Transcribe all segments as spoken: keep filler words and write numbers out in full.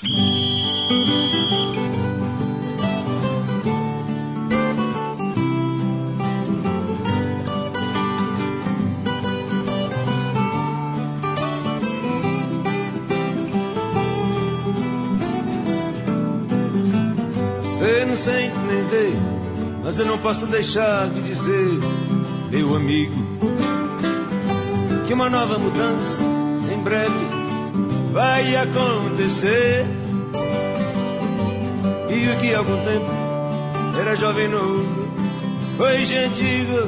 Você não sente nem vê, mas eu não posso deixar de dizer, meu amigo, que uma nova mudança em breve vai acontecer. E o que há algum tempo era jovem novo, hoje é antigo,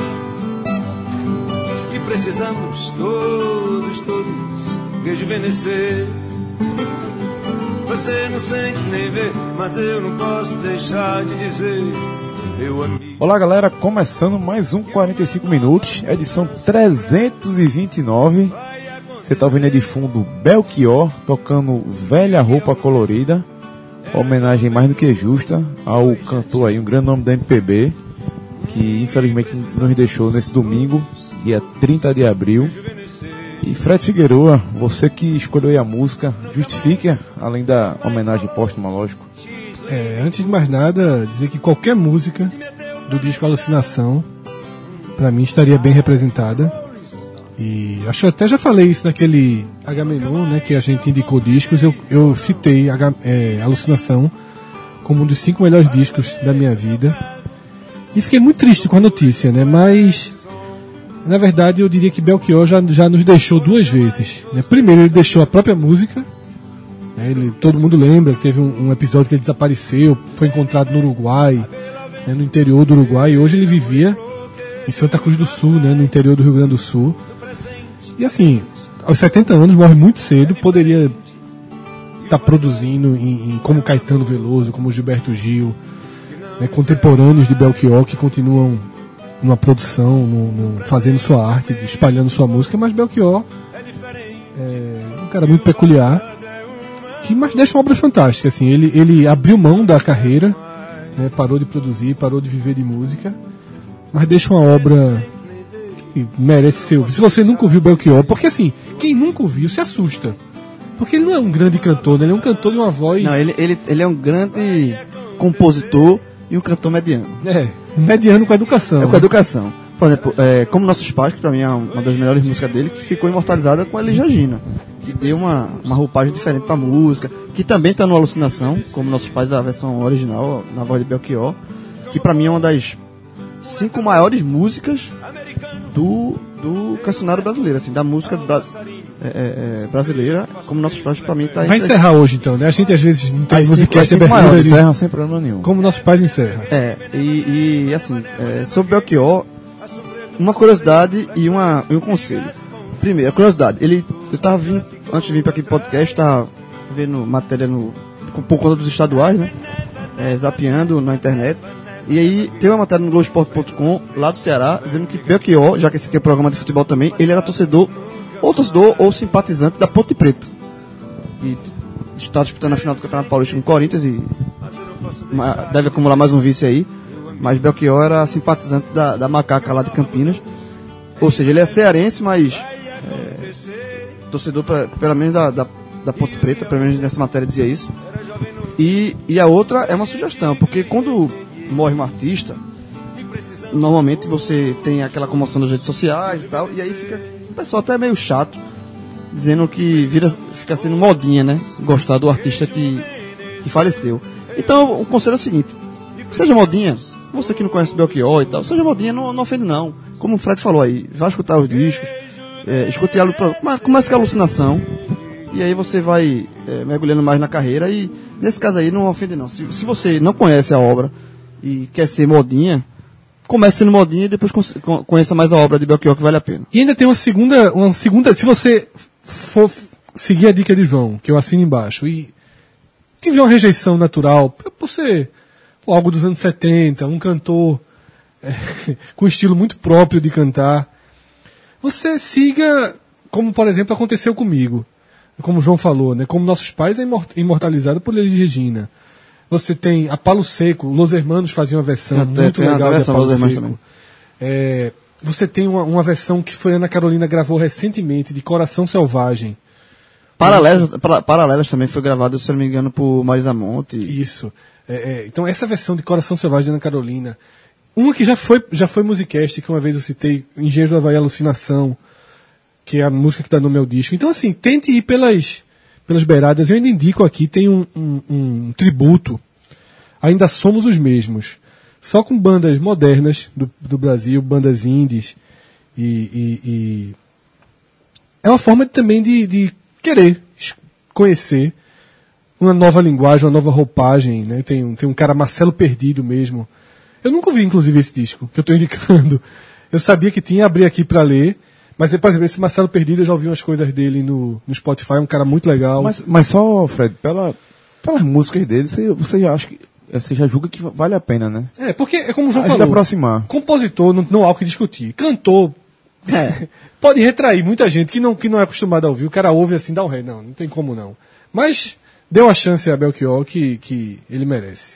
e precisamos todos, todos rejuvenescer. Você não sente nem vê, mas eu não posso deixar de dizer, meu amigo. Olá galera, começando mais um quarenta e cinco minutos, edição trezentos e vinte e nove. Você tá ouvindo aí de fundo Belchior tocando Velha Roupa Colorida, homenagem mais do que justa ao cantor aí, um grande nome da M P B, que infelizmente nos deixou nesse domingo, dia trinta de abril. E Fred Figueroa, você que escolheu aí a música, justifique, além da homenagem póstuma, lógico. É, antes de mais nada, dizer que qualquer música do disco Alucinação, pra mim, estaria bem representada. E acho que até já falei isso naquele H-Menu, né, que a gente indicou discos. Eu, eu citei H, é, Alucinação como um dos cinco melhores discos da minha vida. E fiquei muito triste com a notícia, né, mas... Na verdade, eu diria que Belchior já, já nos deixou duas vezes, né? Primeiro, ele deixou a própria música, né? Ele, todo mundo lembra que teve um, um episódio que ele desapareceu, foi encontrado no Uruguai, né? No interior do Uruguai, e hoje ele vivia em Santa Cruz do Sul, né? No interior do Rio Grande do Sul. E assim, aos setenta anos, morre muito cedo, poderia estar tá produzindo em, em, como Caetano Veloso, como Gilberto Gil, né? Contemporâneos de Belchior que continuam numa produção, no, no, fazendo sua arte, espalhando sua música, mas Belchior é um cara muito peculiar, que mas deixa uma obra fantástica. Assim, ele, ele abriu mão da carreira, né, parou de produzir, parou de viver de música, mas deixa uma obra que merece ser ouvida. Se você nunca ouviu Belchior, porque assim, quem nunca ouviu se assusta, porque ele não é um grande cantor, né? Ele é um cantor de uma voz... Não, ele, ele, ele é um grande compositor e um cantor mediano. É, mediano com educação. É com educação. Por exemplo, é, Como Nossos Pais, que pra mim é uma das melhores músicas dele, que ficou imortalizada com a Elis Regina, que deu uma, uma roupagem diferente pra música, que também tá no Alucinação, Como Nossos Pais, a versão original, na voz de Belchior, que pra mim é uma das cinco maiores músicas do, do cancionário brasileiro, assim, da música bra- é, é, brasileira. Como Nossos Pais, pra mim tá... Vai encerrar as... hoje então, né? A gente às vezes não tem música de abertura, encerra sem problema nenhum. Como Nossos Pais encerra. É, e, e assim, é, sobre Belchior, uma curiosidade e, uma, e um conselho. Primeiro, a curiosidade, ele, eu tava vindo, antes de vir para aqui pro podcast, tava vendo matéria no, por conta dos estaduais, né? É, zapeando na internet. E aí tem uma matéria no Globoesporte ponto com, lá do Ceará, dizendo que Belchior, já que esse aqui é programa de futebol também, ele era torcedor, ou torcedor ou simpatizante da Ponte Preta. E está disputando a final do Campeonato Paulista com o Corinthians e uma, deve acumular mais um vice aí. Mas Belchior era simpatizante da, da Macaca lá de Campinas. Ou seja, ele é cearense, mas é, torcedor pra, pelo menos da, da, da Ponte Preta, pelo menos nessa matéria dizia isso. E, e a outra é uma sugestão, porque quando morre um artista, normalmente você tem aquela comoção nas redes sociais e tal, e aí fica o pessoal até meio chato, dizendo que vira, fica sendo modinha, né? Gostar do artista que, que faleceu. Então o conselho é o seguinte: seja modinha, você que não conhece Belchior e tal, seja modinha, não, não ofende não. Como o Fred falou aí, vai escutar os discos, é, escute a comece com a Alucinação, e aí você vai é, mergulhando mais na carreira, e nesse caso aí não ofende não. Se, se você não conhece a obra e quer ser modinha, comece sendo modinha e depois conheça mais a obra de Belchior, que vale a pena. E ainda tem uma segunda, uma segunda, se você for seguir a dica de João, que eu assino embaixo, e tiver uma rejeição natural, por ser algo dos anos setenta, um cantor é, com estilo muito próprio de cantar, você siga, como por exemplo aconteceu comigo, como o João falou, né? Como Nossos Pais é imortalizado por Elis Regina. Você tem a Palo Seco, Los Hermanos faziam uma versão tem, muito tem legal de Palo Seco. É, você tem uma, uma versão que foi Ana Carolina gravou recentemente, de Coração Selvagem. Paralelas, para, Paralelas também foi gravado, se não me engano, por Marisa Monte. Isso. É, é, então, essa versão de Coração Selvagem de Ana Carolina, uma que já foi, já foi musicast, que uma vez eu citei, Engenhos do Havaí Alucinação, que é a música que dá nome ao disco. Então, assim, tente ir pelas, pelas beiradas. Eu ainda indico aqui, tem um, um, um tributo, Ainda Somos os Mesmos, só com bandas modernas do, do Brasil, bandas indies, e, e, e é uma forma de, também de, de querer conhecer uma nova linguagem, uma nova roupagem, né? Tem, um, tem um cara, Marcelo Perdido mesmo. Eu nunca ouvi, inclusive, esse disco que eu estou indicando. Eu sabia que tinha, abri aqui para ler, mas, por exemplo, esse Marcelo Perdido, eu já ouvi umas coisas dele no, no Spotify, é um cara muito legal. Mas, mas só, Fred, pela, pelas músicas dele, você, você já acha que você já julga que vale a pena, né? É, porque é como o João Ajuda falou. a aproximar. Compositor, não, não há o que discutir. Cantor, É. pode retrair muita gente que não, que não é acostumada a ouvir. O cara ouve assim, dá um ré. Não, não tem como não. Mas dê uma chance a Belchior que, que ele merece.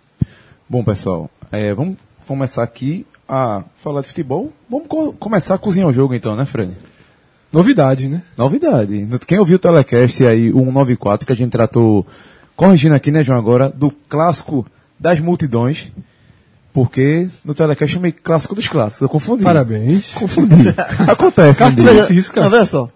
Bom, pessoal, é, vamos começar aqui a falar de futebol. Vamos co- começar a cozinhar o jogo então, né, Fred? Novidade, né? Novidade. Quem ouviu o telecast aí, o cento e noventa e quatro, que a gente tratou, corrigindo aqui, né, João, agora, do clássico das multidões, porque no telecast eu chamei clássico dos clássicos, eu confundi. Parabéns. Confundi. Acontece. Cássio, né, tu Diego? disse isso, cara. Não, veja só.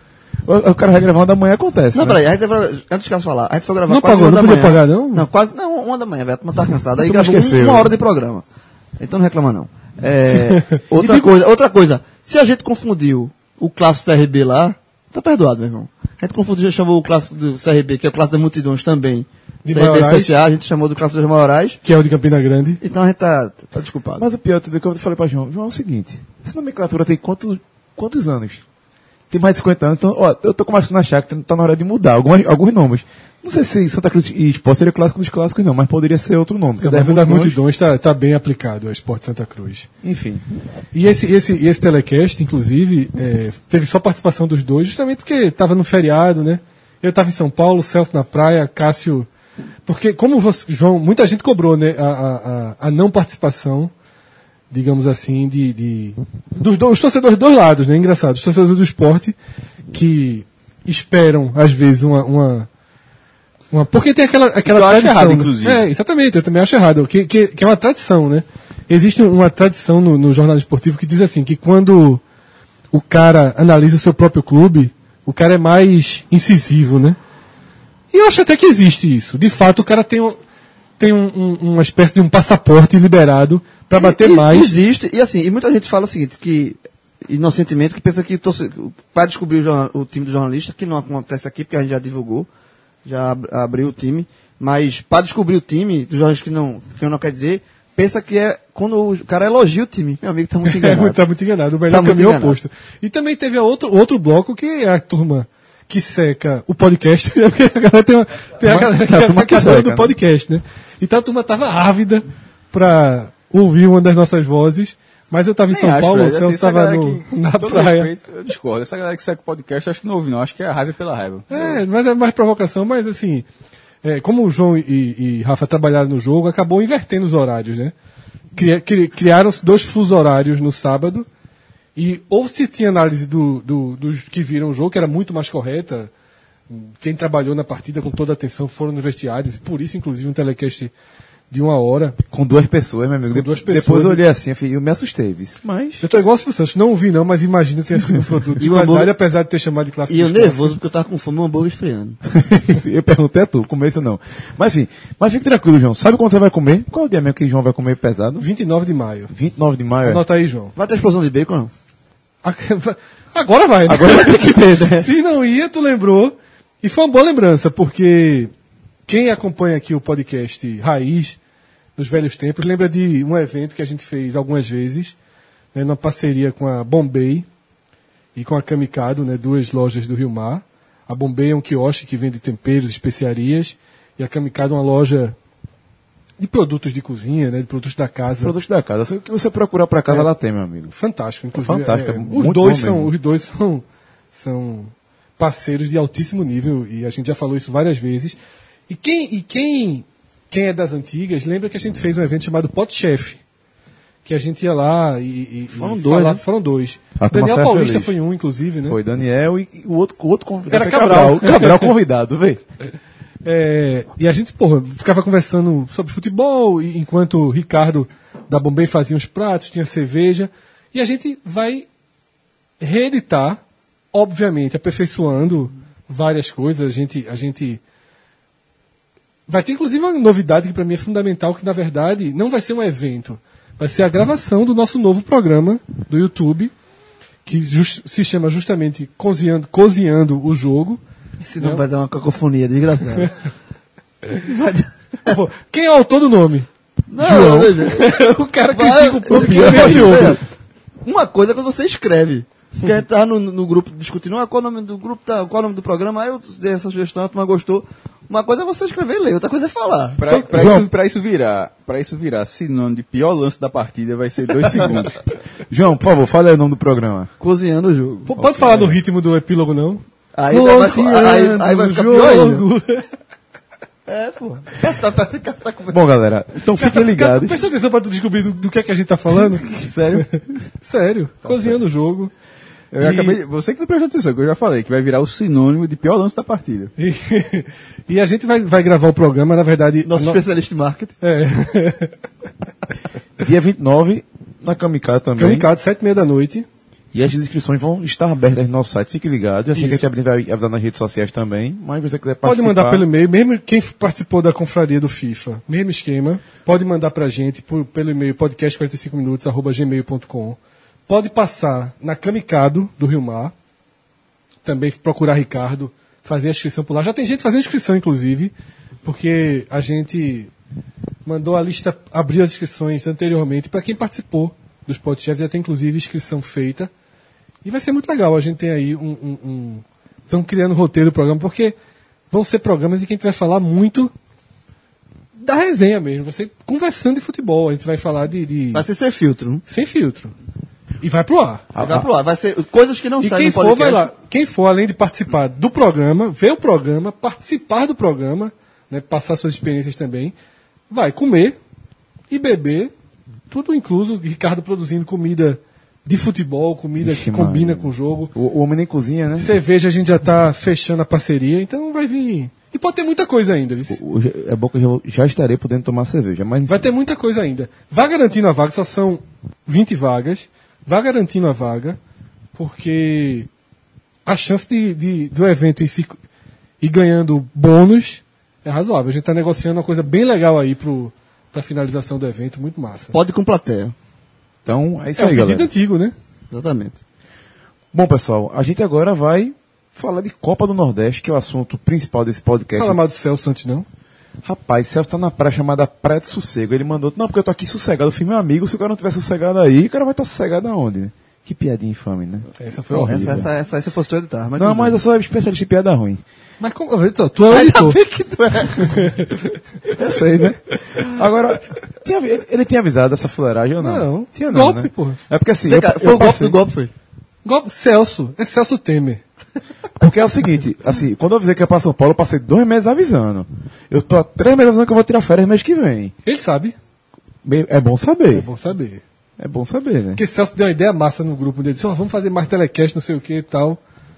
o, o cara vai gravar uma da manhã, acontece. Não, né? peraí, a gente, vai- antes de Cássio falar, a gente foi gravar Não quase pagou, uma não da podia manhã. pagar, não? Não, quase, não, uma da manhã, Beto, mas tá cansado. Aí Tu gravou esqueceu. um- uma hora de programa. Então não reclama não. É, outra coisa, outra coisa, se a gente confundiu o clássico C R B lá, tá perdoado, meu irmão. A gente confundiu, chamou o clássico do C R B, que é o clássico das multidões também, De C R B Maiorais. C S A, a gente chamou do clássico dos maiorais, Que é o de Campina Grande. então a gente tá, tá desculpado. Mas o pior de tudo é que eu falei pra João, João, é o seguinte, essa nomenclatura tem quantos, quantos anos? Tem mais de cinquenta anos, então, ó, eu tô começando a achar que tá na hora de mudar algumas, alguns nomes. Não sei se Santa Cruz e Sport seria o clássico dos clássicos, não, mas poderia ser outro nome. porque Mas das o das multidões- multidões tá, tá bem aplicado, a Esporte Santa Cruz. Enfim. E esse, esse, esse telecast, inclusive, é, teve só participação dos dois, justamente porque estava no feriado, né? Eu estava em São Paulo, Celso na praia, Cássio. Porque, como você, João, muita gente cobrou, né? A, a, a, a não participação, digamos assim, de. de dos, do- os torcedores dos dois lados, né? Engraçado. Os torcedores do esporte que esperam, às vezes, uma. uma uma, porque tem aquela, aquela eu acho tradição. errado, né? inclusive. É, exatamente, eu também acho errado. Que, que, que é uma tradição, né? Existe uma tradição no, no jornalismo esportivo que diz assim, que quando o cara analisa seu próprio clube, o cara é mais incisivo, né? E eu acho até que existe isso. De fato, o cara tem, um, tem um, um, uma espécie de um passaporte liberado para bater E- e- mais. Existe, e assim, e muita gente fala o seguinte, que inocentemente, que pensa que torce- para descobrir o, jornal- o time do jornalista, que não acontece aqui, porque a gente já divulgou, já ab- abriu o time, mas para descobrir o time do jornalista que não, que não quer dizer, pensa que é quando o cara elogia o time. Meu amigo tá muito É, enganado. tá muito enganado. O melhor Tá muito caminho é o enganado. oposto. E também teve a outro, outro bloco que é a turma que seca o podcast. né? Porque a galera tem, uma, tem a Turma- galera que a é turma que secadora seca, do né? podcast, né? Então a turma tava ávida pra ouvir uma das nossas vozes. Mas eu tava em Nem São acho, Paulo, o Fred, assim, Celso essa tava galera no- que, na com todo praia. respeito, eu discordo. Essa galera que segue o podcast, acho que não ouve, não. Acho que é raiva pela raiva. É, mas é mais provocação, mas assim, é, como o João e, e Rafa trabalharam no jogo, acabou invertendo os horários, né? Cria- cri- Criaram-se dois fusos horários no sábado, e ou se tinha análise do, do- dos que viram o jogo, que era muito mais correta, quem trabalhou na partida com toda a atenção foram nos vestiários, e por isso, inclusive, um telecast de uma hora. Com duas pessoas, meu amigo. Com De- duas Depois pessoas, eu e- olhei assim, eu, falei, eu me assustei, viu? Mas. Eu tô igual aos Santos, não ouvi não, mas imagino que tenha sido um produto de E o qualidade, hambúrguer- apesar de ter chamado de clássico. E eu dos clássicos. nervoso porque eu tava com fome, um hambúrguer esfriando. eu perguntei a tu, começo não. Mas enfim, mas fique tranquilo, João. Sabe quando você vai comer? Qual é o dia mesmo que João vai comer pesado? vinte e nove de maio. vinte e nove de maio. é? Anota aí, João. Vai ter explosão de bacon, não? Agora vai, né? Agora vai ter que ter, né? Se não ia, tu lembrou. E foi uma boa lembrança, porque quem acompanha aqui o podcast Raiz, nos velhos tempos, lembra de um evento que a gente fez algumas vezes, né, numa parceria com a Bombay e com a Kamikado, né, duas lojas do Rio Mar. A Bombay é um quiosque que vende temperos, especiarias, e a Kamikado é uma loja de produtos de cozinha, né, de produtos da casa. Produtos da casa. O que você procurar pra casa, É. lá tem, meu amigo. Fantástico, inclusive. Fantástico, é, é os muito dois bom são, mesmo. os dois são, são parceiros de altíssimo nível e a gente já falou isso várias vezes. E quem, e quem, quem é das antigas lembra que a gente fez um evento chamado Pot Chef, que a gente ia lá e, e Foram e dois, falar- né? foram dois. A turma Daniel saiu Paulista feliz. foi um, inclusive, né? Foi Daniel e e o outro, o outro convidado. Era foi Cabral. Cabral convidado, vê. É, e a gente, porra, ficava conversando sobre futebol, e enquanto o Ricardo da Bombay fazia os pratos, tinha cerveja. E a gente vai reeditar, obviamente, aperfeiçoando várias coisas. A gente, a gente vai ter, inclusive, uma novidade que para mim é fundamental, que na verdade não vai ser um evento, vai ser a gravação do nosso novo programa do YouTube, que jus- se chama justamente Cozinhando, Cozinhando o Jogo. Senão Não. vai dar uma cacofonia desgraçada. Vai dar- Pô, quem é o autor do nome? Não, João. veja. O cara Vai- critica o próprio Veja, nome de outro. Uma coisa é quando você escreve. Porque a gente tá no, no grupo discutindo, ah, qual o nome do grupo, tá, qual o nome do programa, aí eu dei essa sugestão, a turma gostou. Uma coisa é você escrever e ler, outra coisa é falar. Pra, pra isso, pra isso virar, pra isso virar sinônimo de pior lance da partida, vai ser dois segundos. João, por favor, fale aí o nome do programa. Cozinhando o jogo. Pô, pode falar no ritmo do epílogo, não? Aí, vai, aí, aí vai ficar pior ainda. É, pô. Você tá, você tá com... Bom, galera, então fiquem ligados. Presta atenção pra tu descobrir do, do que é que a gente tá falando. Sério? Sério. Cozinhando o jogo. Eu E- acabei, você que não prestou atenção, que eu já falei, que vai virar o sinônimo de pior lance da partida. E, e a gente vai, vai gravar o programa, na verdade. Nosso no- especialista em marketing. É. Dia vinte e nove, na Kamikado também. Kamikado, sete e meia da noite. E as inscrições vão estar abertas no nosso site. Fique ligado. Assim que a Isso. gente abrir, vai avisar nas redes sociais também. Mas se você quiser Pode participar... mandar pelo e-mail, mesmo quem participou da confraria do FIFA, mesmo esquema, pode mandar pra gente por- pelo e-mail podcast quarenta e cinco minutos arroba gmail ponto com. Pode passar na Kamikado do Rio Mar, também procurar Ricardo, fazer a inscrição por lá. Já tem gente fazendo inscrição, inclusive, porque a gente mandou a lista, abriu as inscrições anteriormente para quem participou dos podcasts, já tem inclusive inscrição feita. E vai ser muito legal. A gente tem aí um. um, um... Estamos criando o roteiro do programa, porque vão ser programas em que a gente vai falar muito da resenha mesmo. Você conversando de futebol. A gente vai falar de. de- Vai ser sem filtro. hein? sem filtro. E vai pro ar. Vai pro ar. Vai ser coisas que não E saem quem no for, podcast. vai lá. Quem for, além de participar do programa, ver o programa, participar do programa, né, passar suas experiências também, vai comer e beber, tudo incluso. Ricardo produzindo comida de futebol, comida Ixi, que combina Maria. com o jogo. O, o homem nem cozinha, né? Cerveja a gente já tá fechando a parceria, então vai vir. E pode ter muita coisa ainda. viu? O- o- é bom que eu já, já estarei podendo tomar cerveja. Mas Vai ter muita coisa ainda. Vá garantindo a vaga, só são vinte vagas. Vá garantindo a vaga, porque a chance de, de- do evento em si ir ganhando bônus é razoável. A gente está negociando uma coisa bem legal aí para a finalização do evento, muito massa. Pode ir com plateia. então é isso É um aí, pedido galera. antigo, né? Exatamente. Bom, pessoal, a gente agora vai falar de Copa do Nordeste, que é o assunto principal desse podcast. Fala mal do Celso antes, não? Rapaz, Celso tá na praia chamada Praia de Sossego. Ele mandou, não, porque eu tô aqui sossegado. Eu fui meu amigo, se o cara não tiver sossegado aí, o cara vai estar sossegado aonde, né? Que piadinha infame, né? Essa foi Horrível. horrível. Essa, essa, essa aí se fosse tu editar. Mas Não, tudo mas bem. eu sou especialista em piada ruim. Mas como, tu, tu é o Ainda editor. bem que tu é. Eu sei, né? Agora, tinha, ele, ele tinha avisado essa fuleiragem ou não? Não. Tinha não, Golpe, né? porra. É porque assim, Vem eu, cá, eu foi o golpe passei- do golpe, foi. Golpe- Celso. É Celso Temer. Porque é o seguinte, assim, quando eu avisei que ia pra São Paulo, eu passei dois meses avisando. Eu tô há três meses avisando que eu vou tirar férias mês que vem. Ele sabe. Bem, é bom É saber. bom saber. É bom saber, né? Porque Celso deu uma ideia massa no grupo dele. Disse, ó, vamos fazer mais telecast, não sei o que e tal.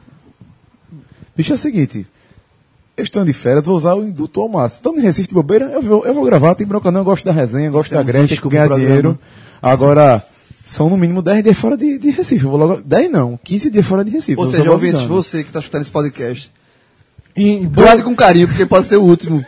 Bicho, é o seguinte, eu estando de férias, vou usar o induto ao máximo. Estando em Recife de bobeira, eu vou, eu vou gravar, tem bronca não, eu gosto da resenha, gosto Você da não grande, tem desculpa ganhar pro programa. dinheiro. Agora, são no mínimo dez dias fora de, de Recife. Eu vou logo, dez não, quinze dias fora de Recife. Ou eu só seja, vou ouvintes, avisando. você que está escutando esse podcast, E, em guarde com carinho, porque pode ser o último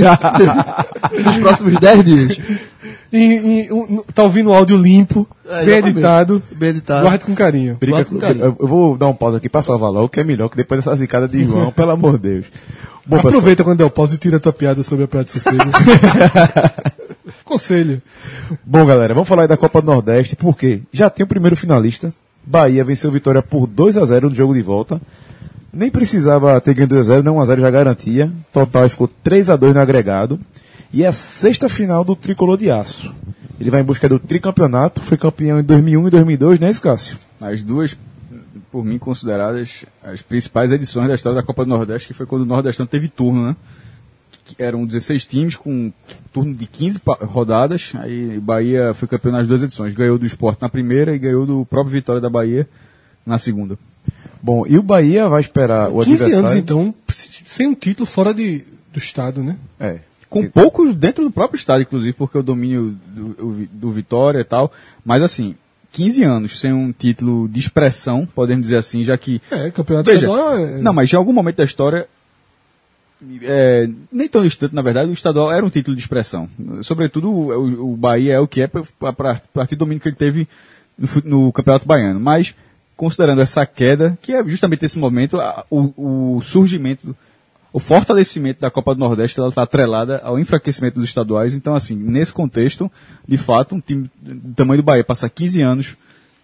nos próximos dez dias. E, e, um, tá ouvindo o áudio limpo, É, bem exatamente. editado. Bem editado. Guarde com carinho. Briga Guarda com com- carinho. eu, eu vou dar um pause aqui pra salvar logo, que é melhor que depois dessa zicada de João, pelo amor de Deus. Bom, pessoal, Aproveita quando der o pause e tira a tua piada sobre a Praia de Sossego. Conselho. bom, galera, vamos falar aí da Copa do Nordeste, porque já tem o primeiro finalista. Bahia venceu Vitória por dois a zero no jogo de volta. Nem precisava ter ganho dois a zero, nem um a zero já garantia. Total ficou três a dois no agregado. E é a sexta final do Tricolor de Aço. Ele vai em busca do tricampeonato, foi campeão em dois mil e um e dois mil e dois, não é isso, Cássio? As duas, por mim, consideradas as principais edições da história da Copa do Nordeste, que foi quando o Nordestão teve turno, né? eram dezesseis times com um turno de quinze pa- rodadas, aí Bahia foi campeão nas duas edições, ganhou do Sport na primeira e ganhou do próprio Vitória da Bahia na segunda. Bom, e o Bahia vai esperar o quinze adversário... anos, então, sem um título fora de, do estado, né? É. Com poucos dentro do próprio estádio, inclusive, porque o domínio do, do, do Vitória e tal, mas assim, quinze anos sem um título de expressão, podemos dizer assim, já que... É, campeonato Veja, estadual é... Não, mas em algum momento da história, é, nem tão distante, na verdade, o estadual era um título de expressão. Sobretudo, o, o Bahia é o que é a partir do domínio que ele teve no, no Campeonato Baiano. Mas, considerando essa queda, que é justamente esse momento, a, o, o surgimento, o fortalecimento da Copa do Nordeste, ela está atrelada ao enfraquecimento dos estaduais. Então, assim, nesse contexto, de fato, um time do tamanho do Bahia passar quinze anos,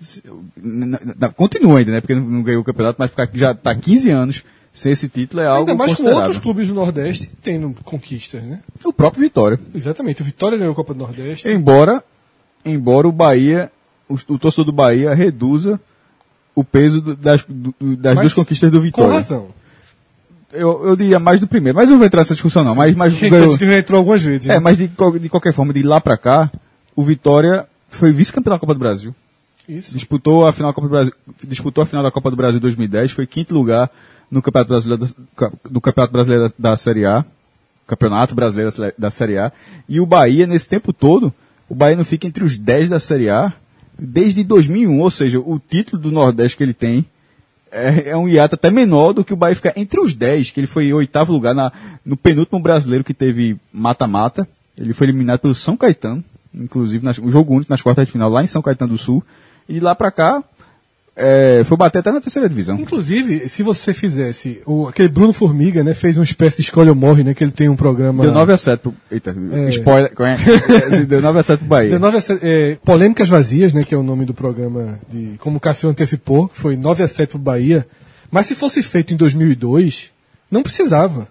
na, na, continua ainda, né? Porque não, não ganhou o campeonato, mas ficar, já está quinze anos sem esse título é algo Ainda mais com considerável. outros clubes do Nordeste tendo conquistas, né? O próprio Vitória. Exatamente, o Vitória ganhou a Copa do Nordeste. Embora, embora o Bahia, o, o torcedor do Bahia reduza o peso do, das, do, das Mas duas conquistas do Com Vitória. razão. Eu, eu diria mais do primeiro, mas eu não vou entrar nessa discussão não. Mas, mas, A gente ganhou- já- já entrou algumas vezes. é, né? mas de, qual- de qualquer forma, de lá pra cá, o Vitória foi vice-campeão da Copa do Brasil. Isso. Disputou a final da Copa do Brasil, disputou a final da Copa do Brasil em dois mil e dez, foi quinto lugar no Campeonato Brasileiro da, do Campeonato Brasileiro da, da Série A, Campeonato Brasileiro da, Série- da Série A, e o Bahia nesse tempo todo, o Bahia não fica entre os dez da Série A desde dois mil e um, ou seja, o título do Nordeste que ele tem é, é um hiato até menor do que o Bahia ficar entre os dez, que ele foi em oitavo lugar na, no penúltimo brasileiro que teve mata-mata, ele foi eliminado pelo São Caetano, inclusive nas, o jogo único nas quartas de final lá em São Caetano do Sul, e de lá pra cá é, foi bater até na terceira divisão. Inclusive, se você fizesse, o, aquele Bruno Formiga, né, fez uma espécie de escolha ou morre, né, que ele tem um programa... Deu nove a sete pro... Eita, É. spoiler. Como é? É, deu nove a sete pro Bahia. Deu nove a sete, é, Polêmicas Vazias, né, que é o nome do programa, de, como o Cássio antecipou, que foi nove a sete pro Bahia. Mas se fosse feito em dois mil e dois, não precisava.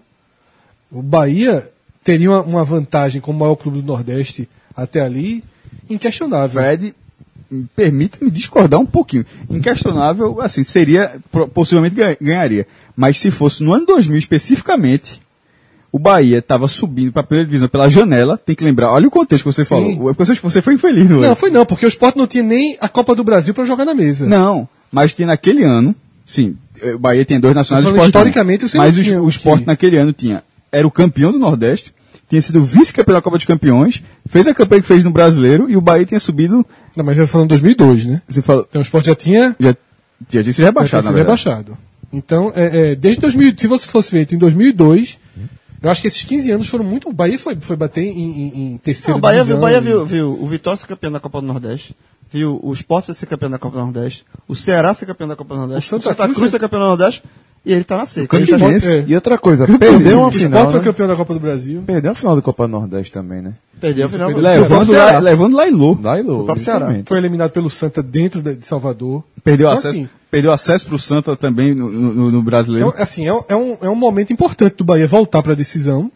O Bahia teria uma, uma vantagem como o maior clube do Nordeste até ali, inquestionável. Fred, permita-me discordar um pouquinho. Inquestionável, assim, seria, pro- possivelmente ganha- ganharia. Mas se fosse no ano dois mil especificamente, o Bahia estava subindo para a primeira divisão pela janela, tem que lembrar, olha o contexto que você Sim. falou. O- Você, você foi infeliz no Não, ano. foi não, porque o Sport não tinha nem a Copa do Brasil para jogar na mesa. Não, mas tinha naquele ano, sim, o Bahia tinha dois nacionais, Tô o falando Sport não. historicamente, você Mas não o, tinha o o Sport que- naquele ano tinha, era o campeão do Nordeste, tinha sido vice-campeão da Copa dos Campeões, fez a campanha que fez no Brasileiro e o Bahia tinha subido, Não, mas eu tô falando dois mil e dois, né? você fala, Então o Sport já tinha já, já tinha sido rebaixado, já na tinha verdade. rebaixado. Então, é, é, desde dois mil, se você fosse feito em dois mil e dois, eu acho que esses quinze anos foram muito. O Bahia foi, foi bater em, em, em terceiro Não, o Bahia, viu, divisão. o Bahia viu, viu o Vitória ser campeão da Copa do Nordeste, viu o Sport ser campeão da Copa do Nordeste, o Ceará ser campeão da Copa do Nordeste, O o Santa Santa, Cruz Cruz ser- ser campeão do Nordeste, e ele tá na seca. Ele tá- Campinense. É. E outra coisa, perdeu uma O final, Sport foi né? campeão da Copa do Brasil. Perdeu uma final da Copa do Nordeste também, né? Perdeu a final. Perdeu. do Levando Ceará. lá, levando lá em Lô. Lailo, O próprio Ceará. justamente. Foi eliminado pelo Santa dentro de de Salvador. Perdeu Então, acesso, assim, perdeu acesso pro Santa também no, no, no Brasileiro. Então, assim, é, um- é, um, é um momento importante do Bahia voltar para a decisão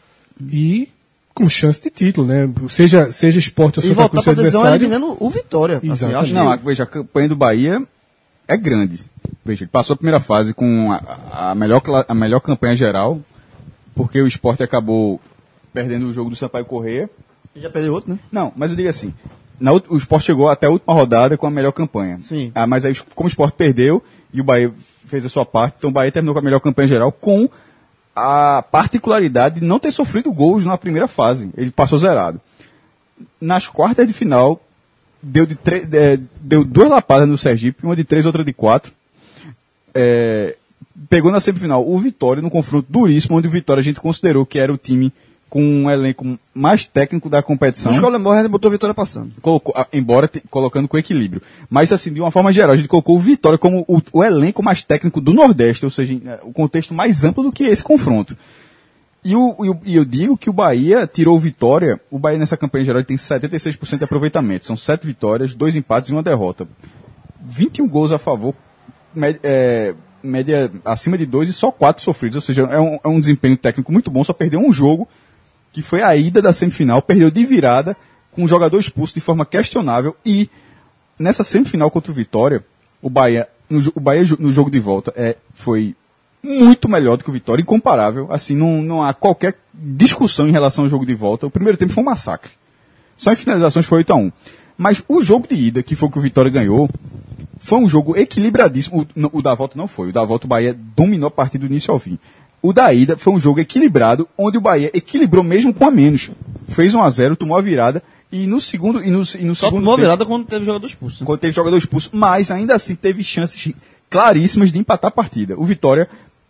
e com chance de título, né? Seja, seja Sport ou E Santa voltar Cruz pra seu decisão adversário. eliminando o Vitória. Assim, Exatamente. acho Não, a, que veja, a campanha do Bahia é grande. Veja, ele passou a primeira fase com a, a, melhor, cla- a melhor campanha geral, porque o Sport acabou perdendo o jogo do Sampaio Corrêa. já perdeu outro, né? Não, mas eu digo assim, na, ult- o Sport chegou até a última rodada com a melhor campanha. Sim. Ah, mas aí, como o Sport perdeu e o Bahia fez a sua parte, então o Bahia terminou com a melhor campanha geral com a particularidade de não ter sofrido gols na primeira fase. Ele passou zerado. Nas quartas de final, deu, de tre- é, deu duas lapadas no Sergipe, uma de três, outra de quatro. É, pegou na semifinal o Vitória, num confronto duríssimo, onde o Vitória a gente considerou que era o time com um elenco mais técnico da competição. O Escola Morra botou a Vitória passando. Colocou, ah, embora te- colocando com equilíbrio. Mas, assim, de uma forma geral, a gente colocou o Vitória como o, o elenco mais técnico do Nordeste, ou seja, eh, o contexto mais amplo do que esse confronto. E, o, e, o- e eu digo que o Bahia tirou o Vitória, o Bahia nessa campanha geral ele tem setenta e seis por cento de aproveitamento. São sete vitórias, dois empates e uma derrota. vinte e um gols a favor, média, é, média acima de dois e só quatro sofridos. Ou seja, é um, é um desempenho técnico muito bom, só perdeu um jogo, que foi a ida da semifinal, perdeu de virada, com um jogador expulso de forma questionável, e nessa semifinal contra o Vitória, o Bahia, no, jo- o Bahia jo- no jogo de volta é, foi muito melhor do que o Vitória, incomparável. Assim, não, não há qualquer discussão em relação ao jogo de volta. O primeiro tempo foi um massacre. Só em finalizações foi oito a um. Mas o jogo de ida, que foi o que o Vitória ganhou, foi um jogo equilibradíssimo. O, o da volta não foi. O da volta o Bahia dominou a partida do início ao fim. O da ida foi um jogo equilibrado, onde o Bahia equilibrou mesmo com a menos. Fez um a zero, tomou a virada. E no segundo, e no, e no Só segundo tomou a tempo, virada quando teve jogador expulso. quando teve jogador expulso, mas ainda assim teve chances claríssimas de empatar a partida. O Vitória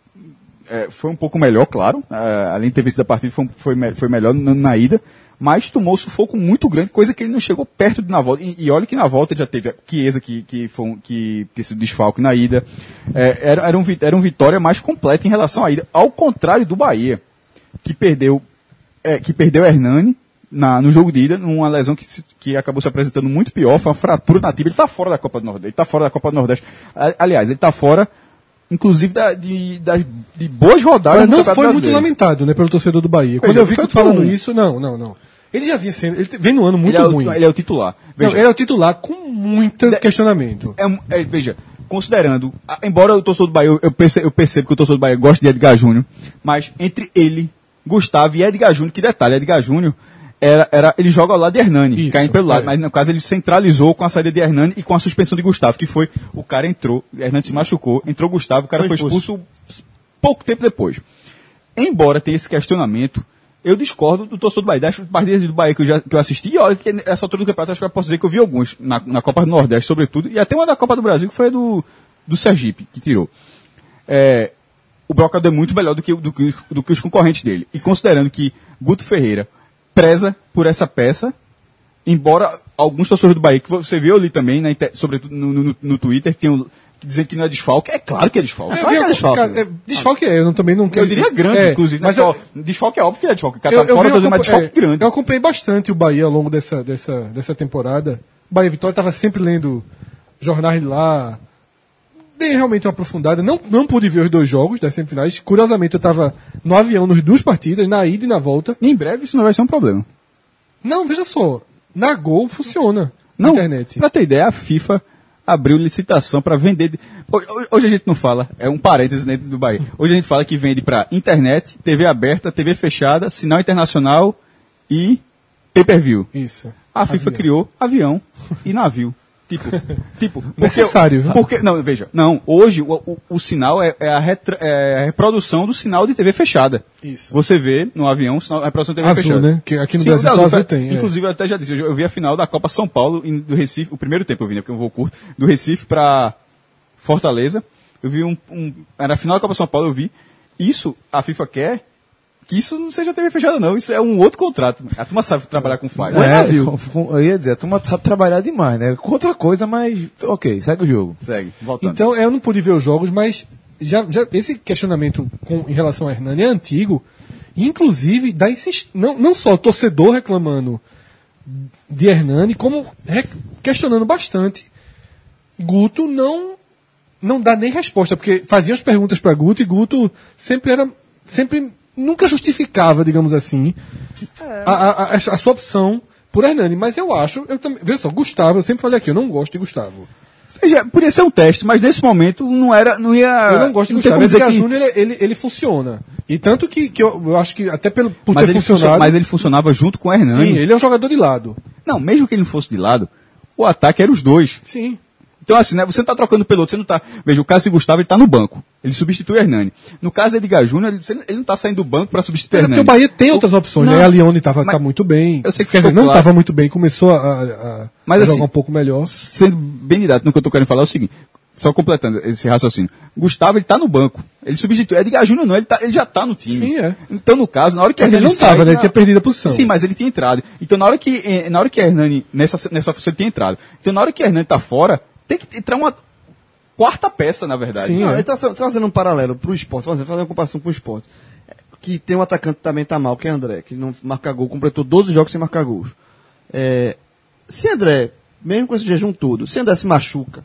é, foi um pouco melhor, claro, é, além de ter vencido a partida, foi, foi, foi melhor na, na ida, mas tomou um sufoco muito grande, coisa que ele não chegou perto de na volta. E, e olha que na volta ele já teve a Chiesa, que, que, foi um, que teve sido desfalque na ida. É, era, era, um, era um Vitória mais completo em relação à ida, ao contrário do Bahia, que perdeu, é, que perdeu Hernani, Na, no jogo de ida, numa lesão que, se, que acabou se apresentando muito pior, foi uma fratura na tibia. Ele está fora da Copa do Nordeste. Ele está fora da Copa do Nordeste. Aliás, ele está fora, inclusive, da, de, das, de boas rodadas. Mas do não Campeonato foi muito Brasileiro. lamentado, né, pelo torcedor do Bahia. Quando Veja, eu vi foi que tu falando um. isso, não, não, não. Ele já vinha sendo, ele vem no ano muito ele é o, ruim. Ele é o titular. Veja, Não, ele é o titular com muito De- questionamento. é um- é, veja, considerando, a- embora o torcedor do Bahia, eu, eu, percebo, eu percebo que o torcedor do Bahia gosta de Edgar Júnior, mas entre ele, Gustavo e Edgar Júnior, que detalhe, Edgar Júnior, Era, era, ele joga ao lado de Hernani, Isso, caindo pelo lado, é. mas no caso ele centralizou com a saída de Hernani e com a suspensão de Gustavo, que foi, o cara entrou, Hernani se machucou, entrou Gustavo, o cara foi Foi expulso, pouco tempo depois. Embora tenha esse questionamento, eu discordo do torcedor do Bahia, das partidas do Bahia que eu, já, que eu assisti, e olha que nessa altura do campeonato acho que eu posso dizer que eu vi alguns, na, na Copa do Nordeste sobretudo, e até uma da Copa do Brasil que foi a do, do Sergipe, que tirou. É, o Brocador é muito melhor do que, do, que, do que os concorrentes dele. E considerando que Guto Ferreira preza por essa peça, embora alguns torcedores do Bahia, que você viu ali também, na, inter- sobretudo no, no, no Twitter, que, tem um, que dizem que não é desfalque, é claro que é desfalque. É, Claro que é desfalque. cara, é, desfalque é, eu não, também não Eu diria grande, é, inclusive, mas mas eu, só, desfalque é óbvio que é desfalque. O cara eu, tá eu, fora, vi, mas é acompa- desfalque é, grande. eu acompanhei bastante o Bahia ao longo dessa, dessa, dessa temporada. Bahia Vitória estava sempre lendo jornais de lá, dei realmente uma aprofundada. Não, não pude ver os dois jogos das semifinais. Curiosamente, eu estava no avião nas duas partidas, na ida e na volta. Em breve isso não vai ser um problema. Não, veja só, na Gol funciona Não, na internet. pra ter ideia, a FIFA abriu licitação para vender. Hoje, hoje a gente não fala, é um parênteses dentro do Bahia. Hoje a gente fala que vende para internet, T V aberta, T V fechada, sinal internacional e pay-per-view. Isso. A FIFA Avião. criou avião e navio. Tipo, tipo porque, Necessário, viu? porque Não, veja, não, hoje o, o, o sinal é, é, a retra, é a reprodução do sinal de T V fechada. Isso. Você vê no avião o sinal, a reprodução de T V Azul, fechada. né? Que aqui no Sim, Brasil o só azul, azul tem. é. Inclusive, eu até já disse, eu, eu vi a final da Copa São Paulo e do Recife, o primeiro tempo eu vi, né, porque eu vou curto, do Recife para Fortaleza. Eu vi um, um. Era a final da Copa São Paulo, eu vi. Isso a FIFA quer que isso não seja T V fechada, não. Isso é um outro contrato. A turma sabe trabalhar com F I. É, com- com- eu ia dizer, a turma sabe trabalhar demais, né? Com outra coisa, mas ok, segue o jogo. Segue, voltando. Então, eu não pude ver os jogos, mas já, já- esse questionamento com, em relação a Hernani é antigo. Inclusive, dá insist... não, não só o torcedor reclamando de Hernani, como re- questionando bastante. Guto não, não dá nem resposta, porque faziam as perguntas para Guto e Guto sempre era. Sempre, nunca justificava, digamos assim, a, a, a, a sua opção por Hernani. Mas eu acho, eu também. Veja só, Gustavo, eu sempre falei aqui, eu não gosto de Gustavo. Veja, podia ser um teste, mas nesse momento não era. Não ia. Eu não gosto de não tem Gustavo. como dizer Edgar que- Júnior, ele, ele, ele funciona. E tanto que, que eu, eu acho que até pelo, por mas ter ele, funcionado. funcio- mas ele funcionava junto com o Hernani. Sim, ele é um jogador de lado. Não, mesmo que ele não fosse de lado, o ataque era os dois. Sim. Então, assim, né, você não está trocando pelo outro, você não está. Veja, o caso de Gustavo, ele está no banco. Ele substitui o Hernani. No caso de Edgar Júnior, ele, você- ele não está saindo do banco para substituir o É porque Hernani. o Bahia tem outras opções, Não, né? A Leone estava mas- tá muito bem. Eu sei que Quer dizer, ficou não claro. estava muito bem, começou a, a, a Mas, a assim, jogar um pouco melhor. Sendo bem didático no que eu estou querendo falar, é o seguinte. Só completando esse raciocínio. Gustavo, ele está no banco. Ele substitui. Edgar Júnior não, ele, tá, ele já está no time. Sim, é. Então, no caso, na hora que Ele Hernani não estava, sai- né? Ele tinha perdido a posição. Sim, mas ele tinha entrado. Então, na hora que, eh, na hora que Hernani, nessa, nessa função, ele tinha entrado. Então, na hora que Hernani está fora, tem que entrar uma quarta peça, na verdade. Sim, Não, é. ele tá tra- trazendo um paralelo pro esporte, fazendo fazer uma comparação com o esporte. Que tem um atacante que também tá mal, que é André, que não marca gol, completou doze jogos sem marcar gols. É, se André, mesmo com esse jejum todo, se André se machuca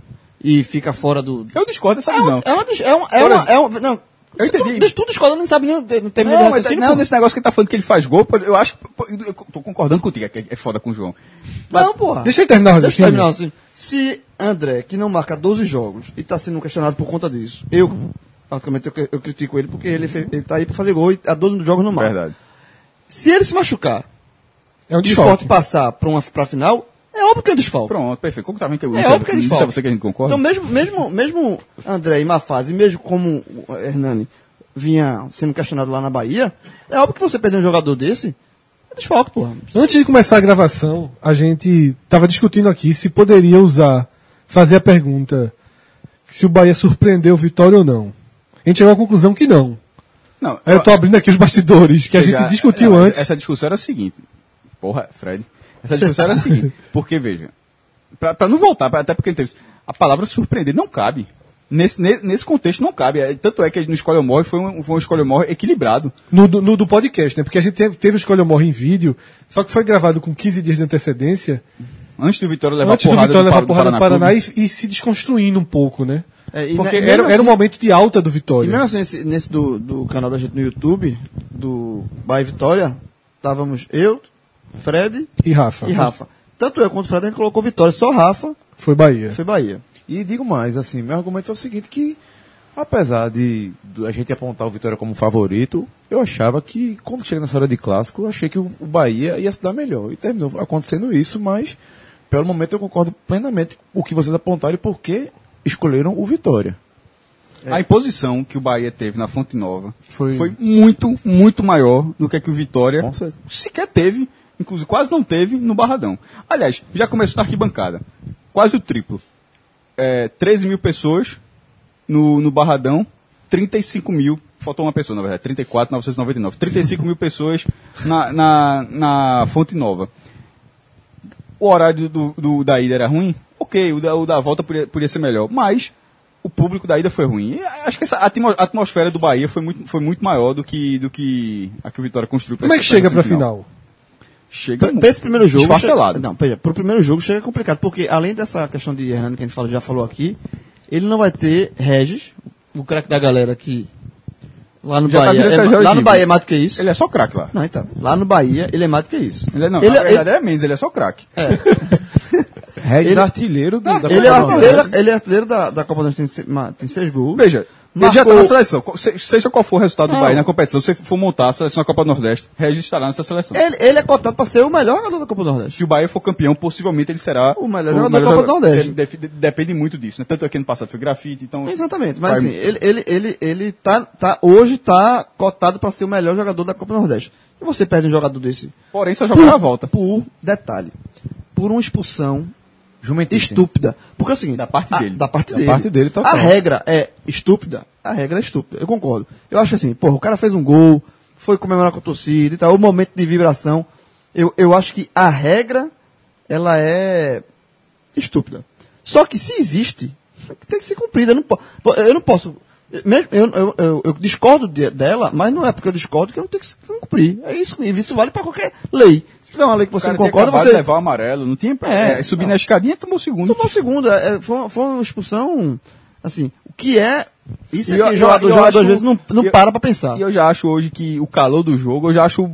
e fica fora do. Eu discordo dessa É visão. uma, é uma, dis- é uma, é Por uma, exemplo, é uma- não, eu entendi. Tu, tu discorda, não sabe nem o te- não termina Não, de mas raciocínio. não, pô. nesse negócio que ele tá falando que ele faz gol, pô, eu acho que. pô, Eu tô concordando contigo, é, que é foda com o João. Não, porra. Deixa ele terminar o Deixa eu raciocínio. terminar assim. Se André, que não marca doze jogos e tá sendo questionado por conta disso, eu, automaticamente eu, eu critico ele porque ele, fe- ele tá aí pra fazer gol e há doze jogos no mar. Verdade. Se ele se machucar É um e o esporte desfalque. passar pra, uma, pra final, é óbvio que é um desfalque. Pronto, perfeito. Como tá vendo que eu É disse, óbvio que é disse desfalque. a você que a gente concorda? Então, mesmo, mesmo, mesmo André em má fase, mesmo como o Hernani vinha sendo questionado lá na Bahia, é óbvio que você perder um jogador desse, é desfalque, porra. Antes de começar a gravação, a gente estava discutindo aqui se poderia usar, fazer a pergunta se o Bahia surpreendeu o Vitória ou não. A gente chegou à conclusão que não. Não, Aí eu tô abrindo aqui os bastidores que a Veja, gente discutiu não, antes. Essa discussão era a seguinte. Porra, Fred. Essa discussão era a seguinte. Porque, veja, pra, pra não voltar, pra- até porque teve- a palavra surpreender não cabe. Nesse, ne- nesse contexto não cabe. É, tanto é que no Escolha ou Morre foi um, foi um Escolha ou Morre equilibrado. No, do- no do podcast, né? Porque a gente teve, teve o Escolha ou Morre em vídeo, só que foi gravado com quinze dias de antecedência, Antes do Vitória levar antes do porrada Vitória do, levar Pa- do porrada do Paraná Paraná Clube. e, e se desconstruindo um pouco, né? É, e Porque ne- era, mesmo era um assim- momento de alta do E Vitória. mesmo assim, nesse, nesse do, do canal da gente no YouTube, do Bahia e Vitória, estávamos eu, Fred E Rafa. e Rafa. Tanto eu quanto o Fred, a gente colocou Vitória, só Rafa Foi Bahia. foi Bahia. E digo mais, assim, meu argumento é o seguinte, que apesar de, de a gente apontar o Vitória como favorito, eu achava que quando chega nessa hora de clássico, eu achei que o, o Bahia ia se dar melhor. E terminou acontecendo isso, mas pelo momento eu concordo plenamente com o que vocês apontaram e por que escolheram o Vitória. A imposição que o Bahia teve na Fonte Nova Foi- foi, muito, muito maior do que a que o Vitória Com certeza. sequer teve, inclusive quase não teve no Barradão. Aliás, já começou na arquibancada. Quase o triplo. É, treze mil pessoas no, no Barradão, trinta e cinco mil, faltou uma pessoa na verdade, trinta e quatro mil novecentos e noventa e nove. trinta e cinco mil pessoas na, na, na Fonte Nova. O horário do, do- da ida era ruim? Ok, o da, o da volta podia, podia ser melhor, mas o público da ida foi ruim. E acho que essa atmo- atmosfera do Bahia foi muito, foi muito maior do que, do que a que o Vitória construiu. Como é que chega pra final? Chega Pra, pra esse primeiro jogo. esfacelado. Chega, não, veja, pro primeiro jogo chega complicado, porque além dessa questão de Hernani que a gente fala, já falou aqui, ele não vai ter Regis, o craque da galera que. Lá no Já tá Bahia. virando é ma- feijão lá e no bico. Bahia é mais do que isso. Ele é só craque lá. Não, então. Lá no Bahia, ele é mais do que isso. Ele é, não, Ele- na verdade ele- é menos, ele é só craque. Regis Ele- artilheiro do, da Ele é Copa do artilheiro, Nordeste. ele é artilheiro da, da Copa do Nordeste, tem, se- ma- tem seis gols. Veja, ele Marcou- já está na seleção. Qual- se- Seja qual for o resultado do Não. Bahia na competição, se você for montar a seleção da Copa do Nordeste, Regis estará nessa seleção. Ele, ele é cotado para ser o melhor jogador da Copa do Nordeste. Se o Bahia for campeão, possivelmente ele será O melhor jogador da Copa do Nordeste. Ele def- Depende muito disso, né? Tanto é que ano passado foi grafite, então... Exatamente, mas vai- assim, ele, ele, ele, ele tá, tá, hoje tá cotado para ser o melhor jogador da Copa do Nordeste. E você perde um jogador desse Porém, só joga na volta. por detalhe, por uma expulsão Jumentíssimo. estúpida. Porque é o seguinte, Da parte a- dele. Da parte Da dele. parte dele, total. A regra é estúpida. A regra é estúpida. Eu concordo. Eu acho assim, porra, o cara fez um gol, foi comemorar com a torcida e tal, o momento de vibração. Eu, eu acho que a regra, ela é estúpida. Só que se existe, tem que ser cumprida. Eu não, po- eu não posso. Mesmo, eu, eu, eu, eu discordo de- dela, mas não é porque eu discordo que eu não tenho que se- cumprir. É isso, e isso vale para qualquer lei. Se tiver uma lei que O você cara não tinha concorda, acabado você de levar o amarelo, não tinha... É, É, subir não. na escadinha, tomou o segundo. tomou o segundo. É, é, foi, uma- foi uma expulsão, assim, o que é. Isso é E eu- que eu- jogador, eu jogador acho- às vezes não, não eu- para pra pensar. E eu já acho hoje que o calor do jogo, eu já acho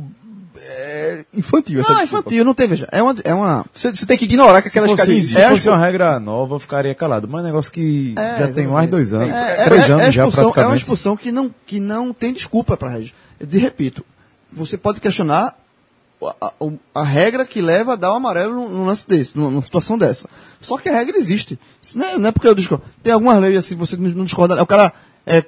é, infantil essa Ah, desculpa. infantil, não teve. É uma. É uma Você, você tem que ignorar que aquela Se escadinha fosse, existe. se fosse uma regra nova, eu ficaria calado. Mas é um negócio que É, já tem exatamente. mais de dois anos. É, é, três é, anos é já, expulsão, é uma praticamente. expulsão que não, que não tem desculpa para Regis. De repito, você pode questionar a, a- a regra que leva a dar o amarelo num, num lance desse, numa, numa situação dessa. Só que a regra existe. Isso não é, não é porque eu discordo. Tem algumas leis assim, você não não discorda. O cara é,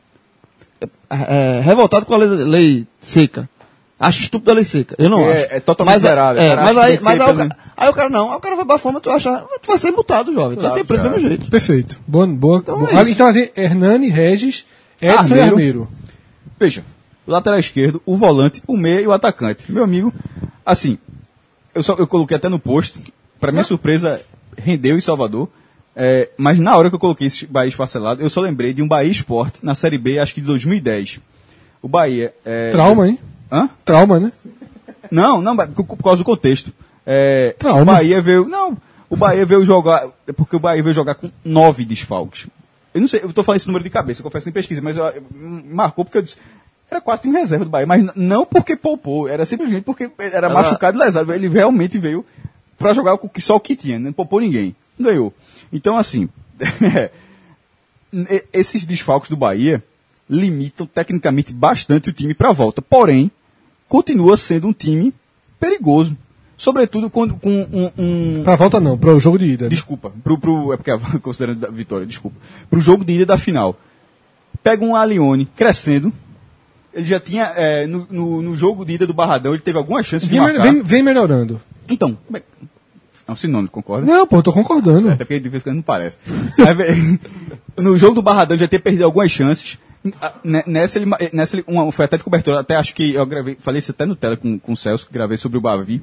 é, é revoltado com a lei, lei seca. Acho estúpido a lei seca. Eu não É, acho. é totalmente mas, zerado. É, O cara mas acha que aí, tem que mas ser aí, o pelo- cara, aí o cara não. Aí o cara vai pra fome, tu acha. Tu vai ser multado, jovem. Tu vai ser preso do mesmo jeito. Perfeito. Boa, boa. Então boa. é Ah, isso. então a gente, Hernani, Regis, Edson Armeiro. e Armeiro. Veja, o lateral esquerdo, o volante, o meia e o atacante. Meu amigo, assim, eu, só, eu coloquei até no post, para minha surpresa, rendeu em Salvador, é, mas na hora que eu coloquei esse Bahia esfacelado, eu só lembrei de um Bahia Sport na Série B, acho que de dois mil e dez. O Bahia... É, Trauma, hein? Hã? Trauma, né? Não, não, por, por causa do contexto. É, Trauma. o Bahia veio... Não, o Bahia veio jogar... É porque o Bahia veio jogar com nove desfalques. Eu não sei, eu tô falando esse número de cabeça, eu confesso em pesquisa, mas eu, eu- marcou porque eu disse... Era quase time reserva do Bahia, mas n- não porque poupou, era simplesmente porque era Ela- machucado e lesado. Ele realmente veio pra jogar com o que- só o que tinha, não poupou ninguém. Ganhou. Então, assim, e- esses desfalques do Bahia limitam tecnicamente bastante o time para a volta. Porém, continua sendo um time perigoso. Sobretudo quando com um... um Pra volta não, para o jogo de ida. Né? Desculpa, pro, pro, é porque considerando a vitória, desculpa. Pro jogo de ida da final. Pega um Alione crescendo. Ele já tinha, é, no, no, no jogo de ida do Barradão, ele teve algumas chances de Vem, marcar. vem, vem melhorando. Então, como é, é um sinônimo, concorda? Não, pô, eu tô concordando. Certo, é porque de vez em quando não parece. Aí, ve- no jogo do Barradão, ele já tinha perdido algumas chances. Ah, ne- Nessa, ele, ma- nessa ele, uma, foi até de cobertura, até acho que eu gravei, falei isso até no tela com, com o Celso, que gravei sobre o Bavi.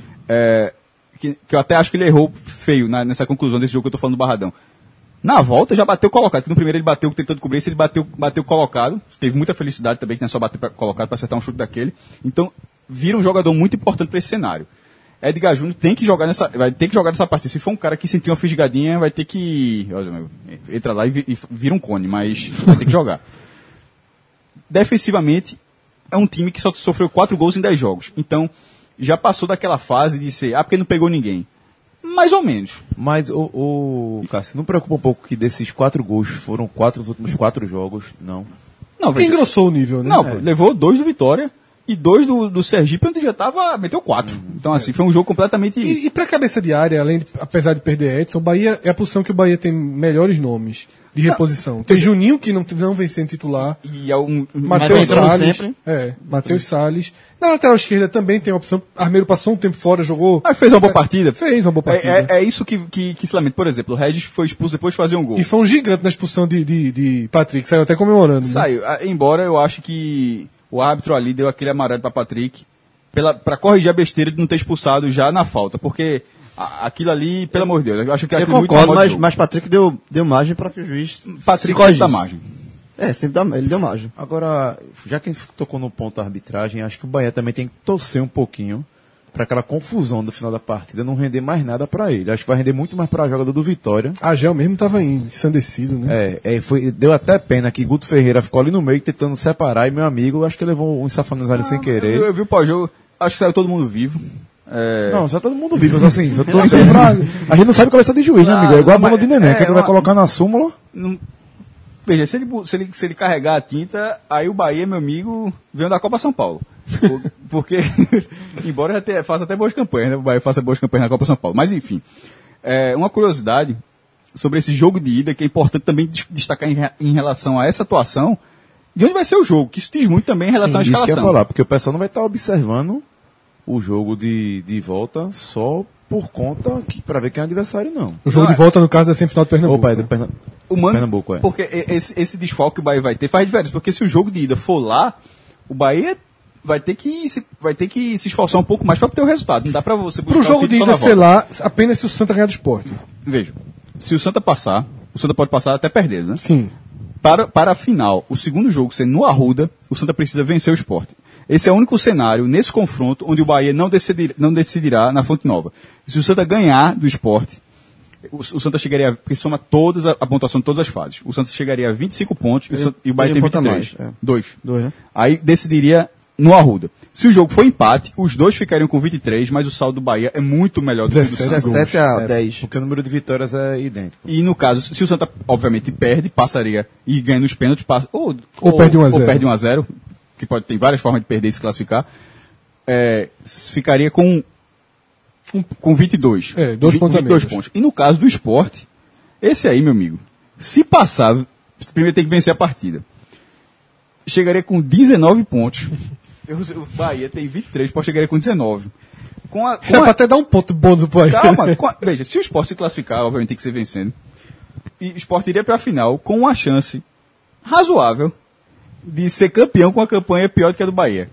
É, que, que eu até acho que ele errou feio na- nessa conclusão desse jogo que eu tô falando do Barradão. Na volta já bateu colocado, que no primeiro ele bateu tentando cobrir, esse ele bateu, bateu colocado, teve muita felicidade também, que não é só bater pra, colocado para acertar um chute daquele. Então, vira um jogador muito importante para esse cenário. Edgar Júnior tem que jogar nessa, vai ter que jogar nessa partida. Se for um cara que sentir uma fisgadinha, vai ter que, olha, meu, entra lá e, vi- e vira um cone, mas vai ter que jogar. Defensivamente, é um time que só sofreu quatro gols em dez jogos. Então, já passou daquela fase de ser, ah, porque não pegou ninguém. Mais ou menos. Mas o, o Cássio, não preocupa um pouco que desses quatro gols foram quatro dos últimos quatro jogos? Não. Não, Porque veja, engrossou o nível, né? não pô, levou dois do Vitória e dois do, do Sergipe, onde já tava, meteu quatro. Então, assim, foi um jogo completamente... E, e pra cabeça de área, além de, apesar de perder Edson, o Bahia é a posição que o Bahia tem melhores nomes de reposição. Tem Juninho, que não, não vem sendo titular. E é um, um- Matheus entrando Salles. sempre. É, Matheus Salles. Na lateral esquerda também tem a opção. Armeiro passou um tempo fora, jogou. Mas fez uma boa partida. Fez uma boa partida. É, é, é isso que, que, que se lamenta. Por exemplo, o Regis foi expulso depois de fazer um gol. E foi um gigante na expulsão de, de, de Patrick, saiu até comemorando. né? Saiu. Ah, embora eu acho que o árbitro ali deu aquele amarelo para Patrick pela, pra corrigir a besteira de não ter expulsado já na falta. Porque a- aquilo ali, pelo amor de Deus, eu acho que Eu aquilo concordo, muito mas, mas Patrick deu, deu margem para que o juiz Patrick se sempre corrigisse. dá margem. É, sempre dá, ele deu margem. Agora, já que a gente tocou no ponto da arbitragem, acho que o Bahia também tem que torcer um pouquinho para aquela confusão do final da partida não render mais nada para ele. Acho que vai render muito mais para a jogador do Vitória. A Gel mesmo tava ensandecido, né? É, é, foi, deu até pena que Guto Ferreira ficou ali no meio tentando separar e meu amigo, acho que levou um safanos ali sem querer. Eu, eu vi o pós-jogo, acho que saiu todo mundo vivo. É, Não, só todo mundo vivo, mas assim, eu tô torcendo pra... A gente não sabe cabeça de juiz, né, amigo? É igual a bola de neném, É, que ele vai uma- colocar na súmula. não- veja, se ele, bu- se, ele, se ele carregar a tinta, aí o Bahia, meu amigo, veio da Copa São Paulo. Por- Porque, embora já tenha, faça até boas campanhas, né? O Bahia faça boas campanhas na Copa São Paulo. Mas, enfim, é, uma curiosidade sobre esse jogo de ida, que é importante também des- destacar em, re- em relação a essa atuação, de onde vai ser o jogo, que isso diz muito também em relação Sim, à isso que eu ia escalação. falar, porque o pessoal não vai estar observando o jogo de, de volta só por conta que para ver quem é o adversário, não. O jogo Não, de é- volta, no caso, é semifinal do Pernambuco. Opa, é do né? Perna- O Mano, Pernambuco, é. porque e- esse, esse desfalque que o Bahia vai ter faz diferença, porque se o jogo de ida for lá, o Bahia vai ter que se, vai ter que se esforçar um pouco mais para obter o resultado. Não dá para você buscar Pro jogo o de título ida só na ser volta. lá, apenas se o Santa ganhar do esporte. Veja, se o Santa passar, o Santa pode passar até perdendo, né? Sim. Para, para a final, o segundo jogo sendo no Arruda, o Santa precisa vencer o Sport. Esse é o único cenário nesse confronto onde o Bahia não, decidir, não decidirá na Fonte Nova. Se o Santa ganhar do Sport, o, o Santa chegaria, a- porque soma todas a, a pontuação de todas as fases. O Santa chegaria a vinte e cinco pontos e o, Santa- e o Bahia tem Teria um vinte e ponto a três. mais, é. Dois. Dois, né? Aí decidiria no Arruda. Se o jogo for empate, os dois ficariam com vinte e três, mas o saldo do Bahia é muito melhor do que o do Santa. dezessete a dez. Porque o número de vitórias é idêntico. E no caso, se o Santa, obviamente, perde, passaria e ganha nos pênaltis, passa, ou, Ou perde um a zero. Ou perde um a zero, que pode ter várias formas de perder e se classificar, é, s- ficaria com, com vinte e dois. É, dois Vi- pontos a vinte e dois menos. pontos. E no caso do esporte, esse aí, meu amigo, se passar, primeiro tem que vencer a partida. Chegaria com dezenove pontos. Eu- O Bahia tem vinte e três, pode chegaria com dezenove. Com a, com Dá a- pra até dar um ponto bônus pro Bahia. Calma, com a- veja, se o Sport se classificar, obviamente tem que ser vencendo. E o Sport iria para a final com uma chance razoável de ser campeão com uma campanha pior do que a do Bahia.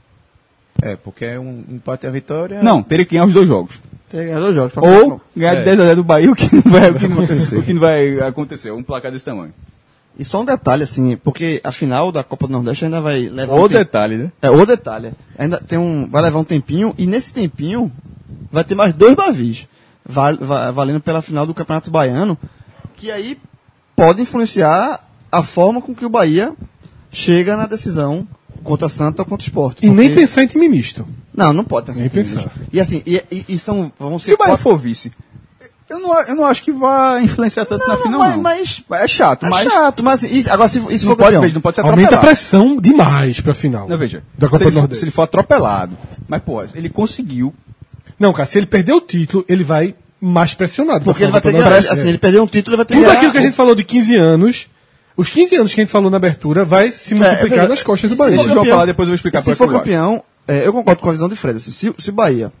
É, porque é um empate a vitória. Não, teria que ganhar os dois jogos. Tem que ganhar dois jogos. pra Ou ganhar de É. dez a zero do Bahia, o que não vai, o que não, o que não vai acontecer. Um placar desse tamanho. E só um detalhe, assim, porque a final da Copa do Nordeste ainda vai levar O um tempo. detalhe, né? É, o detalhe. Ainda tem um, vai levar um tempinho, e nesse tempinho vai ter mais dois Bavis, val, va- valendo pela final do Campeonato Baiano, que aí pode influenciar a forma com que o Bahia chega na decisão contra a Santa ou contra o Sport. E nem Porque- pensar em time misto. Não, não pode pensar. Nem em time pensar. misto. E assim, e, e- e são, vamos Se o Bahia quatro- for vice, Eu não, eu não acho que vai influenciar tanto na final, mas, não. mas É chato, é mas... chato, mas isso, agora se, se Não for pode, campeão, não pode ser Aumenta a atropelado. pressão demais pra final. Não, veja, Da Copa se, ele do for, Nordeste. se ele for atropelado, mas, pô, ele conseguiu... Não, cara, se ele perder o título, ele vai mais pressionado. porque ele pra vai ter que final da ganhar, Copa do assim, Nordeste. ele perdeu um título, ele vai ter que Tudo ganhar. aquilo que a gente falou de quinze anos, os quinze anos que a gente falou na abertura, vai se multiplicar veja, nas costas do se Bahia. Deixa o for João campeão- falar, depois eu vou explicar Se pra for que eu acho. campeão, é, eu concordo com a visão de Fred. Assim, se, se o Bahia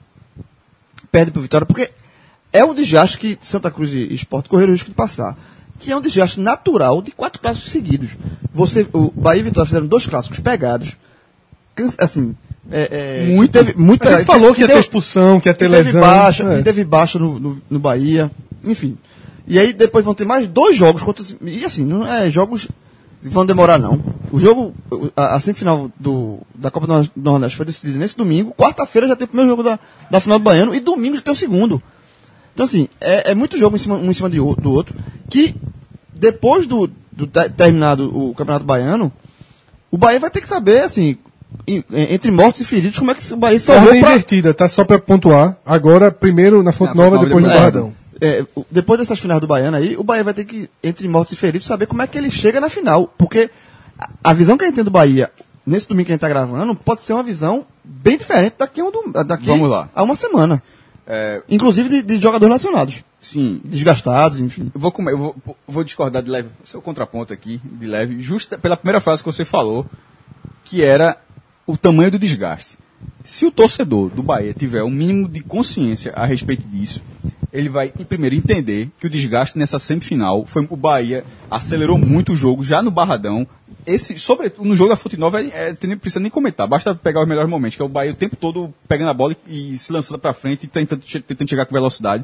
perde pro Vitória, porque é um desgaste que Santa Cruz e Sport correram o risco de passar. Que é um desgaste natural de quatro clássicos seguidos. Você, o Bahia e Vitória fizeram dois clássicos pegados. cansa- Assim, é, é, Muito. Teve, muito A gente falou que ia ter deu- expulsão, que ia ter que teve lesão. baixa, É. que teve baixa no, no, no Bahia, enfim. E aí depois vão ter mais dois jogos contra, e assim, não é jogos que vão demorar não. O jogo, a, a semifinal do, da Copa do Nor- do Nordeste foi decidida nesse domingo, quarta-feira já tem o primeiro jogo da, da final do Baiano e domingo já tem o segundo. Então assim, é, é muito jogo em cima, um em cima de, o- do outro, que depois do, do te- terminado o Campeonato Baiano, o Bahia vai ter que saber, assim, em- em- entre mortos e feridos, como é que o Bahia salvou Ordem pra... invertida, tá? Só pra pontuar. Agora, primeiro na Fonte Na Fonte Nova, Nova, depois no depois- Barradão. É, o- depois dessas finais do Baiano aí, o Bahia vai ter que, entre mortos e feridos, saber como é que ele chega na final. Porque a, a visão que a gente tem do Bahia, nesse domingo que a gente tá gravando, pode ser uma visão bem diferente daqui a, um, dom- daqui Vamos lá. a uma semana. É, Inclusive de, de jogadores nacionados. sim, Desgastados, enfim. eu vou, come- eu vou, vou discordar de leve, seu contraponto aqui, de leve, justa pela primeira frase que você falou, que era o tamanho do desgaste. Se o torcedor do Bahia tiver um mínimo de consciência a respeito disso, ele vai, em primeiro, entender que o desgaste nessa semifinal foi o Bahia acelerou muito o jogo já no Barradão. Esse, sobretudo no jogo da Fonte Nova, é, é, nem precisa nem comentar, basta pegar os melhores momentos, que é o Bahia o tempo todo pegando a bola e, e se lançando para frente e tentando, che- tentando chegar com velocidade.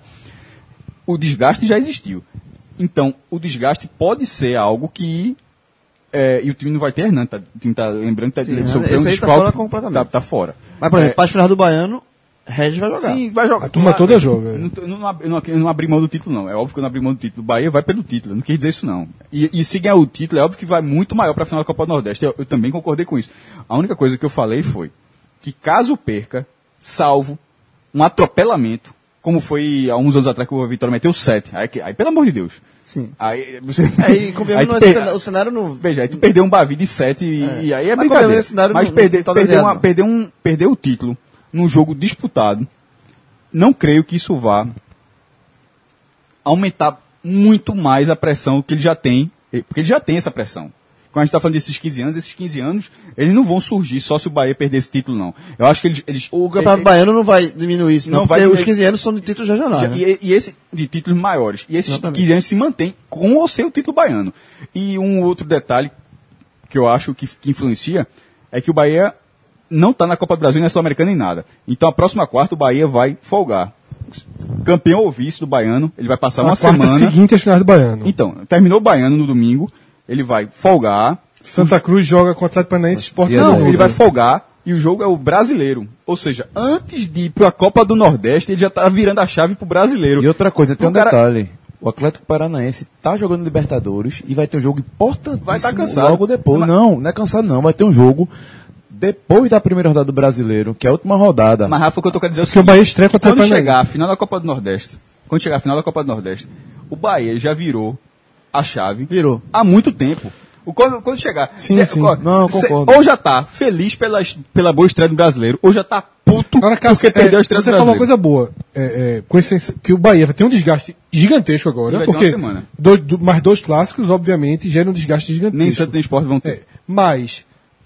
O desgaste já existiu. Então, o desgaste pode ser algo que. É, e o time não vai ter Hernando, tá, o time tá lembrando que tá, Sim, sofreu esse um aí tá desfalque, fora completamente. Tá, tá fora. Mas, por exemplo, É, para as finais do Baiano, Regis vai jogar. sim, vai jogar. A turma Não- toda joga. Eu não, tô- eu não, ab- eu não, eu não abri mão do título, não. É óbvio que eu não abri mão do título. O Bahia vai pelo título. Eu não quis dizer isso, não. E, e se ganhar o título, é óbvio que vai muito maior para a final da Copa do Nordeste. Eu, eu também concordei com isso. A única coisa que eu falei foi que caso perca, salvo um atropelamento, como foi há uns anos atrás que o Vitória meteu sete. Aí, que- aí pelo amor de Deus. Sim. Aí você. Aí, convenhamos, aí tu no per- cenário- o cenário no... Veja, aí tu perdeu um Bavi de sete e, É. e aí é Mas brincadeira. convenhamos, esse cenário Mas não- perder, não tá perder, desenhado, uma, não. perder, um, perder o título num jogo disputado, não creio que isso vá aumentar muito mais a pressão que ele já tem, eh, porque ele já tem essa pressão. Quando a gente está falando desses quinze anos, esses quinze anos, eles não vão surgir só se o Bahia perder esse título, não. Eu acho que eles... eles O Campeonato eles- Baiano não vai diminuir isso, não, Não porque vai os diminuir. quinze anos são de títulos regionais. Já- né? E, e esse de títulos maiores. E esses Exatamente. quinze anos se mantém com ou sem o título baiano. E um outro detalhe que eu acho que, que influencia é que o Bahia não está na Copa do Brasil, nem na Sul-Americana, nem nada. Então a próxima quarta o Bahia vai folgar. Campeão ou vice do baiano, ele vai passar Na uma quarta semana. seguinte às finais do Baiano. Então, terminou o baiano no domingo, ele vai folgar. Santa Cruz joga com o Atlético Paranaense Sport Dia no do Não, domingo. ele vai folgar e o jogo é o brasileiro. Ou seja, antes de ir para a Copa do Nordeste, ele já está virando a chave para o brasileiro. E outra coisa, tem O um cara- detalhe. O Atlético Paranaense tá jogando Libertadores e vai ter um jogo importantíssimo Vai tá cansado. logo depois. Mas- Não, não é cansado não. Vai ter um jogo depois da primeira rodada do Brasileiro, que é a última rodada. Mas, Rafa, o que eu tô querendo dizer é o Porque o seguinte, Bahia estreia com o quando Atlético chegar a Paranaense. final da Copa do Nordeste, quando chegar a final da Copa do Nordeste, o Bahia já virou a chave Virou. há muito tempo. O, quando, quando chegar, Sim, é, sim. ó, Não, cê- concordo. ou já tá feliz pela, es- pela boa estreia do brasileiro, ou já tá puto Agora, Cássio, porque perdeu é, a estreia você do falou uma brasileiro. coisa boa. É, é, com esse, que o Bahia vai ter um desgaste gigantesco E agora. vai ter uma Porque semana. dois, do, mais dois clássicos, obviamente, geram um desgaste gigantesco. Nem Santos nem Sport vão ter. É, mas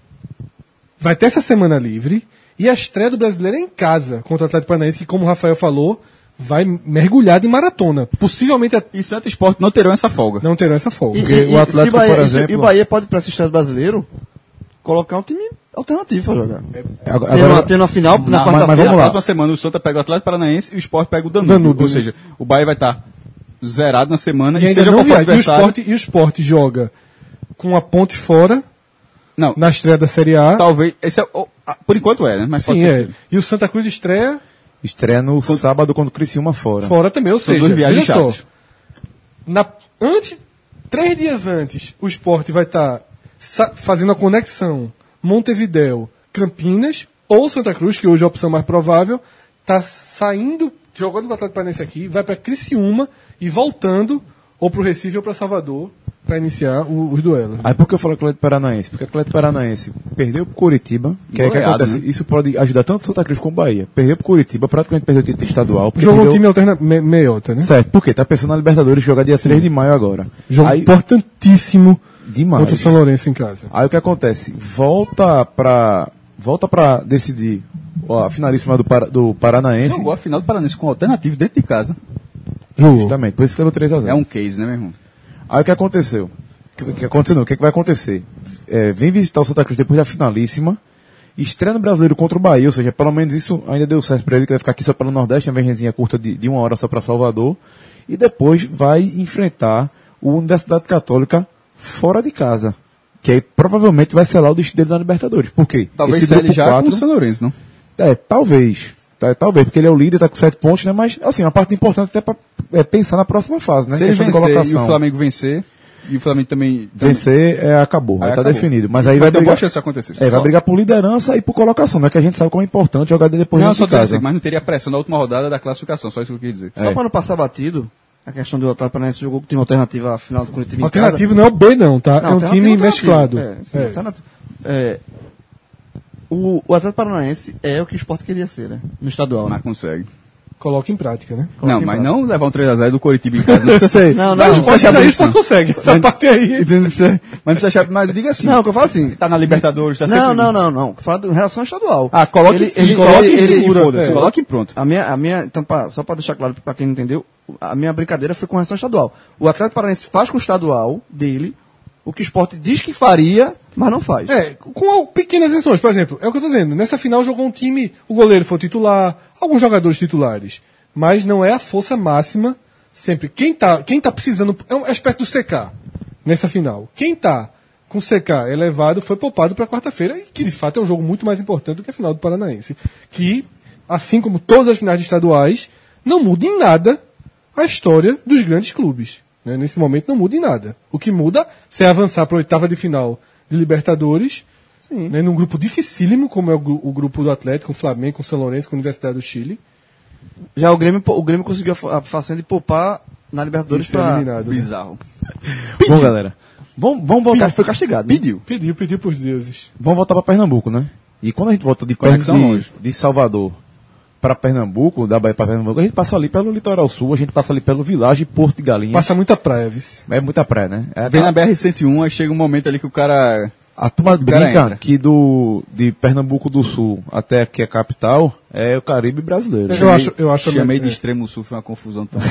vai ter essa semana livre e a estreia do brasileiro é em casa contra o Atlético Paranaense, que, como o Rafael falou, vai mergulhar de maratona. Possivelmente a- E Santos e Sport não terão essa folga. não terão essa folga. E, Porque e- o e Atlético, se o Bahia, por e se- exemplo. e o Bahia pode, para esse estreia brasileiro, colocar um time alternativo para jogar. Agora, Tendo, uma, tendo uma final na, Na- mas- mas quarta-feira. vamos Na lá. próxima semana o Santa pega o Atlético Paranaense e o Sport pega o Danúbio. Danúbio, Ou né? seja, o Bahia vai estar zerado na semana E e, ainda seja não qual for o viaja. E o adversário... Sport, e o Sport joga com a ponte fora Não, na estreia da Série A. talvez... Esse é, o- a- por enquanto é, né? Mas pode Sim, ser é. que- E o Santa Cruz estreia estreia no sábado contra o Criciúma fora. fora também. Ou São seja, duas viagens veja só, chatas. na, antes, três dias antes, o Sport vai estar fazendo a conexão Montevidéu, Campinas ou Santa Cruz, que hoje é a opção mais provável, está saindo jogando o Atlético Paranaense aqui, vai para Criciúma e voltando ou para o Recife ou para Salvador para iniciar o, os duelos. Aí por que eu falo Atlético Paranaense? Porque o Atlético Paranaense perdeu pro Curitiba, que aí que Goleado, acontece, né? isso pode ajudar tanto Santa Cruz como Bahia. Perdeu pro Curitiba, praticamente perdeu o título estadual. porque Jogou um perdeu- time alterna, me, meiota, né? Certo, por quê? Tá pensando na Libertadores, jogar dia três de maio agora. Jogo Aí, importantíssimo demais. contra o São Lourenço em casa. Aí o que acontece? Volta pra, volta pra decidir ó, a finalíssima do, Para- do Paranaense. Jogou a final do Paranense com alternativo dentro de casa. Jogou. Justamente, por isso que levou três a zero. É um case, né, meu irmão? Aí o que aconteceu? O que, que aconteceu não, o que, que vai acontecer? É, vem visitar o Santa Cruz depois da finalíssima, estreia no Brasileiro contra o Bahia, ou seja, pelo menos isso ainda deu certo pra ele, que vai ficar aqui só pelo Nordeste, uma viagemzinha curta de, de uma hora só pra Salvador, e depois vai enfrentar o Universidade Católica fora de casa, que aí provavelmente vai selar o destino dele na Libertadores. Por quê? Talvez Esse ele grupo já quatro- com o São Lourenço, não? É, talvez. Tá, talvez, porque ele é o líder, tá com sete pontos, né? Mas, assim, uma parte importante até pra é, pensar na próxima fase, né? Se ele Questão de vencer e colocação. o Flamengo vencer, e o Flamengo também... Vencer, é, acabou, Aí aí tá acabou. definido. Mas aí Vai vai ter boa brigar, chance de acontecer. é, vai Só- brigar por liderança e por colocação, né? Que a gente sabe como é importante jogar depois Não, dentro só de dizer casa. assim, mas não teria pressão na última rodada da classificação, só isso que eu queria dizer. É. Só para não passar batido, a questão do Atlético Paranaense jogou com time alternativo à final do Curitiba em casa. Alternativo não é o B, não, tá? Não, é um alternativo, time alternativo. mesclado. É, sim, É. alternativo. É, o, o Atlético Paranaense é o que o Sport queria ser, né? No estadual. Mas Né? consegue. Coloca em prática, né? Não, mas não levar um três a zero do Coritiba em casa. Não precisa ser. Não, não, não, não, precisa achar Mas aí isso, só não. consegue. Essa parte aí. Entendeu? Não precisa, mas não precisa achar. Mas diga assim. Não, o que eu falo assim. Tá na Libertadores, tá Não, sempre. não, não, não. Fala em relação ao estadual. Ah, coloque Ele- sim, ele- coloque ele- e ele- segura. Foda-se, é. coloque e pronto. A minha, a minha, então, pra- só para deixar claro para quem não entendeu, a minha brincadeira foi com relação ao estadual. O Atlético Paranaense faz com o estadual dele o que o Sport diz que faria, mas não faz. É, com pequenas exceções. Por exemplo, é o que eu tô dizendo. Nessa final jogou um time, o goleiro foi titular, alguns jogadores titulares. Mas não é a força máxima sempre. Quem tá, quem tá precisando. É uma espécie do C K nessa final. Quem tá com C K elevado foi poupado para quarta-feira, e que de fato é um jogo muito mais importante do que a final do Paranaense. Que, assim como todas as finais estaduais, não muda em nada a história dos grandes clubes. Né? Nesse momento não muda em nada. O que muda se é avançar para a oitava de final de Libertadores, Sim. né, num grupo dificílimo, como é o, gru- o grupo do Atlético, com o Flamengo, com o São Lourenço, com a Universidade do Chile. Já o Grêmio, o Grêmio conseguiu a fa- a façanha de poupar na Libertadores E ser para. eliminado, né? Bizarro. Bom, galera, vamos, vamos voltar, Foi castigado. Né? Pediu. Pediu, pediu pros deuses. vamos voltar pra Pernambuco, né? E quando a gente volta de, Conexão de, longe. de Salvador para Pernambuco, da Bahia para Pernambuco, a gente passa ali pelo Litoral Sul, a gente passa ali pelo Vilagem Porto de Galinhas. Passa muita praia, vice. É muita praia, né? É Vem aquela- na B R cento e um, aí chega um momento ali que o cara. A turma cara brinca entra. que do, de Pernambuco do Sul até aqui a capital é o Caribe brasileiro. Eu acho- eu acho a Chamei minha- de é. extremo sul, foi uma confusão tão.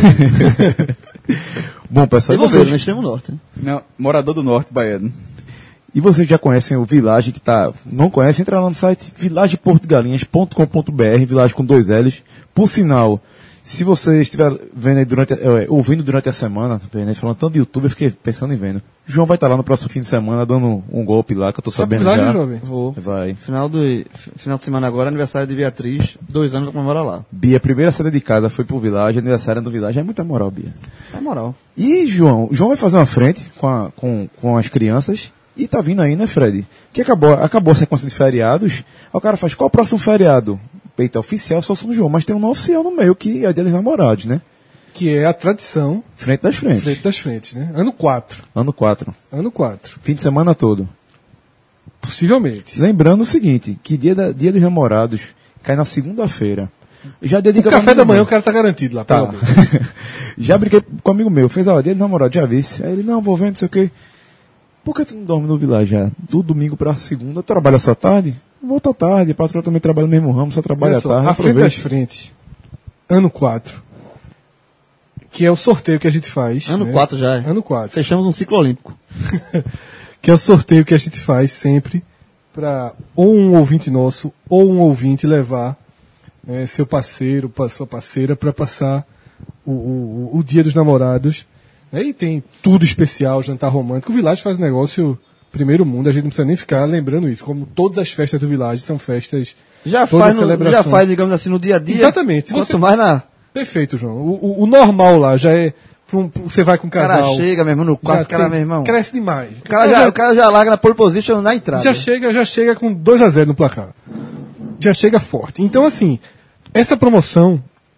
Bom, pessoal, E e você, vocês, no extremo norte. Né? Não, morador do norte baiano. e vocês já conhecem o Village, que tá. Não conhece? Entra lá no site village porto de galinhas ponto com ponto b r, Village com dois L's. Por sinal, se você estiver vendo aí durante, a- é, ouvindo durante a semana, vendo aí, falando tanto do YouTube, eu fiquei pensando em vendo. O João vai estar lá no próximo fim de semana dando um golpe lá, que eu tô Sabe sabendo Village, já. jovem? Vou. Vai. Final, do, final de semana agora, aniversário de Beatriz, dois anos pra comemorar lá. Bia, a primeira saída de casa foi pro Village, aniversário do Village, é muita moral, Bia. É moral. E João, o João vai fazer uma frente com, a- com, com as crianças e tá vindo aí, né, Fred? Que acabou, acabou a sequência de feriados. Aí o cara faz, qual o próximo feriado? Eita, oficial só São João, mas tem um não oficial no meio, que é Dia dos Namorados, né? Que é a tradição Frente das frentes. frente das frentes, né? Ano quatro. Ano quatro. Ano quatro. Fim de semana todo. Possivelmente. Lembrando o seguinte, que dia, da, dia dos Namorados cai na segunda-feira. Já dedica O café da manhã o cara tá garantido lá, pelo Tá. menos. Já briguei com um amigo meu, fez, ó, dia dos namorados, já vi. Aí ele, não, vou ver, não sei o quê. Por que tu não dorme no Village já? Do domingo pra segunda, trabalha só tarde? Volta tarde, a patroa também trabalha no mesmo ramo, só trabalha Olha só, tarde. a frente das aproveita. frentes, ano quatro, que é o sorteio que a gente faz. Ano né? quatro já é. Ano quatro. Fechamos um ciclo olímpico. Que é o sorteio que a gente faz sempre para ou um ouvinte nosso ou um ouvinte levar né, seu parceiro, pa- sua parceira para passar o, o, o dia dos namorados. Né? E tem tudo especial, jantar romântico. O Village faz um negócio primeiro mundo, a gente não precisa nem ficar lembrando isso. Como todas as festas do Village são festas. Já toda faz, no, celebração. já faz, digamos assim, no dia a dia. Exatamente. Quanto Você- mais na. Perfeito, João. O, o- o normal lá já é. pra um- pra- Você vai com o O cara casal. chega, meu irmão, no já quarto, cara, tem- meu irmão. Cresce demais. O cara, já, o cara já larga na pole position na entrada. já chega, já chega com dois a zero no placar. Já chega forte. Então, assim, essa promoção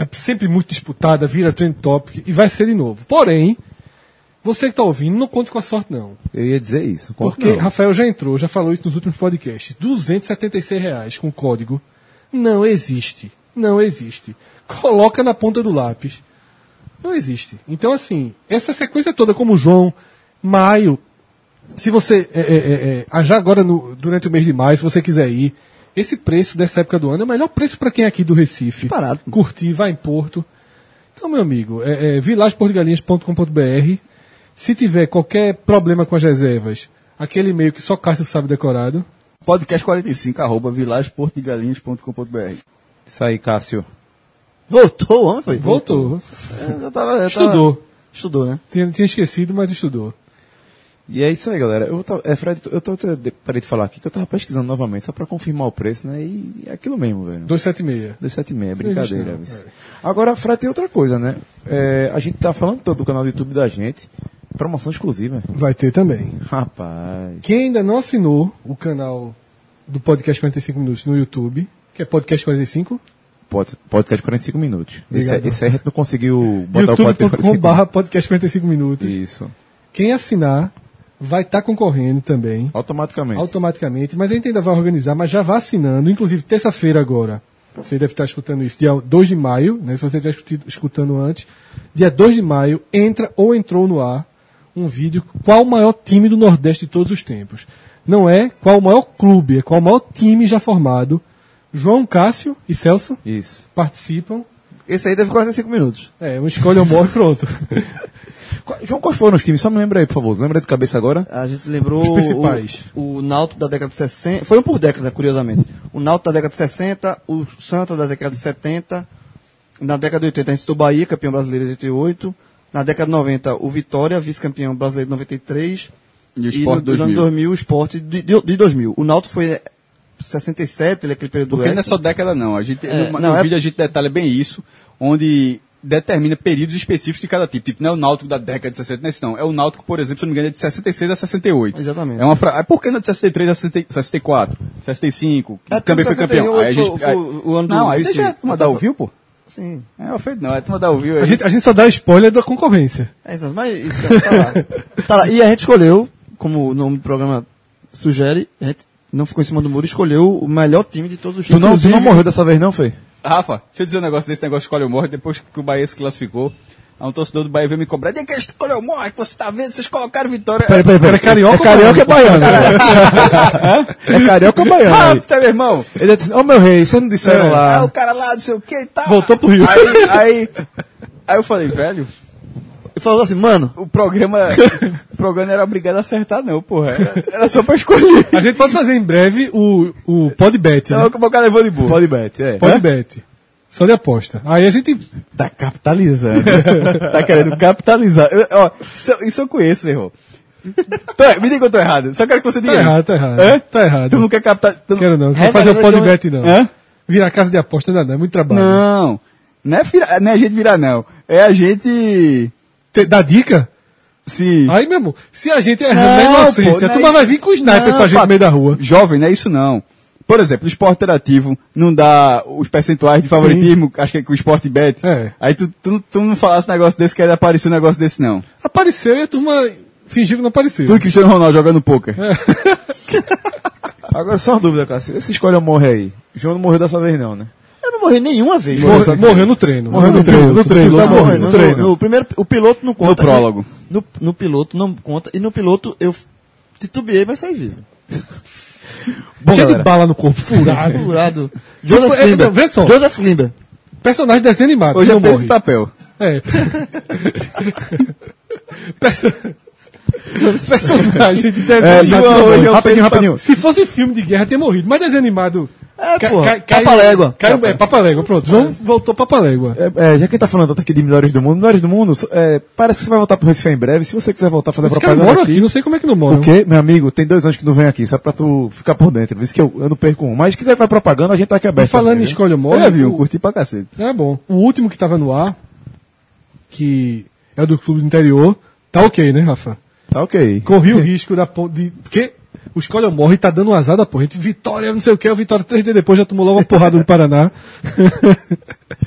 é sempre muito disputada, vira trend topic e vai ser de novo. Porém, você que está ouvindo, não conte com a sorte, não. Eu ia dizer isso. conto Porque não. Rafael já entrou, já falou isso nos últimos podcasts. duzentos e setenta e seis reais com código não existe. Não existe. Coloca na ponta do lápis. Não existe. Então, assim, essa sequência toda, como o João, maio, se você, é, é, é, já agora no, durante o mês de maio, se você quiser ir, esse preço dessa época do ano é o melhor preço para quem é aqui do Recife. Parado. Curtir, vai em Porto. Então, meu amigo, é, é village porto galinhas ponto com ponto b r. Se tiver qualquer problema com as reservas, aquele e-mail que só Cássio sabe decorado. podcast quarenta e cinco, arroba village porto de galinhas ponto com ponto b r. Isso aí, Cássio. Voltou, homem, foi? Voltou. É, eu tava, eu Estudou. Tava... Estudou, né? Tinha, tinha esquecido, mas estudou. E é isso aí, galera. Eu tava, é, Fred, eu tô, eu parei de falar aqui que eu tava pesquisando novamente, só pra confirmar o preço, né? E é aquilo mesmo, velho. duzentos e setenta e seis. dois sete seis, Isso não existe, brincadeira. não, viu? é. Agora, Fred, tem outra coisa, né? É, a gente tá falando tanto do canal do YouTube da gente, promoção exclusiva. Vai ter também. Rapaz. Quem ainda não assinou o canal do Podcast quarenta e cinco Minutos no YouTube, que é Podcast quarenta e cinco, Pod, podcast quarenta e cinco minutos. Esse, Obrigado. esse aí a gente não conseguiu botar o youtube podcast ponto com quarenta e cinco barra podcast quarenta e cinco minutos. Isso. Quem assinar vai estar concorrendo também, Automaticamente. automaticamente, mas a gente ainda vai organizar, mas já vai assinando, inclusive terça-feira agora. Você deve estar escutando isso, dia dois de maio, né? Se você estiver escuti- escutando antes, dia dois de maio, entra ou entrou no ar um vídeo qual o maior time do Nordeste de todos os tempos. Não é qual o maior clube, é qual o maior time já formado. João Cássio e Celso Isso. participam. Esse aí teve quarenta e cinco minutos. É, um escolhe ou morre, pronto. Qu- João, quais foram os times? Só me lembra aí, por favor. Lembra de cabeça agora? A gente lembrou Os principais. O, o Náutico da década de sessenta. Foi um por década, curiosamente. O Náutico da década de sessenta, o Santa da década de setenta. Na década de oitenta, a gente citou Bahia, campeão brasileiro de oitenta e oito. Na década de noventa, o Vitória, vice-campeão brasileiro de noventa e três. E o Sport no, no ano dois mil. dois mil, o Sport de, de, de dois mil. O Náutico foi sessenta e sete, ele é aquele período do Porque não é Hexa. só década, não. A gente, É, no, não, no é- vídeo a gente detalha bem isso, onde determina períodos específicos de cada tipo. Tipo, não é o Náutico da década de sessenta, não é isso não. É o Náutico, por exemplo, se não me engano, é de sessenta e seis a sessenta e oito. Exatamente. É uma fra... é por que não é de sessenta e três a sessenta e quatro? sessenta e cinco? É, também foi sessenta e campeão. oito Aí a gente... foi- foi o ano do não, aí vice- deixa a turma dar ouviu, pô. Sim. É, feito não, é a turma dar ouviu aí. A gente, a gente só dá spoiler da concorrência. É, então, mas então, tá lá. Tá lá. E a gente escolheu, como o nome do programa sugere, a gente não ficou em cima do muro, escolheu o melhor time de todos os Tu times. não, tu Inclusive- não morreu dessa vez, não, Fê? Rafa, deixa eu dizer um negócio desse negócio de escolhe ou morre, depois que o Bahia se classificou, aí um torcedor do Bahia veio me cobrar, de que escolhe ou morre, que você tá vendo, vocês colocaram vitória. Peraí, peraí, peraí. É carioca É carioca ou ou baiano? É carioca ou baiano? Ah, aí? tá, meu irmão. Ele disse, ô meu rei, vocês não disseram É. Aí lá. o cara lá, não sei o que e tal. Voltou pro Rio. Aí, aí, aí eu falei, velho, E falou assim, mano, o programa, o programa não era obrigado a acertar não, porra. Era, era só pra escolher. A gente pode fazer em breve o, o Podbet, Então né? o cara levou de burro. Pode bet, é. Podbet. Só de aposta. Aí a gente... Tá capitalizando. Tá querendo capitalizar. Eu- ó, isso, eu- isso eu conheço, meu irmão. Tô- me diga que eu tô errado. Só quero que você Tá diga errado, isso. tá errado. Hã? Tá errado. Tu não quer captar... Tu não... Quero não, quero Regra fazer o da Podbet não. Hã? Virar casa de aposta ainda não, é muito trabalho. Não. Não é, vira, não é a gente virar, não. É a gente... Te- Dá dica? Sim. Aí, meu irmão, se a gente errar na Não, inocência, pô, não a é turma isso. vai vir com o sniper Não, pra gente pá, no meio da rua. Jovem, não é isso não. Por exemplo, o esporte interativo não dá os percentuais de favoritismo, acho que é com o Sport Bet. É. Aí tu, tu, tu não falasse um negócio desse, que ia aparecer um negócio desse, não. Apareceu e a turma fingiu que não apareceu. Tu e Cristiano Ronaldo jogando poker. Agora só uma dúvida, Cássio. Esse escolha ou morre aí. João não morreu dessa vez, não, né? eu não morri nenhuma vez. Morreu, morreu no treino. Morreu no treino, no treino, Tá lá morrendo. morreu, No, no treino. no primeiro, o piloto não conta. No prólogo. No, no piloto não conta. E no piloto eu titubeei, vai sair vivo. Bom, Cheio de galera. bala no corpo, furado. Furado. Joseph é, Limber. não, vê só. Joseph Limber. Personagem desenho animado. Hoje não eu penso morre. em papel. É. Perso- Personagem de desenho É, animado. João, não hoje morre. eu rapidinho, penso- rapidinho. Se fosse filme de guerra, teria morrido. Mas desenho animado. É, ca- porra. ca- caiu- Papalégua. caiu- É, Papalégua, pronto. João voltou Papalégua. É, é, já que tá falando tanto aqui de melhores do mundo, melhores do mundo, é, parece que você vai voltar pro Recife em breve. Se você quiser voltar a fazer Os caras propaganda moram aqui. aqui, não sei como é que não moram. O quê? Meu amigo, tem dois anos que não vem aqui, só pra tu ficar por dentro. Por isso que eu, eu não perco um. Mas se quiser fazer propaganda, a gente tá aqui E aberto. falando em também, viu? escolha ou morre, É, viu? o- Curti pra cacete. é bom. O último que tava no ar, que é o do clube do interior, tá ok, né, Rafa? Tá ok. Corri o risco da po- de. Porque o Escolha ou Morre tá dando um azar da porra. A gente, Vitória, não sei o que, o Vitória três dias depois já tomou logo uma porrada do Paraná.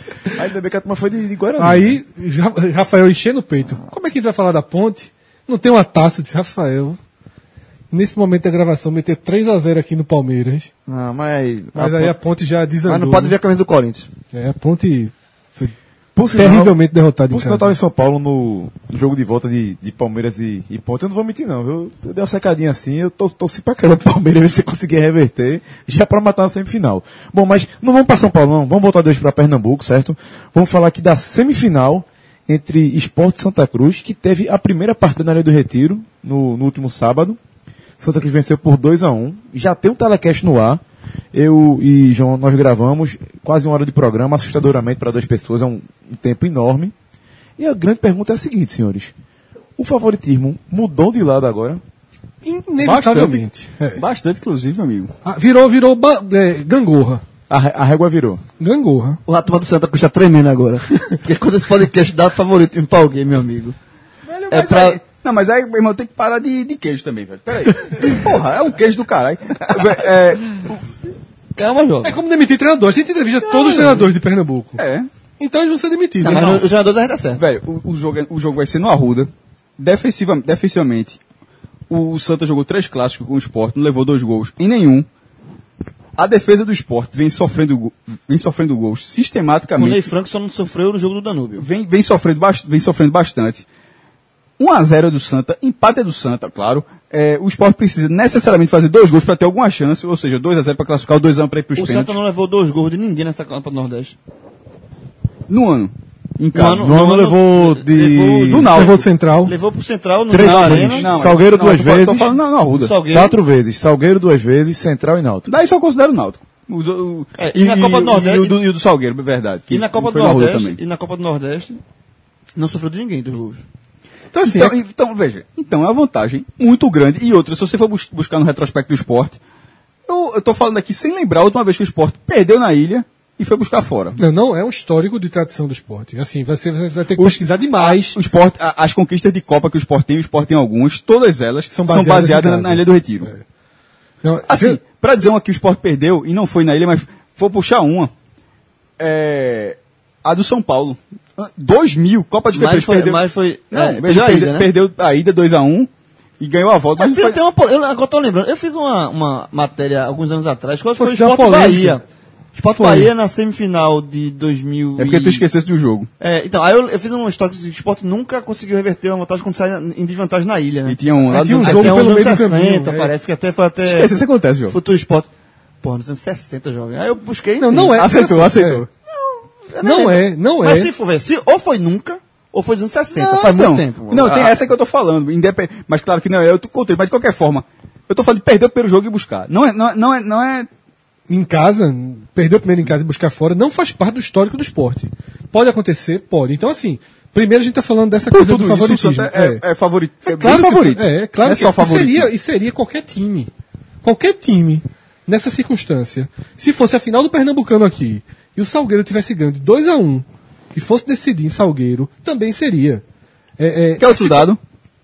Ainda bem que a turma foi de, de Guarani. Aí, Ja- Rafael enchendo o peito. Como é que a gente vai falar da Ponte? Não tem uma taça. Eu disse, Rafael, nesse momento da gravação, meter três a zero aqui no Palmeiras. Não, mas. Mas a aí a Ponte- Ponte já desandou. mas não pode ver a camisa do Corinthians. É, a Ponte foi Por sinal, terrivelmente derrotada em por sinal, eu casa. tava em São Paulo no, no jogo de volta de, de Palmeiras e, e Ponte. Eu não vou mentir, não, viu? Eu dei uma secadinha assim, eu tô, torci pra caramba pro Palmeiras ver se conseguir reverter, já pra matar na semifinal. Bom, mas não vamos pra São Paulo, não. Vamos voltar dois pra Pernambuco, certo? Vamos falar aqui da semifinal entre Sport e Santa Cruz, que teve a primeira partida na Ilha do Retiro, no, no último sábado. Santa Cruz venceu por dois a um. Já tem um telecast no ar. Eu e João, nós gravamos quase uma hora de programa, assustadoramente para duas pessoas, é um, um tempo enorme. E a grande pergunta é a seguinte, senhores. O favoritismo mudou de lado agora? Inevitavelmente. É. Bastante, inclusive, amigo. Ah, virou, virou ba- é, gangorra. A, ré- a régua virou. Gangorra. O Ratuma do Santa Cruz tá tremendo agora. Porque quando esse podcast dá favorito pra alguém, meu amigo. É Mas pra. aí- não, mas aí, meu irmão, tem que parar de, de queijo também, velho. Peraí. Porra, é um queijo do caralho. É, Calma, João. É como demitir treinador. A gente entrevista todos os treinadores de Pernambuco. é. Então eles vão ser demitidos. Não, mas no- os jogadores ainda certo. Velho, o, o jogo, é- o jogo vai ser no Arruda. Defensiva, defensivamente, o Santa jogou três clássicos com o Sport, não levou dois gols em nenhum. A defesa do Sport vem sofrendo, go- vem sofrendo gols O Ney sistematicamente. Franco só não sofreu no jogo do Danúbio. Vem, vem, sofrendo, bast- vem sofrendo bastante. um a zero é do Santa, empate é do Santa, claro. É, o Sport precisa necessariamente fazer dois gols para ter alguma chance, ou seja, dois a zero para classificar, o dois a um para ir para os O pênaltis. Santa não levou dois gols de ninguém nessa Copa do Nordeste. No ano. Em casa. No No ano no levou de... levou do Náutico. Levou central. Levou pro Central no Três na vezes. Arena. Não, Salgueiro não, duas tô falando- vezes. Tô falando na, na Arruda. Salgueiro. Quatro vezes. Salgueiro duas vezes, Central e Náutico. Daí só considero o Náutico. O, o, É, e na Copa do Nordeste- E o do, e o do Salgueiro, é verdade. que E na Copa do foi na Arruda Nordeste, também. e na Copa do Nordeste, não sofreu de ninguém dos gols. Então, assim, Então, é- então, veja, então é uma vantagem muito grande. E outra, se você for bus- buscar no retrospecto do esporte, eu, eu tô falando aqui sem lembrar a última vez que o esporte perdeu na ilha e foi buscar fora. não, não é um histórico de tradição do esporte. Assim, vai, ser, você vai ter que pesquisar demais. O esporte, a- as conquistas de Copa que o esporte tem, o esporte tem algumas, todas elas São são baseadas baseadas, em na, casa. na Ilha do Retiro. Não, Assim, pra dizer uma que o esporte perdeu, e não foi na ilha, mas vou puxar uma, é, a do São Paulo. dois mil, Copa de Campeões, Mas foi, perdeu. mas foi, Não, é, veja, perdeu a perdeu, ida, né? perdeu a ida dois a um e ganhou a volta. Mas Mas eu, não fiz foi, até uma, pol- eu agora tô lembrando, eu fiz uma, uma matéria alguns anos atrás, quando foi, Foi o uma Sport polêmica. Bahia. Sport Foi. Bahia na semifinal de dois mil. é porque tu esquecesse do jogo. É, então, aí eu, eu fiz um histórico que o Sport nunca conseguiu reverter uma vantagem quando sai em desvantagem na ilha, né? E tinha um lá Aí tinha um dos jogo Até pelo uns meio anos do caminho, sessenta, é. parece que até foi até Esquece, isso acontece, João. Futuro Sport. Porra, nos anos sessenta jogos. Aí eu busquei. Não, enfim. não é. Aceitou, assim, aceitou. Eu Não lembro. é, não Mas é. se for ver, se, ou foi nunca, ou foi dos anos sessenta, Não, faz então, muito tempo. Não, tem Ah, essa que eu tô falando. Independ... Mas claro que não é eu tô contei, mas de qualquer forma, eu tô falando de perder o primeiro jogo e buscar. Não é, não é, não é, não é Em casa, perder o primeiro em casa e buscar fora, não faz parte do histórico do esporte. Pode acontecer? Pode. Então, assim, primeiro a gente tá falando dessa por coisa tudo do isso, o favoritismo. Santa é, é, favorito. É, É claro bem que- favorito. É, claro é que só favorito. Seria, e seria qualquer time. Qualquer time, nessa circunstância. Se fosse a final do Pernambucano aqui, e o Salgueiro tivesse ganho de dois a um, e fosse decidir em Salgueiro, também seria. É, é, Quer outro dado?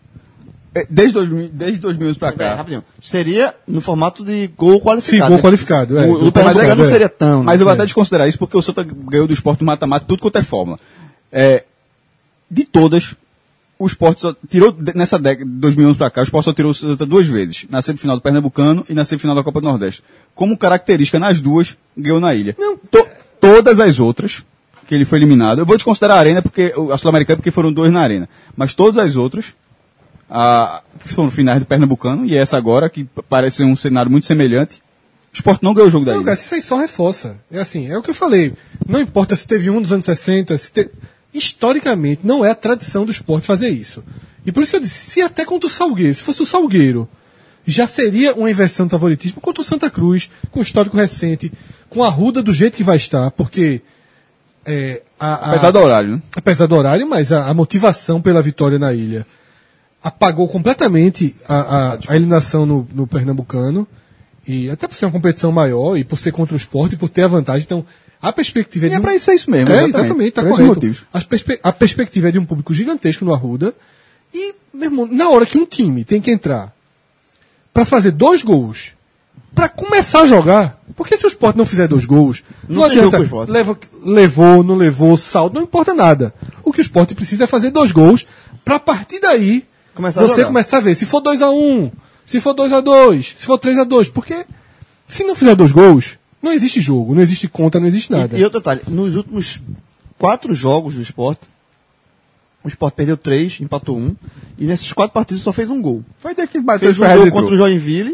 É, Desde dois mil, desde dois mil pra É, cá. rapidinho. Seria no formato de gol qualificado. Sim, gol né? qualificado, é. O, Gol o Pernambucano qualificado, não é. seria tão. Mas eu vou É. até desconsiderar isso porque o Santa ganhou do Sport no mata-mata tudo quanto é fórmula. É, de todas, o Sport só tirou, de- nessa década de dois mil e onze pra cá, o Sport só tirou o Santa duas vezes. Na semifinal do Pernambucano e na semifinal da Copa do Nordeste. Como característica nas duas, ganhou na ilha. To- todas as outras, que ele foi eliminado, eu vou desconsiderar a Arena, porque a Sul-Americana, porque foram dois na Arena. Mas todas as outras, a, que foram finais do Pernambucano, e essa agora, que p- parece um cenário muito semelhante, o Sport não ganhou o jogo da Não, ilha. cara, isso aí só reforça. É assim, é o que eu falei. Não importa se teve um dos anos sessenta, se te... historicamente não é a tradição do esporte fazer isso. E por isso que eu disse, se até contra o Salgueiro, se fosse o Salgueiro, já seria uma inversão do favoritismo contra o Santa Cruz, com o histórico recente, com a Arruda do jeito que vai estar, porque é, a, a- Apesar do horário, né? apesar do horário, mas a, a motivação pela vitória na ilha apagou completamente a, a, a eliminação no, no Pernambucano, e até por ser uma competição maior, e por ser contra o esporte, e por ter a vantagem. Então, a perspectiva E de é um- pra isso, é isso mesmo. É, exatamente, tá Por esses correto. motivos. A, perspe- a perspectiva é de um público gigantesco no Arruda, e, meu irmão, na hora que um time tem que entrar para fazer dois gols, pra começar a jogar. Porque se o Sport não fizer dois gols, não, Não tem adianta, jogo pro Sport. leva, levou, não levou, saldo, não importa nada. O que o Sport precisa é fazer dois gols, pra partir daí, Começar a você jogar. começar a ver se for dois a um, se for dois a dois, se for três a dois, porque se não fizer dois gols, não existe jogo, não existe conta, não existe nada. E, e outro detalhe, nos últimos quatro jogos do Sport, o Sport perdeu três, empatou um, e nesses quatro partidos só fez um gol. Foi daí que bateu Fez o um Ferraz gol entrou. contra o Joinville,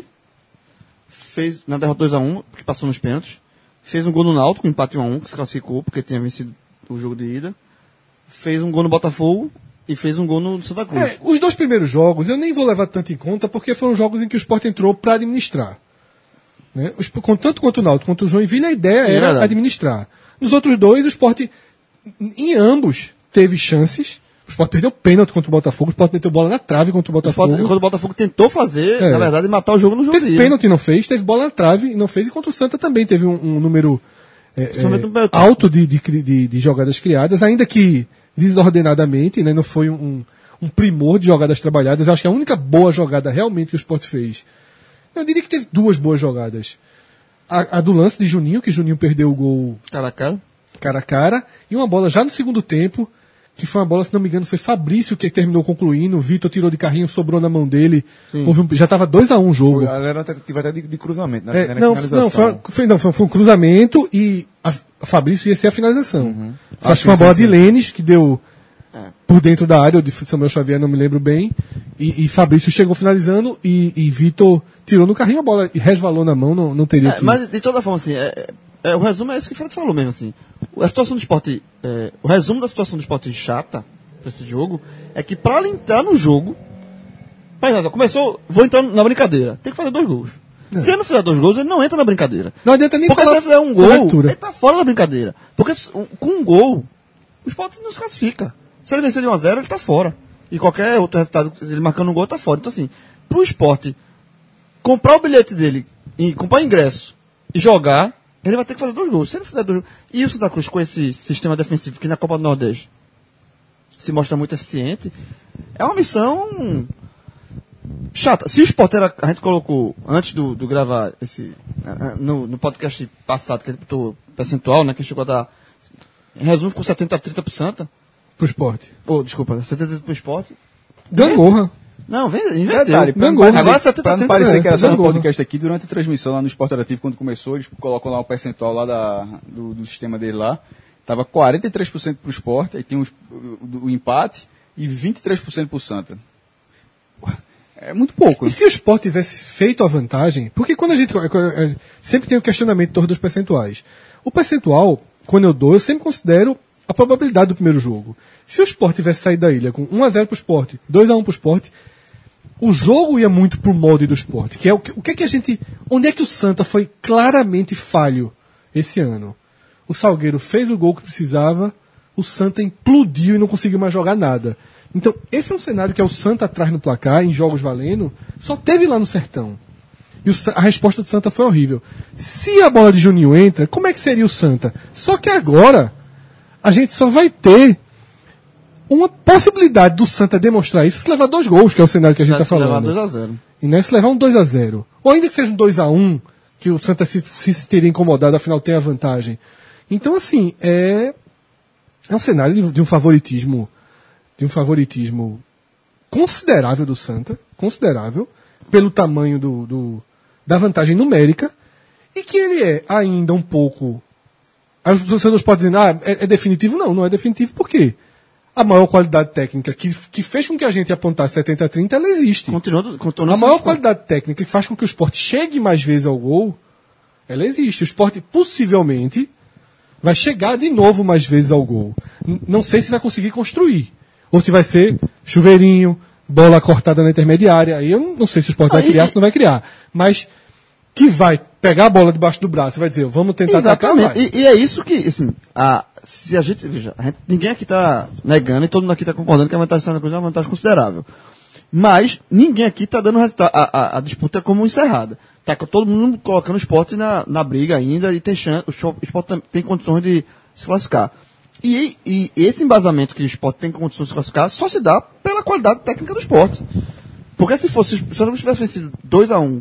fez na derrota dois a um, porque passou nos pênaltis, fez um gol no Náutico, empate um a um, que se classificou, porque tinha vencido o jogo de ida, fez um gol no Botafogo e fez um gol no Santa Cruz. É, os dois primeiros jogos eu nem vou levar tanto em conta, porque foram jogos em que o Sport entrou para administrar. Né? Os- com- Tanto quanto o Náutico quanto o Joinville, a ideia Sim, era verdade. administrar. Nos outros dois, o Sport, em ambos, teve chances. O Sport perdeu pênalti contra o Botafogo, o Sport meteu bola na trave contra o O Sport, Botafogo. quando o Botafogo tentou fazer, É. na verdade, matar o jogo no jogo. Teve pênalti e não fez, teve bola na trave e não fez, e contra o Santa também teve um, um número é, Principalmente é, no primeiro tempo. alto de, de, cri- de- de jogadas criadas, ainda que desordenadamente, né, não foi um, um primor de jogadas trabalhadas. Eu acho que a única boa jogada realmente que o Sport fez, eu diria que teve duas boas jogadas. A, a do lance de Juninho, que Juninho perdeu o gol Cara a cara. cara a cara, e uma bola já no segundo tempo, que foi uma bola, se não me engano, foi Fabrício que terminou concluindo, o Vitor tirou de carrinho, sobrou na mão dele. Houve um- já estava dois a um o jogo. Foi, era uma tentativa até de, de cruzamento, né? É, Na não, finalização. não, foi, foi- não, foi, foi um cruzamento e a, a Fabrício ia ser a finalização. Uhum. Acho Ah, que foi uma sim, bola sim, de sim. Lênis, que deu por dentro da área, ou de Samuel Xavier, não me lembro bem. E, e Fabrício chegou finalizando e, e Vitor tirou no carrinho a bola e resvalou na mão, não, não teria É, que... mas, de toda forma, assim, é, é, o resumo é isso que o Fred falou mesmo, assim. A situação do esporte, é, o resumo da situação do esporte chata pra esse jogo é que pra ele entrar no jogo, por exemplo, começou, vou entrar na brincadeira, tem que fazer dois gols. Se ele não fizer dois gols, ele não entra na brincadeira. Não adianta nem Porque se falar ele fizer um gol, cobertura. ele tá fora da brincadeira. Porque s- um- com um gol, o esporte não se classifica. Se ele vencer de um a zero, ele tá fora. E qualquer outro resultado, ele marcando um gol, tá fora. Então, assim, pro esporte comprar o bilhete dele, e comprar o ingresso e jogar, ele vai ter que fazer dois gols. Se ele fizer dois gols. E o Santa Cruz, com esse sistema defensivo que na Copa do Nordeste se mostra muito eficiente, é uma missão chata. Se o Sport era, a gente colocou, antes do, do gravar esse, ah, ah, no, no podcast passado, que a gente botou percentual, né, que chegou a dar, em resumo, ficou setenta a trinta por cento, Pro esporte. ou, desculpa, setenta a trinta pro Sport. Gangorra. Não, vem, inverteu. Detalhe, pra não Gangorra. parecer, Agora setenta pra não trinta, parecer que era só no Gangorra. podcast aqui, durante a transmissão lá no Esporte Interativo, quando começou, eles colocam lá o percentual lá da, do, do sistema dele lá. Tava quarenta e três por cento pro Sport, aí tem os- o, o empate, e vinte e três por cento pro Santa. É muito pouco. E se o Sport tivesse feito a vantagem, porque quando a gente. Sempre tem o questionamento em torno dos percentuais. O percentual, quando eu dou, eu sempre considero a probabilidade do primeiro jogo. Se o Sport tivesse saído da ilha com um a zero pro Sport, dois a um pro Sport, o jogo ia muito pro molde do Sport. Que é o que, o que é que a gente. Onde é que o Santa foi claramente falho esse ano? O Salgueiro fez o gol que precisava, o Santa implodiu e não conseguiu mais jogar nada. Então, esse é um cenário que é o Santa atrás no placar, em jogos valendo, só teve lá no Sertão. E o Sa- a resposta do Santa foi horrível. Se a bola de Juninho entra, como é que seria o Santa? Só que agora, a gente só vai ter uma possibilidade do Santa demonstrar isso se levar dois gols, que é o cenário que a gente está Se levar falando. dois a zero. E não é se levar um dois a zero. Ou ainda que seja um dois a um, que o Santa se, se teria incomodado, afinal tem a vantagem. Então, assim, é, é um cenário de, de um favoritismo, de um favoritismo considerável do Santa, considerável, pelo tamanho do, do- da vantagem numérica, e que ele é ainda um pouco. Os torcedores podem dizer, ah, é, é definitivo? Não, não é definitivo, por quê? A maior qualidade técnica que, que fez com que a gente apontasse setenta a trinta, ela existe. Continuando, continuando A sendo maior Sport. qualidade técnica que faz com que o esporte chegue mais vezes ao gol, ela existe. O esporte possivelmente vai chegar de novo mais vezes ao gol. N- não sei se vai conseguir construir. Ou se vai ser chuveirinho, bola cortada na intermediária. Aí eu não, não sei se o esporte vai Aí- criar, se não vai criar. Mas que vai pegar a bola debaixo do braço e vai dizer, vamos tentar atacar, vai. Exatamente. E, e é isso que, assim, a, se a gente, veja, a gente- ninguém aqui está negando e todo mundo aqui está concordando que a vantagem de Santa Cruz é uma vantagem considerável. Mas ninguém aqui está dando resultado, a, a, a disputa como encerrada. Tá com todo mundo colocando o esporte na, na briga ainda e tem chance, o esporte- o esporte tem- tem condições de se classificar. E, e esse embasamento que o esporte tem condições de se classificar só se dá pela qualidade técnica do esporte. Porque se fosse, se o Santa Cruz tivesse vencido dois a um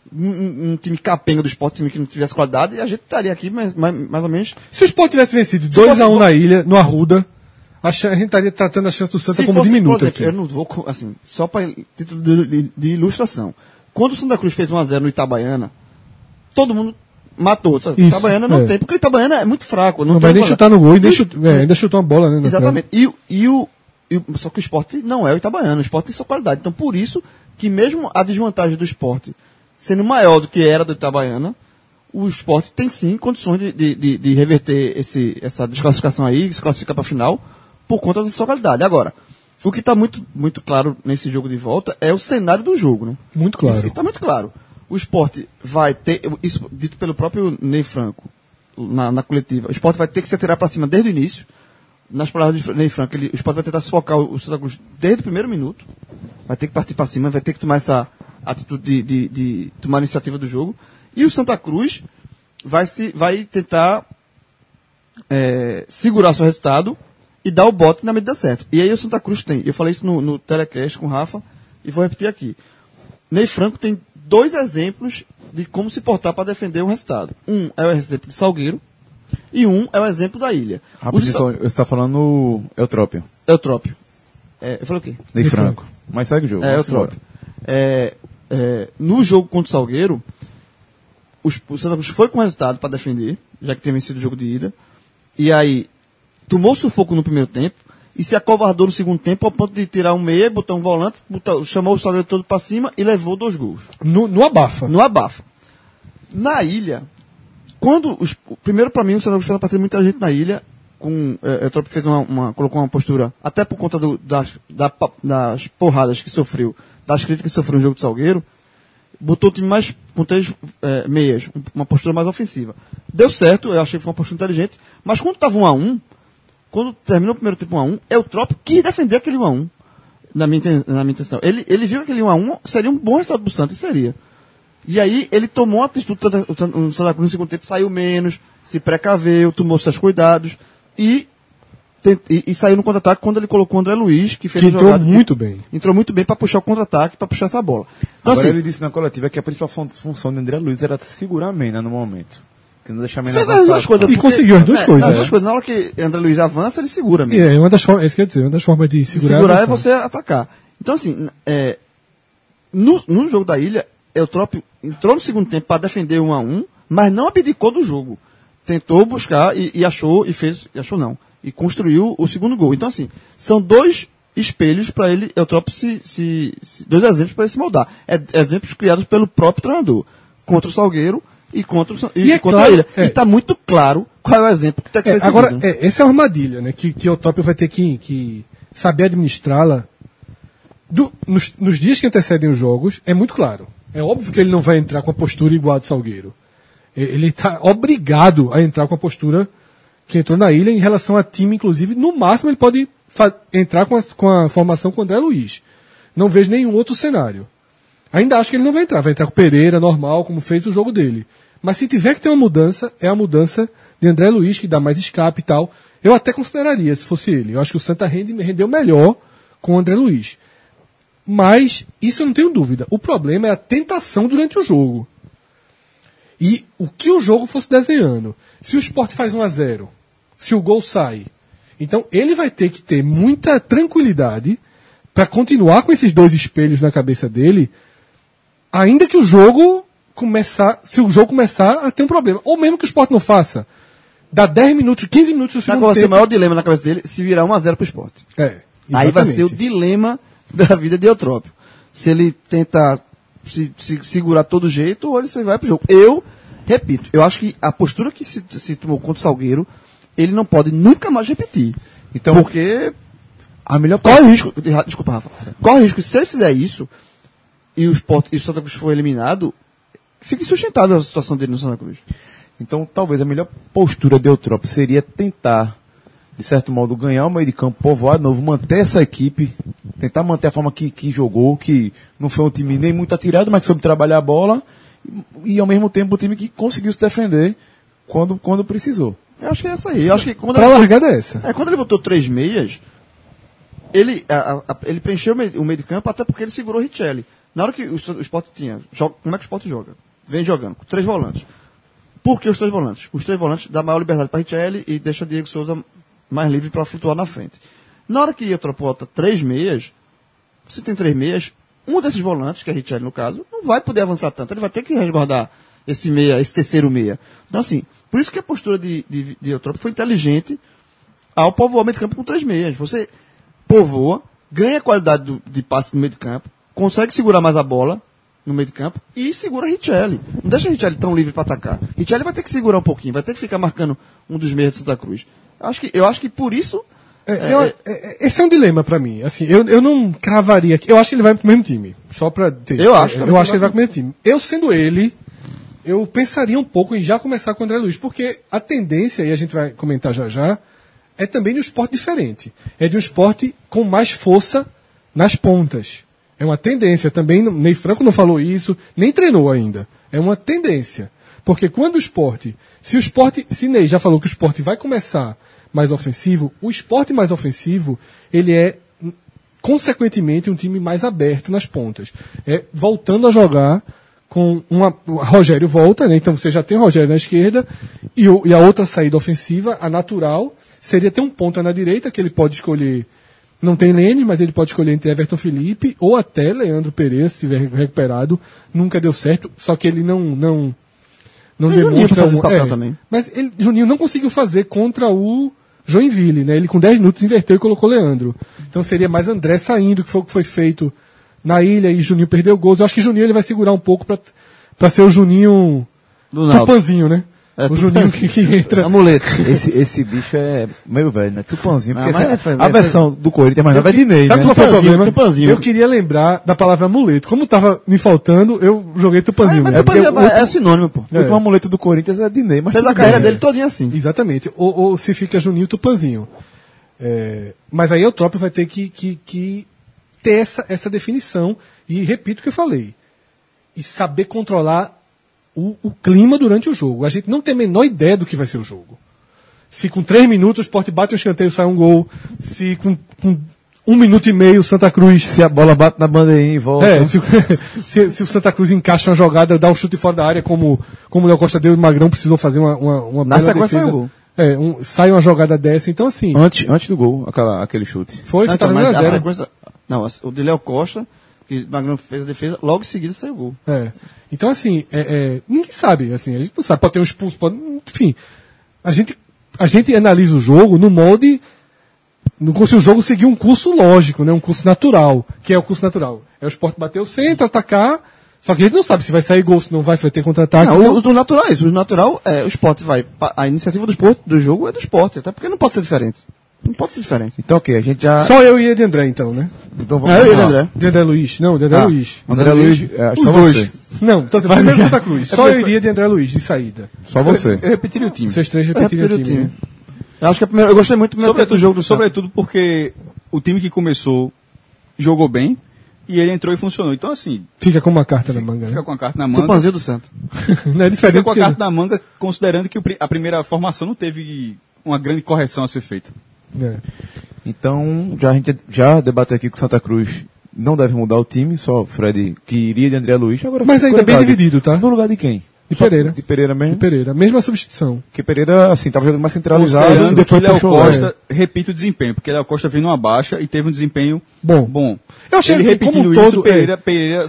um, um, um time capenga do Sport, um time que não tivesse qualidade, e a gente estaria aqui mais, mais, mais ou menos... Se o Sport tivesse vencido Se dois fosse- a um na ilha, no Arruda, a, chan- a gente estaria tratando a chance do Santa Se como fosse, diminuta por exemplo, aqui. eu não vou, co- assim, só para título de, de- de ilustração. Quando o Santa Cruz fez um a zero no Itabaiana, todo mundo matou. Sabe? Isso, Itabaiana não é. tem, porque o Itabaiana é muito fraco. Não, Não tem vai nem goleiro. chutar no gol, e nem E- chut- é, ainda chutou uma bola, né? na Exatamente. E, o- e, o, e o- só que o esporte não é o Itabaiana, o esporte tem sua qualidade. Então, por isso que mesmo a desvantagem do esporte sendo maior do que era do Itabaiana, o esporte tem sim condições de, de, de, de reverter esse, essa desclassificação aí, se classificar para a final, por conta da sua qualidade. Agora, o que está muito, muito claro nesse jogo de volta é o cenário do jogo, né? Muito claro. Isso está muito claro. O esporte vai ter, isso dito pelo próprio Ney Franco, na, na coletiva, o esporte vai ter que se atirar para cima desde o início. Nas palavras de Ney Franco, ele, o esporte vai tentar sufocar o, o Santa Cruz desde o primeiro minuto. Vai ter que partir para cima, vai ter que tomar essa atitude de, de, de tomar a iniciativa do jogo. E o Santa Cruz vai, se, vai tentar é, segurar seu resultado e dar o bote na medida certa. E aí o Santa Cruz tem, eu falei isso no, no telecast com o Rafa e vou repetir aqui. Ney Franco tem dois exemplos de como se portar para defender um resultado. Um é o exemplo de Salgueiro e um é o exemplo da Ilha. O de Rapidinho, Sal- só, você está falando Eutrópio, Eutrópio. É, eu falei o quê? Ney Ney Franco. Mas segue o jogo. É, vamos Eutrópio. embora. É, é, no jogo contra o Salgueiro, os, o Santa Cruz foi com resultado para defender, já que tinha vencido o jogo de ida. E aí, tomou sufoco no primeiro tempo e se acovardou no segundo tempo ao ponto de tirar um meia, botar um volante, botar, chamou o Salgueiro todo para cima e levou dois gols. No, no abafa. No abafa. Na ilha, quando os, primeiro para mim o Santa Cruz fez uma partida muita gente na ilha, com é, o Trop fez uma, uma colocou uma postura até por conta do, das, da, das porradas que sofreu, das críticas que sofreu no jogo de Salgueiro, botou o time mais com três é, meias, uma postura mais ofensiva. Deu certo, eu achei que foi uma postura inteligente, mas quando estava um a um, quando terminou o primeiro tempo um a um, é o Trop que quis defender aquele um a um. Na minha, inten- na minha intenção. Ele, ele viu que aquele um a um seria um bom resultado pro Santos, e seria. E aí ele tomou a atitude, o Santa o Santa Cruz no segundo tempo saiu menos, se precaveu, tomou seus cuidados e, tent- e, e saiu no contra-ataque quando ele colocou o André Luiz, que fez Que a entrou jogada. muito bem. Entrou muito bem para puxar o contra-ataque, para puxar essa bola. Então, Agora assim, ele disse na coletiva que a principal fun- função de André Luiz era segurar a Mena no momento. Que não deixar a Mena fez as avançar. duas coisas. E porque- conseguiu as duas é, coisas, As é. duas coisas. Na hora que André Luiz avança, ele segura E mesmo. é uma das formas, é isso que eu ia dizer, uma das formas de segurar, Segurar é avançar. você atacar. Então, assim, é, no, no jogo da Ilha, Eutrópio entrou no segundo tempo para defender um a um, mas não abdicou do jogo. Tentou buscar e, e achou, e fez, e achou não, e construiu o segundo gol. Então, assim, são dois espelhos para ele, Eutrópio se, se, se, dois exemplos para ele se moldar. É, exemplos criados pelo próprio treinador, contra o Salgueiro e contra, o, Sa- e E é contra claro, a Ilha. é. E está muito claro qual é o exemplo que tem que É, ser agora, seguido. é, essa é a armadilha, né? Que, que o Eutrópio vai ter que, que saber administrá-la. Do- Nos, nos dias que antecedem os jogos, é muito claro. É óbvio que ele não vai entrar com a postura igual a de Salgueiro. E- Ele está obrigado a entrar com a postura que entrou na Ilha em relação a time, inclusive. No máximo, ele pode fa- entrar com a, com a formação com o André Luiz. Não vejo nenhum outro cenário. Ainda acho que ele não vai entrar. Vai entrar com o Pereira, normal, como fez o jogo dele. Mas se tiver que ter uma mudança, é a mudança de André Luiz, que dá mais escape e tal. Eu até consideraria, se fosse ele. Eu acho que o Santa rende, rendeu melhor com o André Luiz. Mas, isso eu não tenho dúvida. O problema é a tentação durante o jogo. E o que o jogo fosse desenhando. Se o Sport faz um a zero, se o gol sai, então ele vai ter que ter muita tranquilidade para continuar com esses dois espelhos na cabeça dele, ainda que o jogo começar, se o jogo começar a ter um problema. Ou mesmo que o Sport não faça. Dá dez minutos, quinze minutos do Sabe segundo qual vai ser o tempo. maior dilema na cabeça dele? Se virar um a zero pro Sport. É, Aí vai ser o exatamente. dilema da vida de Eutrópio. Se ele tentar se, se segurar todo jeito ou ele se vai pro jogo. Eu, repito, eu acho que a postura que se, se tomou contra o Salgueiro, ele não pode nunca mais repetir. Então, Porque a melhor qual é o risco? Desculpa, Rafa. Qual é o risco? Se ele fizer isso e o, Sport, e o Santa Cruz for eliminado, fica insustentável a situação dele no Santa Cruz. Então, talvez a melhor postura de Eutrópio seria tentar, de certo modo, ganhar o meio de campo, povoar de novo, manter essa equipe, tentar manter a forma que, que jogou, que não foi um time nem muito atirado, mas que soube trabalhar a bola, e, e ao mesmo tempo um time que conseguiu se defender quando, quando precisou. Eu acho que é essa aí. Eu acho que quando Pra ele- largada é essa. É, quando ele botou três meias, ele, a- a- ele preencheu o meio, o meio de campo até porque ele segurou o Richelli. Na hora que o, o Sport tinha, joga, como é que o Sport joga? Vem jogando com três volantes. Por que os três volantes? Os três volantes dão maior liberdade para Richelli e deixa Diego Souza mais livre para flutuar na frente. Na hora que Ietrop bota três meias, você tem três meias, um desses volantes, que é Richelli no caso, não vai poder avançar tanto, ele vai ter que resguardar esse meia, esse terceiro meia. Então assim, por isso que a postura de, de, de Ietrop foi inteligente ao povoar o meio de campo com três meias. Você povoa, ganha qualidade do, de passe no meio de campo, consegue segurar mais a bola no meio de campo e segura Richelli. Não deixa Richelli tão livre para atacar. Richelli vai ter que segurar um pouquinho, vai ter que ficar marcando um dos meias de Santa Cruz. Eu acho que, eu acho que por isso... É, é, eu, é, esse é um dilema pra mim. Assim, eu, eu não cravaria aqui. Eu acho que ele vai pro mesmo time. Só pra ter. Eu acho. Eu acho que ele vai pro mesmo time. Eu sendo ele, eu pensaria um pouco em já começar com o André Luiz, porque a tendência, e a gente vai comentar já já, é também de um esporte diferente. É de um esporte com mais força nas pontas. É uma tendência também. Ney Franco não falou isso, nem treinou ainda. É uma tendência. Porque quando o esporte, se o esporte, se Ney já falou que o esporte vai começar mais ofensivo, o esporte mais ofensivo, ele é, consequentemente, um time mais aberto nas pontas. É voltando a jogar com uma... O Rogério volta, né? Então você já tem o Rogério na esquerda, e, o, e a outra saída ofensiva, a natural, seria ter um ponta na direita, que ele pode escolher... Não tem Lene, mas ele pode escolher entre Everton Felipe ou até Leandro Pereira, se tiver recuperado. Nunca deu certo, só que ele não... não não E Juninho demonstra faz esse um- papel é, também. Mas ele, Juninho não conseguiu fazer contra o Joinville, né? Ele com dez minutos inverteu e colocou Leandro. Então seria mais André saindo, que foi o que foi feito na ilha, e Juninho perdeu gols. Eu acho que Juninho ele vai segurar um pouco pra, pra ser o Juninho Do Náutico. Tupanzinho, né? É, o Juninho que, que entra. Amuleto. Esse, esse bicho é meio velho, né? Tupanzinho. Porque Ah, mas essa- é, foi- a é, versão do Corinthians mais nova é de Ney, Sabe né? qual foi o Tupanzinho, problema? Tupanzinho. Eu queria lembrar da palavra amuleto. Como tava me faltando, eu joguei Tupanzinho. Mas mesmo. Tupanzinho porque é, o- é sinônimo, pô. O último amuleto do Corinthians é de Ney, mas Fez a tudo carreira bem, dele todinha assim. Exatamente. Ou, ou se fica Juninho Tupanzinho. É, mas aí o Trop vai ter que, que, que ter essa, essa definição. E repito o que eu falei. E saber controlar o, o clima durante o jogo. A gente não tem a menor ideia do que vai ser o jogo. Se com três minutos o Sport bate um escanteio, sai um gol. Se com, com um minuto e meio o Santa Cruz... Se a bola bate na bandeirinha e volta. É, se, o- se, se o Santa Cruz encaixa uma jogada, dá um chute fora da área, como, como o Léo Costa deu e o Magrão precisou fazer uma, uma, uma Na bela sequência defesa. sai o gol. É, um, sai uma jogada dessa, então assim, Antes, antes do gol, aquela, aquele chute. foi, Não, foi então, tava mas zero a a zero. sequência... Não, o de Léo Costa, que o Magrão fez a defesa, logo em seguida saiu o gol. É. Então assim, é, é, ninguém sabe, assim, a gente não sabe, pode ter um expulso, pode, enfim, a gente, a gente analisa o jogo no molde, no, se o jogo seguir um curso lógico, né, um curso natural, que é o curso natural. É o Sport bater o centro, atacar, só que a gente não sabe se vai sair gol, se não vai, se vai ter contra-ataque. Não, então- o, o natural é isso. O natural é o esporte vai. pa- A iniciativa do esporte, do jogo é do esporte, até porque não pode ser diferente. Não pode ser diferente. Então, ok, a gente já... Só eu e de André, então, né? Então vamos É, eu e lá. André. De André Luiz. Não, de André Ah. Luiz. André Luiz, é, Os só dois. você. Não, então você vai primeiro Santa Cruz. Só eu iria de André Luiz, de saída. Só você. Eu repetiria o time. Vocês três Eu repetiram o repetiria time. o time. né? Eu acho que a primeira, eu gostei muito do primeiro tempo do jogo do Santos. Sobretudo porque o time que começou jogou bem e ele entrou e funcionou. Então, assim, Fica com uma carta na manga, fica né? com a carta na manga. Tupanzinho do Santos. Não é Fica diferente com a porque- carta na manga, considerando que o pri- a primeira formação não teve uma grande correção a ser feita. É. Então, já, a gente já debateu aqui que o Santa Cruz não deve mudar o time, só o Fred que iria de André Luiz. Agora Mas ficou ainda bem curiosidade. dividido, tá? No lugar de quem? De Só Pereira. De Pereira mesmo? De Pereira. Mesma substituição. Porque Pereira, assim, tava jogando mais centralizado. Considerando que depois Léo puxou, Costa, repito o desempenho, porque Léo Costa veio numa baixa e teve um desempenho Bom. bom. Eu achei Ele assim, repetindo como um isso, todo, Pereira, Pereira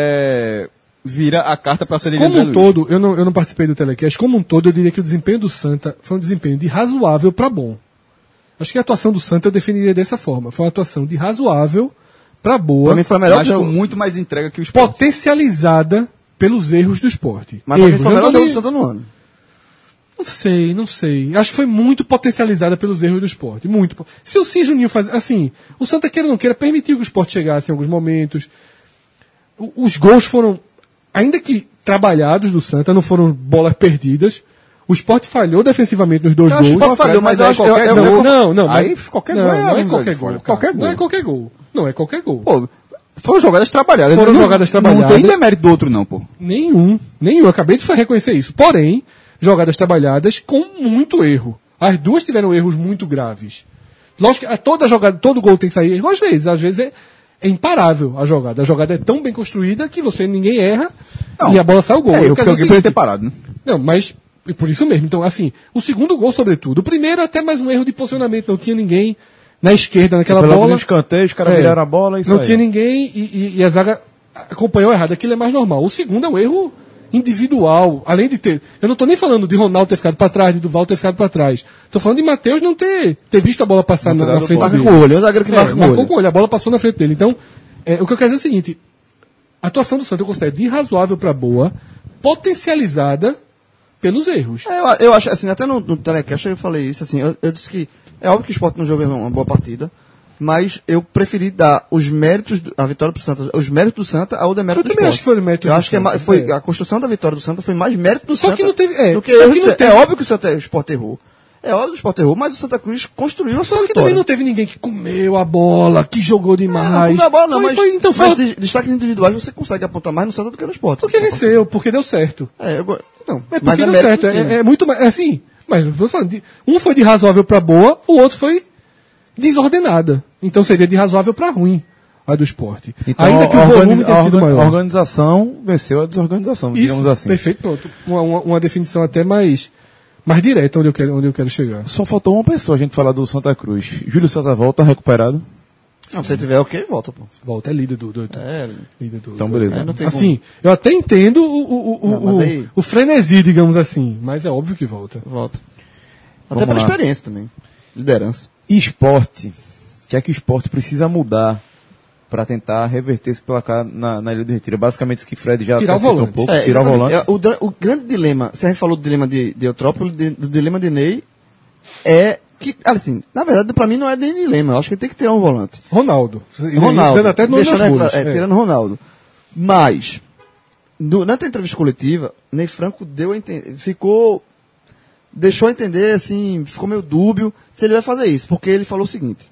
é, vira a carta para a saída de Como André um Luiz. todo, eu não, eu não participei do telecast, como um todo, eu diria que o desempenho do Santa foi um desempenho de razoável para bom. Acho que a atuação do Santa eu definiria dessa forma. Foi uma atuação de razoável para boa, Pra mim foi a melhor Mas jogo. com muito mais entrega que o Sport. potencializada pelos erros do esporte. Mas pra mim Erros, foi o eu melhor não jogo do li- Santos no ano. Não sei, não sei. Acho que foi muito potencializada pelos erros do esporte. Muito. po- Se o Sim Juninho faz. Assim, o Santa queira ou não queira, permitiu que o esporte chegasse em alguns momentos. O- Os gols foram, ainda que trabalhados do Santa, não foram bolas perdidas. O esporte falhou defensivamente nos dois Eu acho gols. que o Sport falhou, mas eu aí acho que qualquer é- é- não, é- não, não. Aí mas- qualquer não, gol é não é língua qualquer de gol. fora, Qualquer Cássio. Não é qualquer gol. Não é qualquer gol. Pô, foram jogadas trabalhadas. Foram não, jogadas Não trabalhadas. tem demérito do outro, não, pô. Nenhum, nenhum. Eu acabei de reconhecer isso. Porém, jogadas trabalhadas com muito erro. As duas tiveram erros muito graves. Lógico que a toda jogada, todo gol tem que sair erro às vezes. Às vezes é, é imparável a jogada. A jogada é tão bem construída que você ninguém erra Não. e a bola sai o gol. É, eu quero dizer o poderia seguinte, ter parado, né? Não, mas e por isso mesmo. Então, assim, o segundo gol, sobretudo. O primeiro, até mais um erro de posicionamento. Não tinha ninguém na esquerda naquela Foi logo bola. no escanteio, os caras É. viraram a bola e Não saiu. tinha ninguém e, e- e a zaga acompanhou errado. Aquilo é mais normal. O segundo é um erro individual. Além de ter. Eu não tô nem falando de Ronaldo ter ficado para trás, de Duval ter ficado para trás. Tô falando de Matheus não ter, ter visto a bola passar na, na frente Marca dele. com o olho, é o zagueiro que É, marca com o marcou olho. com o olho, a bola passou na frente dele. Então, é, o que eu quero dizer é o seguinte: a atuação do Santos eu considero de razoável para boa, potencializada pelos erros. É, eu, eu acho, assim, até no, no telecast eu falei isso, assim, eu, eu disse que é óbvio que o Sport não jogou uma boa partida, mas eu preferi dar os méritos, do- a vitória pro Santa, os méritos do Santa ao demérito Eu do também Sport. acho que foi o mérito Eu do acho que é Santa, ma- foi, é. a construção da vitória do Santa foi mais mérito do Só Santa que não teve- é, do que só erro que do não Santa. teve- É óbvio que o, Santa, o Sport errou. É óbvio que o Sport errou, mas o Santa Cruz construiu a sua Só que vitória. também não teve ninguém que comeu a bola, que jogou demais. Não, não, bola não, Foi- mas, foi- então mas foi, de- destaques individuais você consegue apontar mais no Santa do que no Sport. porque venceu, porque deu certo. É, eu, go- não, É mas porque é deu mérito certo. do time. É, é muito mais. É assim, mas eu tô falando, de- um foi de razoável para boa, o outro foi desordenada. Então seria de razoável para ruim a do esporte. Então, Ainda que o a volume organi- tenha a sido orga- maior. A organização venceu a desorganização, Isso, digamos assim. perfeito, pronto. Uma, uma, uma definição até mais, mais direta onde eu, quero, onde eu quero chegar. Só faltou uma pessoa a gente falar do Santa Cruz. Júlio Santa volta recuperado. Não, se você tiver ok, volta, pô. Volta, é líder do. do, do É, líder do Então, do- beleza. É, não tem Assim, eu até entendo o, o, o, Não, mas o, aí- o frenesi, digamos assim, mas é óbvio que volta. volta. Até Vamos pela lá. experiência também. Liderança. E esporte. O que é que o esporte precisa mudar para tentar reverter esse placar na, na Ilha do Retiro? Basicamente isso que Fred já Tirar até o citou um volante. pouco. É, tirar o exatamente. volante. É, o, dra- o grande dilema, se a gente falou do dilema de, de Eutrópole, de- do dilema de Ney, é que, assim, na verdade, pra mim não é nem dilema, eu acho que tem que tirar um volante. Ronaldo. Ronaldo, Dando até no deixando nas a- gols. é, É. tirando Ronaldo. Mas, durante a entrevista coletiva, Ney Franco deu a enten- ficou, deixou a entender, assim, ficou meio dúbio se ele vai fazer isso, porque ele falou o seguinte,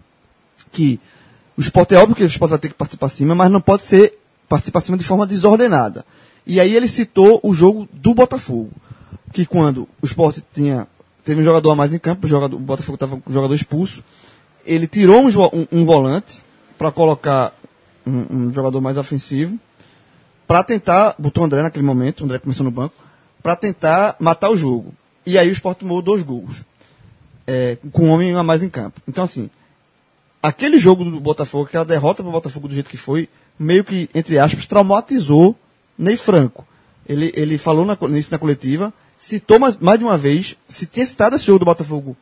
que o Sport é óbvio que o Sport vai ter que partir para cima, mas não pode ser partir para cima de forma desordenada. E aí ele citou o jogo do Botafogo, que quando o Sport tinha, teve um jogador a mais em campo, o, jogador, o Botafogo estava com o jogador expulso, ele tirou um, jo- um- um volante para colocar um, um jogador mais ofensivo, para tentar, botou o André naquele momento, o André começou no banco, para tentar matar o jogo. E aí o Sport tomou dois gols, é, com um homem a mais em campo. Então assim, aquele jogo do Botafogo, aquela derrota para o Botafogo do jeito que foi, meio que, entre aspas, traumatizou Ney Franco. Ele, ele falou na, nisso na coletiva, citou mais, mais de uma vez, se tinha citado esse jogo do Botafogo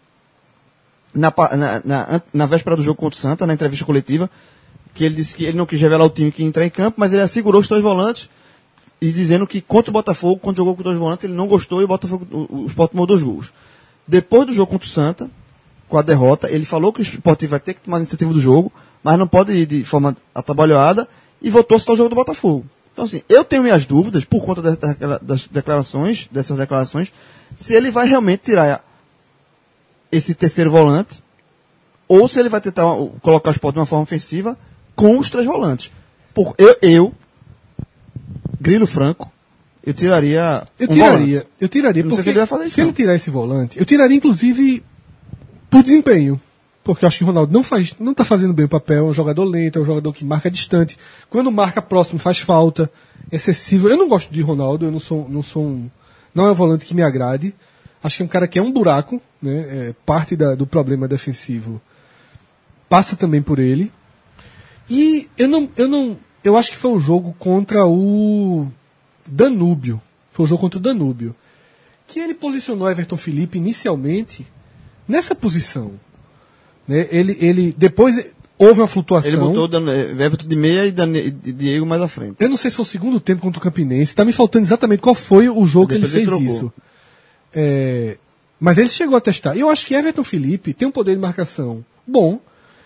na, pa- na, na, na véspera do jogo contra o Santa, na entrevista coletiva, que ele disse que ele não quis revelar o time que ia entrar em campo, mas ele assegurou os dois volantes e dizendo que contra o Botafogo, quando jogou com dois volantes, ele não gostou e o Botafogo, o, o Sport tomou dois gols. Depois do jogo contra o Santa, com a derrota, ele falou que o Sport vai ter que tomar a iniciativa do jogo, mas não pode ir de forma atabalhoada, e voltou a citar o jogo do Botafogo. Então, assim, eu tenho minhas dúvidas, por conta das, das declarações, dessas declarações, se ele vai realmente tirar esse terceiro volante, ou se ele vai tentar uh, colocar o Sport de uma forma ofensiva com os três volantes. Por, eu, eu, Grilo Franco, eu tiraria Eu um tiraria, volante. eu tiraria, Não sei porque se ele vai fazer isso, se ele não. tirar esse volante, eu tiraria inclusive por desempenho. Porque eu acho que o Ronaldo não faz, não tá fazendo bem o papel, é um jogador lento, é um jogador que marca distante. Quando marca próximo faz falta, excessivo. Eu não gosto de Ronaldo, eu não sou, não sou um, não é um volante que me agrade. Acho que é um cara que é um buraco, né? É, parte da, do problema defensivo passa também por ele. E eu não, eu não, eu acho que foi um jogo contra o Danúbio. Foi um jogo contra o Danúbio. Que ele posicionou Everton Felipe inicialmente nessa posição. Né? Ele, ele, depois houve uma flutuação. Ele botou o Dan- eh, Everton de meia e Dan- e Diego mais à frente. Eu não sei se foi o segundo tempo contra o Campinense. Está me faltando exatamente qual foi o jogo que ele Depois ele fez trocou. isso. É, mas ele chegou a testar. E eu acho que Everton Felipe tem um poder de marcação bom.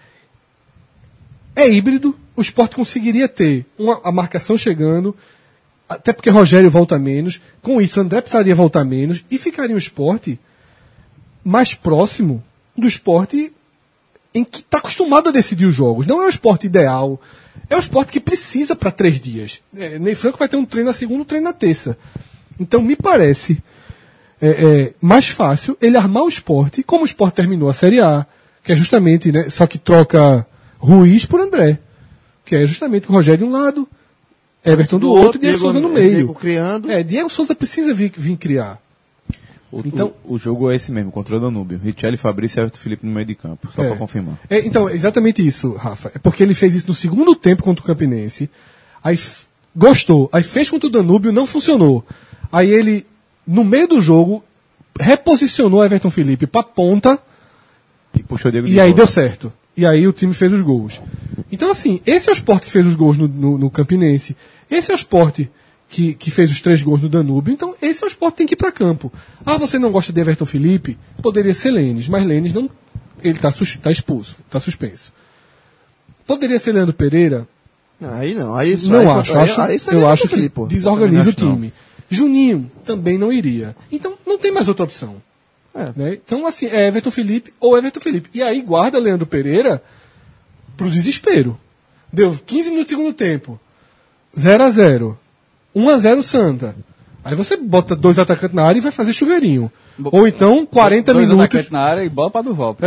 É híbrido. O Sport conseguiria ter uma, a marcação chegando. Até porque Rogério volta menos. Com isso, André precisaria voltar menos. E ficaria o Sport mais próximo do Sport em que está acostumado a decidir os jogos. Não é o Sport ideal. É o Sport que precisa para três dias. É, Ney Franco vai ter um treino na segunda, um treino na terça. Então me parece é, é, mais fácil ele armar o Sport, como o Sport terminou a Série A, que é justamente, né, só que troca Ruiz por André. que é justamente o Rogério de um lado, Everton do outro e Diego Souza no meio. Diego criando. É, Diego Souza precisa vir, vir criar. O, Então- o, o jogo é esse mesmo, contra o Danúbio. Richelli, Fabrício e Everton Felipe no meio de campo. Só É. pra confirmar. É, então, é exatamente isso, Rafa. É porque ele fez isso no segundo tempo contra o Campinense, aí f- gostou, aí fez contra o Danúbio, não funcionou. Aí ele, no meio do jogo, reposicionou Everton Felipe pra ponta, E puxou o Diego de e aí volta. deu certo. E aí o time fez os gols. Então, assim, esse é o Sport que fez os gols no, no, no Campinense. Esse é o Sport que, que fez os três gols no Danúbio. Então, esse é o Sport que tem que ir para campo. Ah, você não gosta de Everton Felipe? Poderia ser Lênis, mas Lênis não. Ele está tá expulso, está suspenso. Poderia ser Leandro Pereira? Aí não, aí isso Não aí, acho. aí, acho aí seria eu Everton acho que Felipe, pô. desorganiza o Também acho time. Juninho também não iria. Então, não tem mais outra opção. É. Né? Então, assim, é Everton Felipe ou Everton Felipe. E aí guarda Leandro Pereira pro desespero. Deu quinze minutos do segundo tempo. zero a zero. um a zero Santa. Aí você bota dois atacantes na área e vai fazer chuveirinho. Ou então quarenta Dois minutos. atacantes na área e bola pra Duval.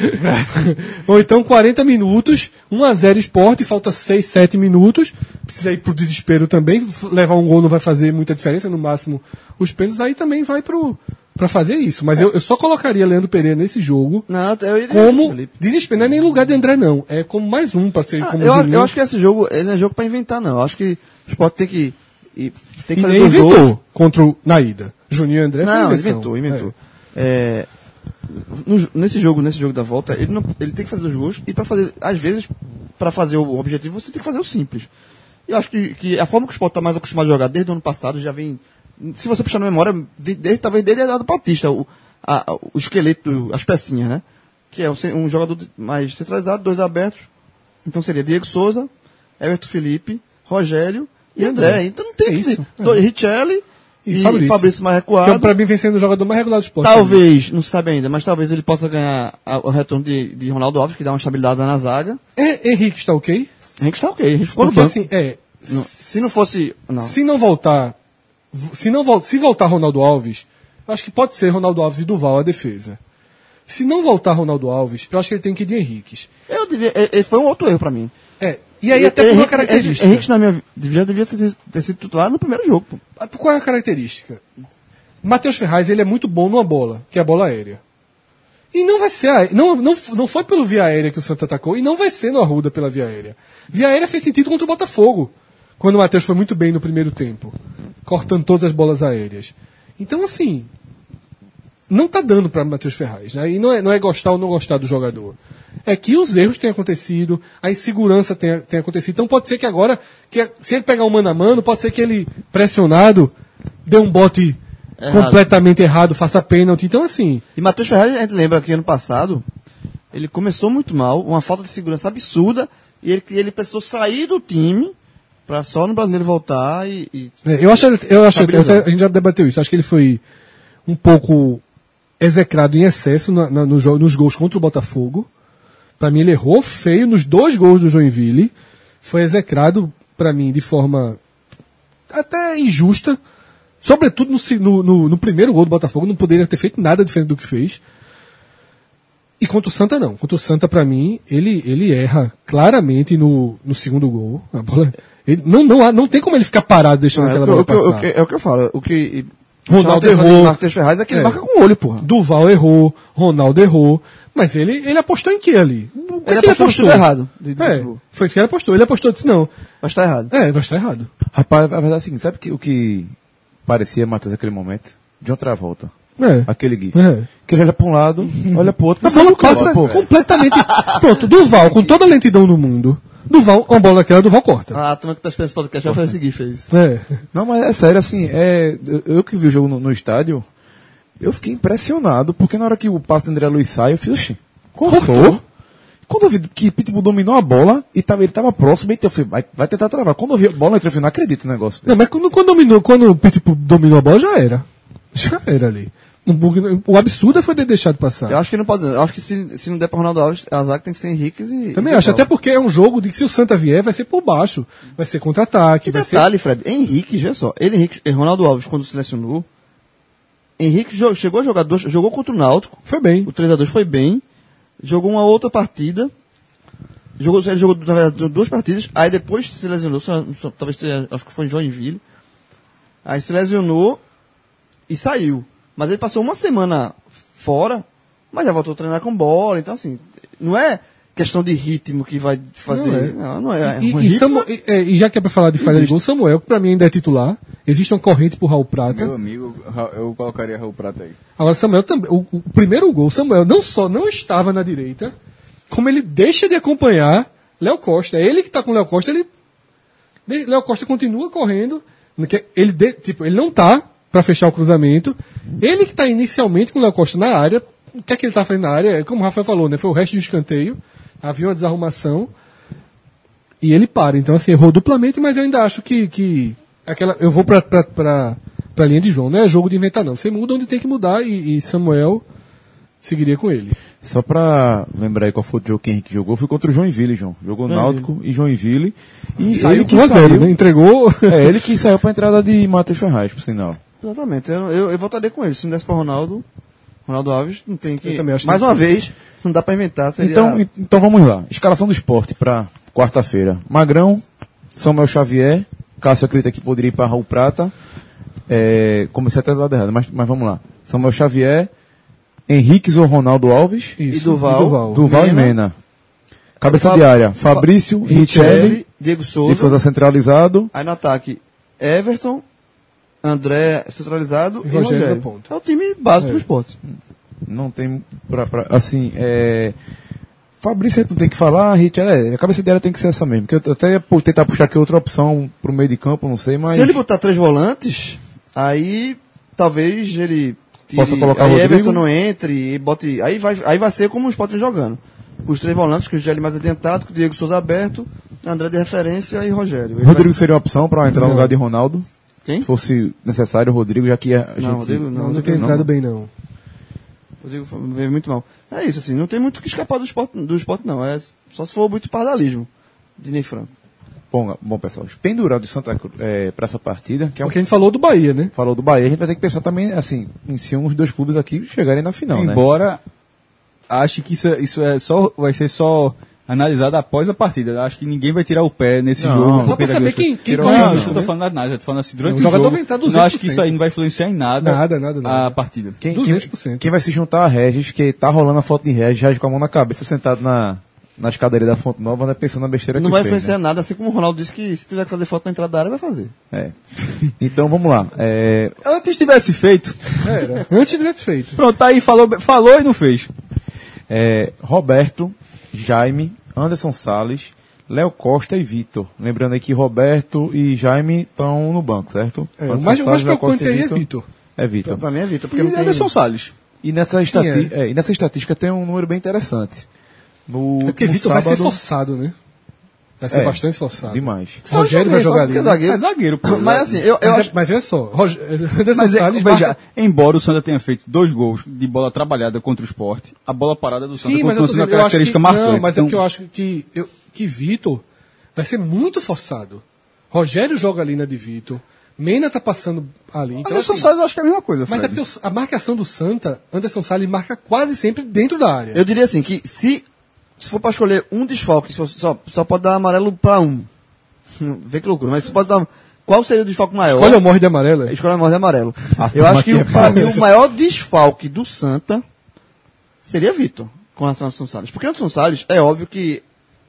Ou então quarenta minutos, um a zero Sport, falta seis, sete minutos. Precisa ir pro desespero também. f- Levar um gol não vai fazer muita diferença, no máximo os pênaltis. Aí também vai pro, pra fazer isso. Mas eu, eu só colocaria Leandro Pereira nesse jogo Não, eu iria Everton como Felipe. desespero. Não é nem lugar de André, não. É como mais um pra ser Ah, como eu, Juninho. eu acho que esse jogo, ele não é jogo pra inventar, não. Eu acho que o Sport tem que, e, tem que E fazer nem dois inventou gols. contra o, na ida. Juninho e André foi Não, invenção. inventou, inventou. É, no jo- nesse jogo, nesse jogo da volta, ele, não, ele tem que fazer os gols e para fazer, às vezes, para fazer o objetivo, você tem que fazer o simples. E eu acho que, que a forma que o Sport está mais acostumado a jogar desde o ano passado já vem, se você puxar na memória, vem desde, talvez desde a idade do Batista, o, a, o esqueleto, as pecinhas, né? Que é um, ce- um jogador de- mais centralizado, dois abertos. Então seria Diego Souza, Everton Felipe, Rogério e, E André. André. Então não tem É que isso, é. dois, Richelli E e, Fabrício. Fabrício. mais Que é, recuado. pra mim, vem sendo o jogador mais regular do Sport. Talvez, não se sabe ainda, mas talvez ele possa ganhar a- o retorno de, de Ronaldo Alves, que dá uma estabilidade na zaga. É, Henrique está ok? Henrique está ok, a gente ficou Porque no banco. assim, é. Não, se não fosse. Não. Se não voltar. Se não vol- se voltar Ronaldo Alves, eu acho que pode ser Ronaldo Alves e Duval a defesa. Se não voltar Ronaldo Alves, eu acho que ele tem que ir de Henriques. Eu devia, e- e foi um outro erro pra mim. É. E aí, E- até por uma Henrique- característica. Henrique, na minha vi- já devia ter, ter sido titular no primeiro jogo. Pô. Qual é a característica? Matheus Ferraz, ele é muito bom numa bola, que é a bola aérea. E não vai ser. A, não, não, não foi pelo via aérea que o Santa atacou, e não vai ser no Arruda pela via aérea. Via aérea fez sentido contra o Botafogo, quando o Matheus foi muito bem no primeiro tempo, cortando todas as bolas aéreas. Então, assim. Não tá dando para Matheus Ferraz. Né? E não é, não é gostar ou não gostar do jogador. É que os erros têm acontecido, a insegurança tem, tem acontecido. Então pode ser que agora, que se ele pegar um mano a mano, pode ser que ele, pressionado, dê um bote Errado. completamente errado, faça pênalti. Então, assim, E Matheus Ferraz, a gente lembra que ano passado, ele começou muito mal, uma falta de segurança absurda, e ele, ele precisou sair do time pra só no brasileiro voltar e. e é, eu acho, eu acho até, Estabilizar. a gente já debateu isso, acho que ele foi um pouco execrado em excesso na, na- no jo- nos gols contra o Botafogo. Para mim, ele errou feio nos dois gols do Joinville. Foi execrado, para mim, de forma até injusta. Sobretudo no, se- no, no- no primeiro gol do Botafogo. Não poderia ter feito nada diferente do que fez. E contra o Santa, não. Contra o Santa, para mim, ele, ele erra claramente no, no segundo gol. A bola, ele, não, não, há- não tem como ele ficar parado deixando Não, é, aquela o que, bola eu- o passar. que- é o que eu falo. O que Ronaldo chama a atenção errou. de Matheus Ferraz é que ele É. marca com o olho, porra. Duval errou, Ronaldo errou. Mas ele, ele apostou em que ali? O que Ele é que apostou no chute errado. De- de- É, tipo, foi isso que ele apostou. Ele apostou, disse não. mas tá errado. É, mas tá errado. Rapaz, a verdade é a seguinte, sabe que, o que parecia Matheus naquele momento? De outra volta. É. Aquele gif. É. Que ele olha pra um lado, olha pro outro. A bola passa pô. completamente. Pronto, Duval, com toda a lentidão do mundo. Duval, uma bola daquela, Duval corta. Ah, a turma que tá assistindo esse podcast vai fazer esse gif, é isso. É. Não, mas é sério, assim, é, eu, eu que vi o jogo no, no estádio, eu fiquei impressionado, porque na hora que o passe do André Luiz sai, eu fiz, oxi, cortou. Quando eu vi que Pitbull dominou a bola, e tava, ele tava próximo, então eu falei, vai, vai tentar travar. Quando eu vi a bola, eu falei, não acredito no negócio desse. Não, mas quando, quando, dominou, quando o Pitbull dominou a bola, já era. Já era ali. O, bug- o absurdo foi ter deixado passar. Eu acho que não pode. Eu acho que se, se não der pra Ronaldo Alves, a zaga tem que ser Henrique e. Também e acho, Duval. até porque é um jogo de que se o Santa vier, vai ser por baixo. Vai ser contra-ataque, Que vai ser. detalhe, Fred. Henrique, veja só. Ele, Henrique, e Ronaldo Alves, quando selecionou, Henrique jo- chegou a jogar dois, jogou contra o Náutico. Foi bem. O três a dois foi bem. Jogou uma outra partida. Jogou, ele jogou, na verdade, duas partidas, aí depois se lesionou, só, só, talvez tenha, acho que foi em Joinville. Aí se lesionou e saiu. Mas ele passou uma semana fora, mas já voltou a treinar com bola, então assim, não é questão de ritmo que vai fazer. Não é. Não, não é. E, Um e, ritmo Samu- e- é, e já que é pra falar de falha de gol, Samuel, que pra mim ainda é titular. Existe uma corrente pro Raul Prata. Meu amigo, Ra- eu colocaria Raul Prata aí. Agora, Samuel também. O, o primeiro gol, Samuel não só não estava na direita, como ele deixa de acompanhar Léo Costa. É ele que tá com Léo Costa, ele. de- Léo Costa continua correndo. Ele, de- tipo, ele não tá pra fechar o cruzamento. Ele que tá inicialmente com Léo Costa na área. O que é que ele tá fazendo na área? Como o Rafael falou, né? Foi o resto do escanteio. Havia uma desarrumação. E ele para. Então, assim, errou duplamente, mas eu ainda acho que. que aquela, eu vou pra, pra, pra, pra linha de João. Não é jogo de inventar, não. Você muda onde tem que mudar e, e Samuel seguiria com ele. Só pra lembrar aí qual foi o jogo que Henrique jogou, foi contra o Joinville, João. Jogou Náutico e Joinville. E Saiu ele que um a zero, saiu, né? Entregou. é ele que saiu pra entrada de Matheus Ferraz, por sinal. Exatamente, eu, eu, eu votaria com ele. Se não desse pra Ronaldo, Ronaldo Alves, não tem que. Eu também acho Mais que uma sim. vez, não dá pra inventar. Seria... Então, en- então vamos lá. Escalação do esporte pra quarta-feira. Magrão, Samuel Xavier, Cássio acredita que poderia ir pra Raul Prata. É, comecei até do lado errado, mas, mas vamos lá. Samuel Xavier, Henrique ou Ronaldo Alves, Isso, E Duval. Duval. Duval e Mena. Mena. Cabeça Fa- de área, Fabrício, Richelli, Richelli, Diego Souza. Diego Souza centralizado. Aí no ataque, Everton, André centralizado E e Rogério Rogério. na ponta. É o time básico do esporte. Não tem pra, pra- assim, é... Fabrício a gente não tem que falar, Richelli, é, a cabeça de área tem que ser essa mesmo. Porque eu até ia pu- tentar puxar aqui outra opção pro meio de campo, não sei, mas... Se ele botar três volantes, aí talvez ele tire, Possa colocar aí Rodrigo? Everton não entre e bote. Aí vai, aí vai ser como o Sport vem jogando. Com os três volantes, com o Gelli mais adiantado, com o Diego Souza aberto, André de referência e Rogério. Ele Rodrigo seria uma opção pra entrar no lugar de Ronaldo. Quem? Se fosse necessário, o Rodrigo, já que a gente... Não, Rodrigo não. Não, não Rodrigo tem não. entrado bem, não. Rodrigo foi- veio muito mal. É isso, assim, não tem muito o que escapar do esporte, do esporte não. É só se for muito pardalismo de Ney Franco. Bom, bom, pessoal, os pendurados de Santa Cruz é, para essa partida, que é um Porque a gente falou do Bahia, né? falou do Bahia, a gente vai ter que pensar também, assim, em se um dos dois clubes aqui chegarem na final, né? Embora ache que isso, é- isso é só, vai ser só analisado após a partida. Acho que ninguém vai tirar o pé nesse Não, jogo. Só pra saber quem, quem Tirou corre não, Não, o isso eu risco, tô né? falando nada, nada. Eu tô falando assim, durante O o jogador jogo. vai entrar Não acho que duzentos por cento. isso aí não vai influenciar em nada, Nada, nada, nada. a partida. Quem, duzentos por quem, cento. quem vai se juntar a Regis, que tá rolando a foto de Regis, Regis com a mão na cabeça, sentado na, nas cadeiras da Fonte Nova, né, pensando na besteira Não que vai fez, influenciar né? nada, assim como o Ronaldo disse que se tiver que fazer foto na entrada da área, vai fazer. É. Então vamos lá. É, Antes tivesse feito, Era. Antes de ter feito. pronto, tá aí, falou, falou e não fez. é, Roberto, Jaime, Anderson Salles, Léo Costa e Vitor. Lembrando aí que Roberto e Jaime estão no banco, certo? É, Anderson o mais, o mais Salles, Léo Costa preocupante e aí é Vitor. É Vitor. Pra mim é Vitor, porque E não tem... Anderson Salles. E nessa, Sim, estati- é, e nessa estatística tem um número bem interessante. No, É porque no Vitor vai ser sábado- forçado, né? Vai ser É, bastante forçado. Demais. Rogério vai jogar ali. ali. né? Zagueiro. É zagueiro, pô. Mas assim, eu, eu Mas, acho... é, mas veja só, Roger, Anderson Mas é, Salles veja, marca- embora o Santa tenha feito dois gols de bola trabalhada contra o Sport, a bola parada do Santa Sim, mas eu continua tô sendo uma dizendo, eu acho que, característica marcante. não, mas é Então, porque eu acho que, eu, que Vitor vai ser muito forçado. Rogério joga ali na de Vitor, Mena tá passando ali. Então, Anderson assim, Salles eu acho que é a mesma coisa, mas Fred. é porque o- a marcação do Santa, Anderson Salles marca quase sempre dentro da área. Eu diria assim, que se, se for pra escolher um desfalque, se for, só, só pode dar amarelo pra um. Vê que loucura, mas se pode dar... Qual seria o desfalque maior? Olha o morre de amarela. Escolha a morte de amarelo. A Eu turma acho que, aqui é pra mim, palhaço. o maior desfalque do Santa seria Vitor, com relação a Anderson Salles. Porque Anderson Salles, é óbvio que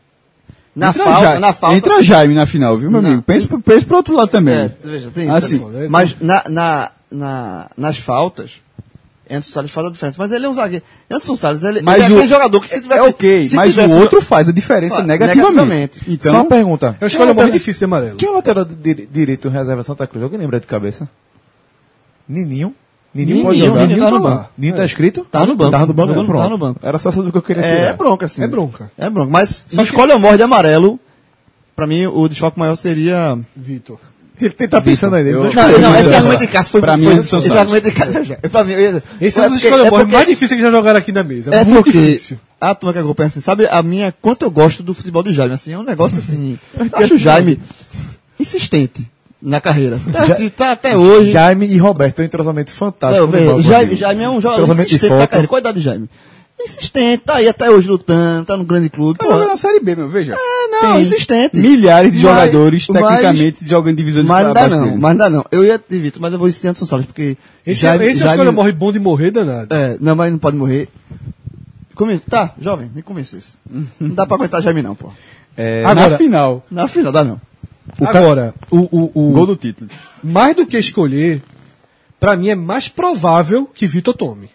na Entra falta, Jaime, na falta... Entra Jaime na final, viu, meu Não. amigo? Pensa, pensa pro outro lado também. É, veja, tem isso. Assim, também. Mas na, na, na, nas faltas, Anderson Salles faz a diferença. Mas ele é um zagueiro. Anderson Salles, ele, Mas ele é o- aquele jogador que se tivesse... é ok, se mas tivesse- o outro faz a diferença Ah, negativamente. negativamente. Então, Só uma pergunta. Eu escolho o Quem é o morre lateral- difícil de amarelo. Quem é o lateral di- direito reserva Santa Cruz? Alguém lembra de cabeça? Nininho? Nininho, pode Nininho, jogar? Nininho tá no lá. banco. Ninho tá escrito? Tá no banco. Tá no banco, Tá no- pronto. tá no banco. Era só essa dúvida que eu queria É, tirar. é bronca, assim. É bronca. É bronca. Mas Só no que- escolha ou morre de amarelo, pra mim, o desfalque maior seria... Vitor. Ele tá pensando aí. Eu- Ele Não, não, esse Anderson argumento de Cássio foi... Pra mim, foi, Anderson esse Salles. argumento de Cássio... Pra mim, eu ia- Esse é um dos porque- escolha é morre porque- mais difíceis que já jogaram aqui na mesa. É muito porque difícil. a turma que acompanha assim, sabe a minha, quanto eu gosto do futebol do Jaime, assim, é um negócio assim, eu acho o Jaime insistente na carreira. Tá, tá até hoje. Jaime e Roberto, tem um entrosamento fantástico. Não, no velho, banco Jaime, ali. Jaime é um jogador Entrosamento de insistente na foto. carreira. Qual a idade de Jaime? Insistente, tá aí até hoje lutando, tá no grande clube. Tá Pô, jogando na Série B, meu, veja. é, não, Tem insistente. milhares de Mas- jogadores, mas- tecnicamente, jogando divisões Mas não dá abaixo não, dele. mas não dá não. Eu ia de Vitor, mas eu vou insistir Anderson Salles, porque... Esse, Jaime- esse é a Jaime- escolha morre bom de morrer danado. É, não, mas não pode morrer. Comigo, tá, jovem, me convencesse. Não dá pra aguentar Jaime não, pô. É, Agora- na final, Na final, dá não. Agora, o, o, o- gol do título. mais do que escolher, pra mim é mais provável que Vitor tome.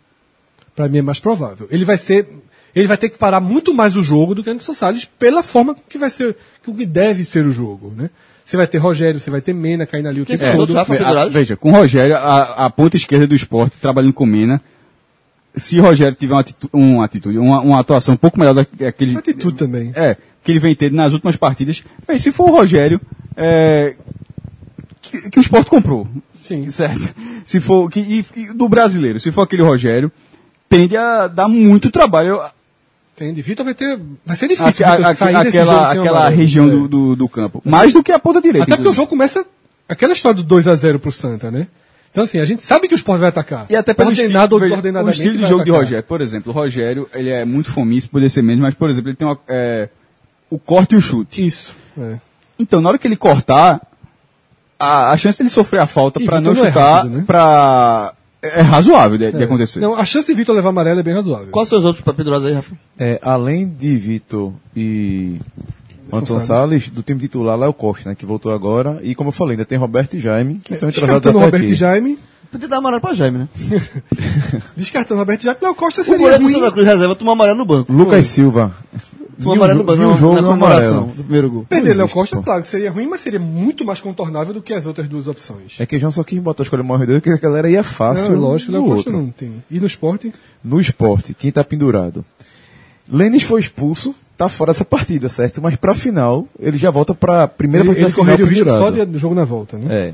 Pra mim é mais provável. Ele vai ser, ele vai ter que parar muito mais o jogo do que Anderson Salles pela forma que vai ser, que deve ser o jogo, né? Você vai ter Rogério, você vai ter Mena caindo ali o tempo são os todo. outros, Rafa? Ve- pendurado? a- veja, com o Rogério, a, a ponta esquerda do esporte, trabalhando com Mena, se Rogério tiver uma atitude, uma, atitude, uma, uma atuação um pouco melhor daquele... Atitude também. É, que ele vem tendo nas últimas partidas, bem, se for o Rogério, é, que, que o esporte comprou. Sim. Certo? Se for, que, e, e do brasileiro, se for aquele Rogério, tende a dar muito trabalho. Entende? Vitor vai ter, vai ser difícil A- a- Vitor a- sair desse jogo aquela sem aquela amarelo. região É. do, do, do campo. Mais do que a ponta direita. Até porque o inclusive. jogo começa aquela história do dois a zero pro Santa, né? Então assim, a gente sabe que o Sport vai atacar. E até pelo estilo, Ordenado ou veja, o desordenadamente estilo de vai jogo de atacar. Rogério. Por exemplo, o Rogério, ele é muito fomice, poderia ser menos, mas, por exemplo, ele tem uma, é, o corte e o chute. Isso. É. Então, na hora que ele cortar, a, a chance dele sofrer a falta E para Vitor não não é chutar, rápido, né? pra, é razoável de, de É. acontecer. Não, a chance de Vitor levar amarelo é bem razoável. Quais são os outros pendurados aí, Rafa? É, além de Vitor e Anderson Salles. Salles, do time titular Léo Costa, né, que voltou agora. E como eu falei, ainda tem Roberto e Jaime, que estão entrasados Descartando até Roberto aqui. e Jaime. Podia dar amarelo pra Jaime, né? Descartando Roberto e Jaime. Léo Costa O seria goleiro do ruim. Santa Cruz reserva tomou amarelo no banco. Lucas Silva. Tomou E o amarelo jo- no banco e o na, jogo na no comemoração amarelo. do primeiro gol. Perder Não Léo existe, Costa, pô. claro que seria ruim, mas seria muito mais contornável do que as outras duas opções. É que o João só quis botar a escolha morredora, porque a galera ia fácil. Não, lógico, no Léo Costa outro. não tem. E no esporte, No esporte, quem tá pendurado? Lênis foi expulso, tá fora dessa partida, certo? Mas pra final, ele já volta pra primeira ele, partida ele final correria o risco pendurado. só de, do jogo na volta, né? É.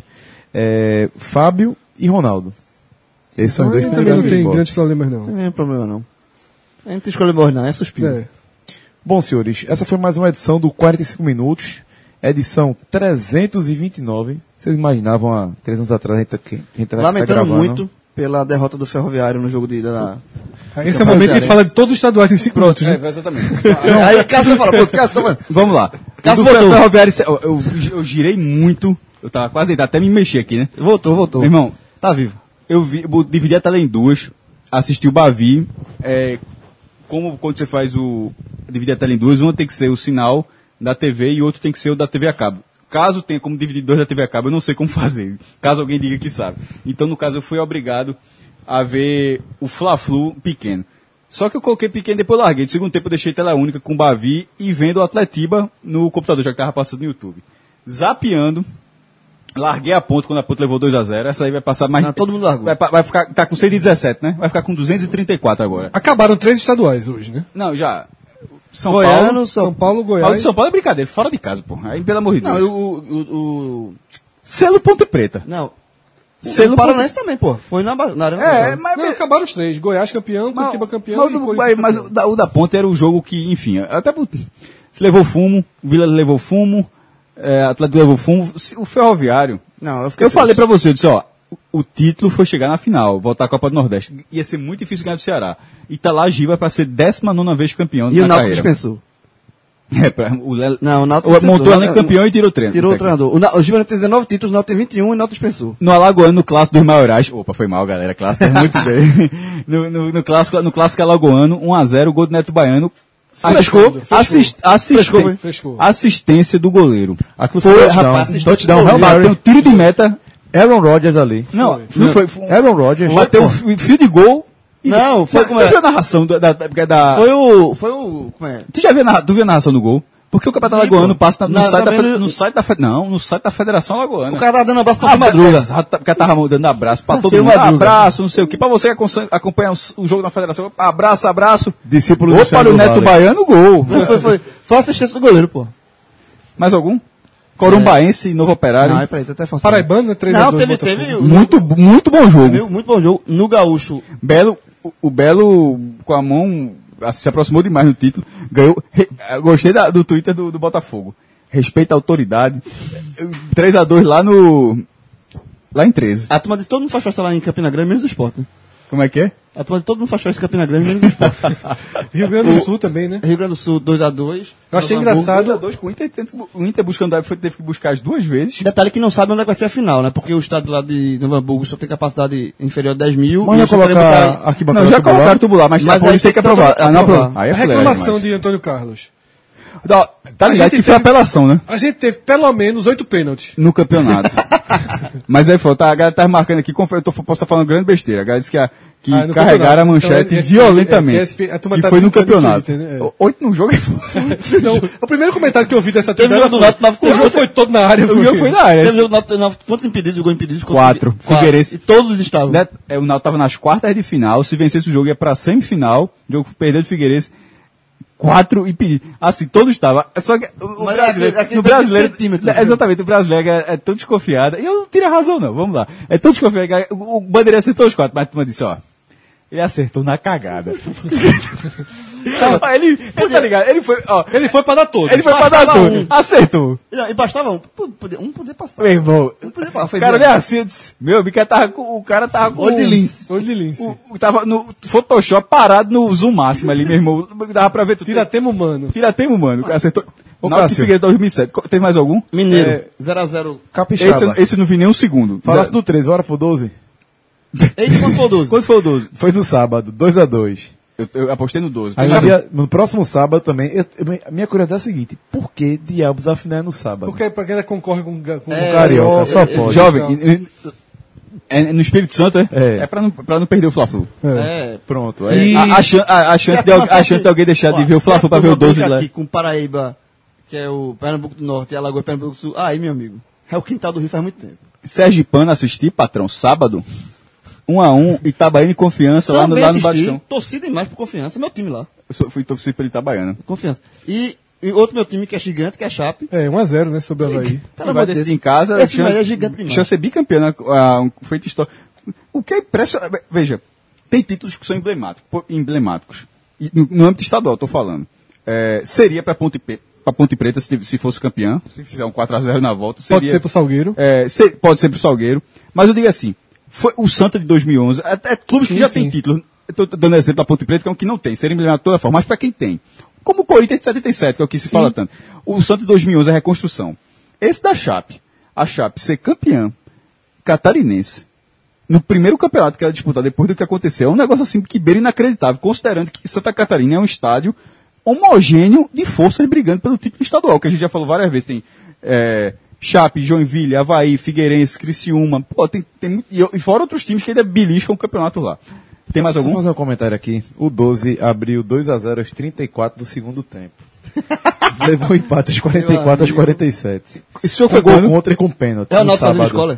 É, Fábio e Ronaldo. Esses são os Então, dois ele também não pendurados do tem esporte. grandes problemas, Não não. tem problema não. A gente escolhe morrer não, é suspiro. É. Bom, senhores, essa foi mais uma edição do quarenta e cinco Minutos, edição trezentos e vinte e nove. Vocês imaginavam há três anos atrás a gente, tá- a gente tá Lamentando gravando? muito pela derrota do Ferroviário no jogo de ida da... Esse é o momento que ele fala de todos os estaduais em cinco minutos, né? É, exatamente. Aí Cássio fala, pô, Cássio, toma. Vamos lá. Cássio O do voltou. Ferroviário, eu, eu, eu girei muito, eu tava quase deitado, até me mexi aqui, né? Voltou, voltou. Meu irmão, Tá vivo. eu, vi, eu dividi a tela em duas, assisti o Bavi, é, como quando você faz o... dividir a tela em duas, uma tem que ser o sinal da T V e outro tem que ser o da T V a cabo. Caso tenha como dividir dois da T V a cabo, eu não sei como fazer. Caso alguém diga que sabe. Então, no caso, eu fui obrigado a ver o Fla-Flu pequeno. Só que eu coloquei pequeno e depois eu larguei. No segundo tempo eu deixei tela única com o Bavi e vendo o Atletiba no computador, já que estava passando no YouTube. Zapeando, larguei a ponta quando a ponta levou dois a zero. Essa aí vai passar mais... Não, todo mundo largou. Vai, pa- vai ficar, tá com cento e dezessete, né? Vai ficar com duzentos e trinta e quatro agora. Acabaram três estaduais hoje, né? Não, já. São Goiano, Paulo. São... São Paulo, Paulo Goiás. de São Paulo é brincadeira, fora de casa, pô. Aí, pelo amor de Deus. Não, o... o, o, Selo Ponte Preta. o não. Selo O Paranaense também, pô. Foi na, ba- na arena. É, Central. mas... Não, acabaram os três. Goiás campeão, mas- Curitiba campeão mas, e o- Corinthians mas campeão. o, da, o da Ponte era o jogo que, enfim, até por- se levou fumo, o Vila levou fumo, é, Atlético levou fumo, se- o Ferroviário. Não, eu fiquei Eu falei pra você, eu disse, ó, o, o título foi chegar na final, voltar à Copa do Nordeste. Ia ser muito difícil ganhar do Ceará. E tá lá a Giva pra ser décima nona vez campeão E o na Náutico carreira. dispensou. É, pra, o Lel- Não, o Náutico o- dispensou. montou além O- campeão e tirou o treino. Tirou o treinador. O, Na- o Giovanni tem dezenove títulos, o Náutico tem vinte e um e o Náutico dispensou. No Alagoano, no clássico dos maiorais. Opa, foi mal, galera. Clássico tá muito bem. No, no, no clássico, no clássico Alagoano, um a zero, gol do Neto Baiano. Frescou, Assist- assist- assisten- Frescou, foi. Frescou. assistência do goleiro. Aquilo Foi, foi rapaz, touchdown. assistência Touchdown, do Hail goleiro. Bateu um tiro de meta. Aaron Rodgers ali. Não, Foi. foi, foi, Aaron Rodgers. bateu um fio fio de gol. e- Não, foi Não, como tu é? viu a narração da, da, da, da- Foi o... Foi o... Como é? Tu já viu a, narra- tu viu a narração do gol? Porque o Campeonato Vi, Alagoano pô. passa na- no, Na- site da, também fe- no- no site da fe- Não, no site da Federação Alagoana. O cara tá dando abraço pra Ah, São Madruga. exato, porque tava dando abraço pra todo Seu mundo. Madruga. Abraço, não sei o que. Pra você que acompanha- acompanha o, o jogo da Federação, abraço, abraço. Discípulo do Gol Luciano para o do Neto Vale. Baiano, gol. Não, foi, foi, foi a assistência do goleiro, pô. Mais algum? Corumbaense e Novo Operário. Não, aí peraí, tá até falando. Paraibano, né? três a Não, dois, teve, Botafogo. teve. o- muito, muito bom jogo. Viu? Muito bom jogo. No Gaúcho. Belo, o, o Belo, com a mão, ah, se aproximou demais no título. Ganhou. Re- eu gostei da- do Twitter do, do Botafogo. Respeita a autoridade. três a dois lá no. Lá em treze. A turma disse, todo mundo faz festa lá em Campina Grande, menos o Sport, né? Como é que é? A turma de todo mundo faz festa em Campina Grande, menos o Sport. Rio Grande do Sul também, né? Rio Grande do Sul, dois a dois. Eu achei Novo Hamburgo. engraçado. dois com o Inter, tenta- o Inter buscando foi, teve que buscar as duas vezes. Detalhe que não sabe onde é que vai ser a final, né? Porque o estádio lá de Novo Hamburgo só tem capacidade inferior a dez mil. Mas e já eles só querem colocar botar- arquibancada Não, já tubular? colocaram tubular, mas, Mas a aí polícia tem que tem que aprovar. aprovar. Ah, não aprovou. Aí é A fuleira reclamação demais. de Antônio Carlos. Tá, tá A ligado gente que foi teve- apelação, né? A gente teve pelo menos oito pênaltis. No campeonato. Mas aí foi, tá, a galera tá marcando aqui, conf- eu tô, posso estar falando grande besteira. A galera disse que, a, que Ah, no carregaram a campeonato. manchete Então, esse- violentamente. é, esse- a turma e tá foi no brincando no campeonato. Twitter, né? É. Oito no jogo. Não, o primeiro comentário que eu vi dessa Teve tirada jogo do foi, Náutico, mas o teve jogo outro- foi todo na área. O jogo foi na área. Teve jogo na- na- quantos impedidos, gol impedidos? Quantos Quatro. impedidos? Figueirense. E todos estavam. Né, é, o Náutico tava nas quartas de final, se vencesse o jogo ia pra semifinal, o jogo perdeu do Figueirense, quatro e pedir. Assim, todos estavam. Só que o, o Mas brasileiro, aquele- aquele no brasileiro, centímetros, é, né? exatamente, o brasileiro é, é tão desconfiado, e eu não tiro a razão não, vamos lá, é tão desconfiado, que o, o Bandeirinha acertou os quatro, mas a turma disse, ó, ele acertou na cagada. Aí ele, ele tá ligado, ele foi, ó, Ele foi pra dar todos. ele foi pra dar bastava tudo, um. acertou. Não, e bastava um. Pô, podia- Um poder passar. Meu irmão, Um poder passar. o Foi cara bem. olha assim, eu disse, meu, o cara tava com, o cara tava com... Olho de lince. Olho de lince. O, o- tava no Photoshop parado no zoom máximo ali, meu irmão. Dava pra ver tudo. Tira temo humano. Tiratemo, mano. O cara acertou. Ô, Náutico e Cássio. Figueiredo dois mil e sete. Co- Teve mais algum? Mineiro. É, zero a zero. Capixaba. Esse, esse eu não vi nem um segundo. Falasse Zero. do treze, bora pro doze? Esse quanto foi o doze? Quanto foi o doze? Foi no sábado, dois a dois. Eu, eu apostei no doze. Aí Deixa no, eu- dia- no próximo sábado também, eu- eu- a minha curiosidade é a seguinte, por que diabos a final é no sábado? Porque pra quem ainda concorre com, com É, O Carioca, só é, pode. Jovem, e- e- é no Espírito Santo, é? É. É pra não, pra não perder o Fla-Flu. É. Pronto. Aí, E- A, a, chan- a- a chance de, al- a chance de alguém deixar de ver o Fla-Flu pra ver o doze lá. aqui com Paraíba, que é o Pernambuco do Norte e Alagoas Pernambuco do Sul. Aí, meu amigo, é o quintal do Rio faz muito tempo. Sergipano assisti, patrão, sábado. Um a um, Itabaiana e Confiança lá no, Também lá no assisti, Batistão. torcida demais por Confiança, meu time lá. Eu só fui torcer pela Itabaiana. Confiança. E, e outro meu time que é gigante, que é a Chape. É, um a zero, né, sobre o Havaí. Pelo E amor vai de decidir Deus. em casa. Esse time aí é gigante demais. Chance ser bicampeão, né? Ah, um feito história. O que é impressionante. Veja, tem títulos que são emblemáticos. pô, emblemáticos. E no, no âmbito estadual, estou falando. É, seria para Ponte, Pe- pra Ponte Preta se, se fosse campeão. Se fizer um quatro a zero na volta. Seria, Pode ser pro Salgueiro. é, se- pode ser pro Salgueiro. Mas eu digo assim: foi o Santa de dois mil e onze. Até clubes que Sim, já sim. têm título. Estou dando exemplo da Ponte Preta, que é um que não tem. Seria emblemático de toda forma. Mas para quem tem. Como o Corinthians de setenta e sete, que é o que se fala tanto. O Santa de dois mil e onze é a reconstrução. Esse da Chape. A Chape ser campeã catarinense no primeiro campeonato que ela disputar depois do que aconteceu, é um negócio assim que beira inacreditável, considerando que Santa Catarina é um estádio homogêneo de forças brigando pelo título estadual, que a gente já falou várias vezes. Tem é, Chape, Joinville, Avaí, Figueirense, Criciúma, pô, tem, tem, muito- e, e fora outros times que ainda beliscam o campeonato lá. Tem mais Deixa eu algum? fazer um comentário aqui. O doze abriu dois a zero aos trinta e quatro do segundo tempo. Levou um empate aos quarenta e quatro aos quarenta e sete. Esse jogo Foi foi gol quando? contra e com pênalti. É o no Náutico fazendo sábado. escola.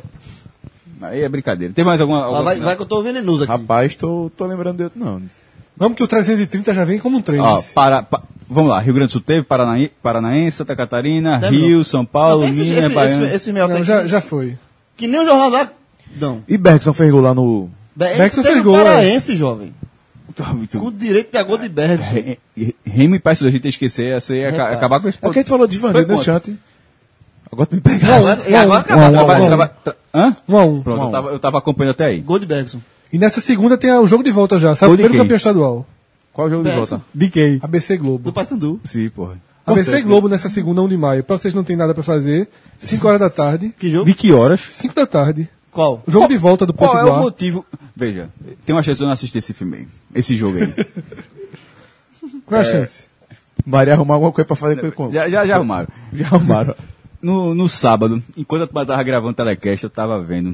Aí é brincadeira. Tem mais alguma? Lá alguma vai, vai que eu tô venenoso aqui. Rapaz, tô, tô lembrando de outro não. Vamos que o trezentos e trinta já vem como um trem. Ó, para, pa- vamos lá, Rio Grande do Sul teve, Paranaí, Paranaense, Santa Catarina, Terminou. Rio, São Paulo, Não, tem esse- Minas, esse- Baiana. esse- esse meu Não, tem já, que- já foi. Que nem o jornal lá. Não. E Bergson fez gol lá no... Bergson Teve fez gol, um paraense, jovem. Tá muito- Com direito de agora de Bergson. Re- Re- Remo e Pérez da gente esquecer, essa aí ia aca- acabar com esse É que a gente falou de Foi Vandeiro no quanto? chante. Agora tu me pegasse. E agora um, acaba. um, Acaba- um, acaba- tra- Hã? Um a um. Pronto, Um a um. eu tava, eu tava acompanhando até aí. Gol de Bergson. E nessa segunda tem o jogo de volta já. Sabe Gol o de primeiro quem? campeão estadual. Qual é o jogo de Bergson. volta? De quem? A B C Do Globo. Paysandu. Sim, porra. A B C Globo nessa segunda, um de maio. Pra vocês não tem nada pra fazer. cinco horas da tarde. Que jogo? De que horas? cinco da tarde. Qual? O jogo de volta do Qual é o Potiguar. motivo? Veja, tem uma chance de eu não assistir esse filme aí. Esse jogo aí. Qual é a chance? Maria arrumar alguma coisa pra fazer com... já, já, já arrumaram. Já arrumaram. No, no sábado, enquanto a turma tava gravando o telecast, eu tava vendo.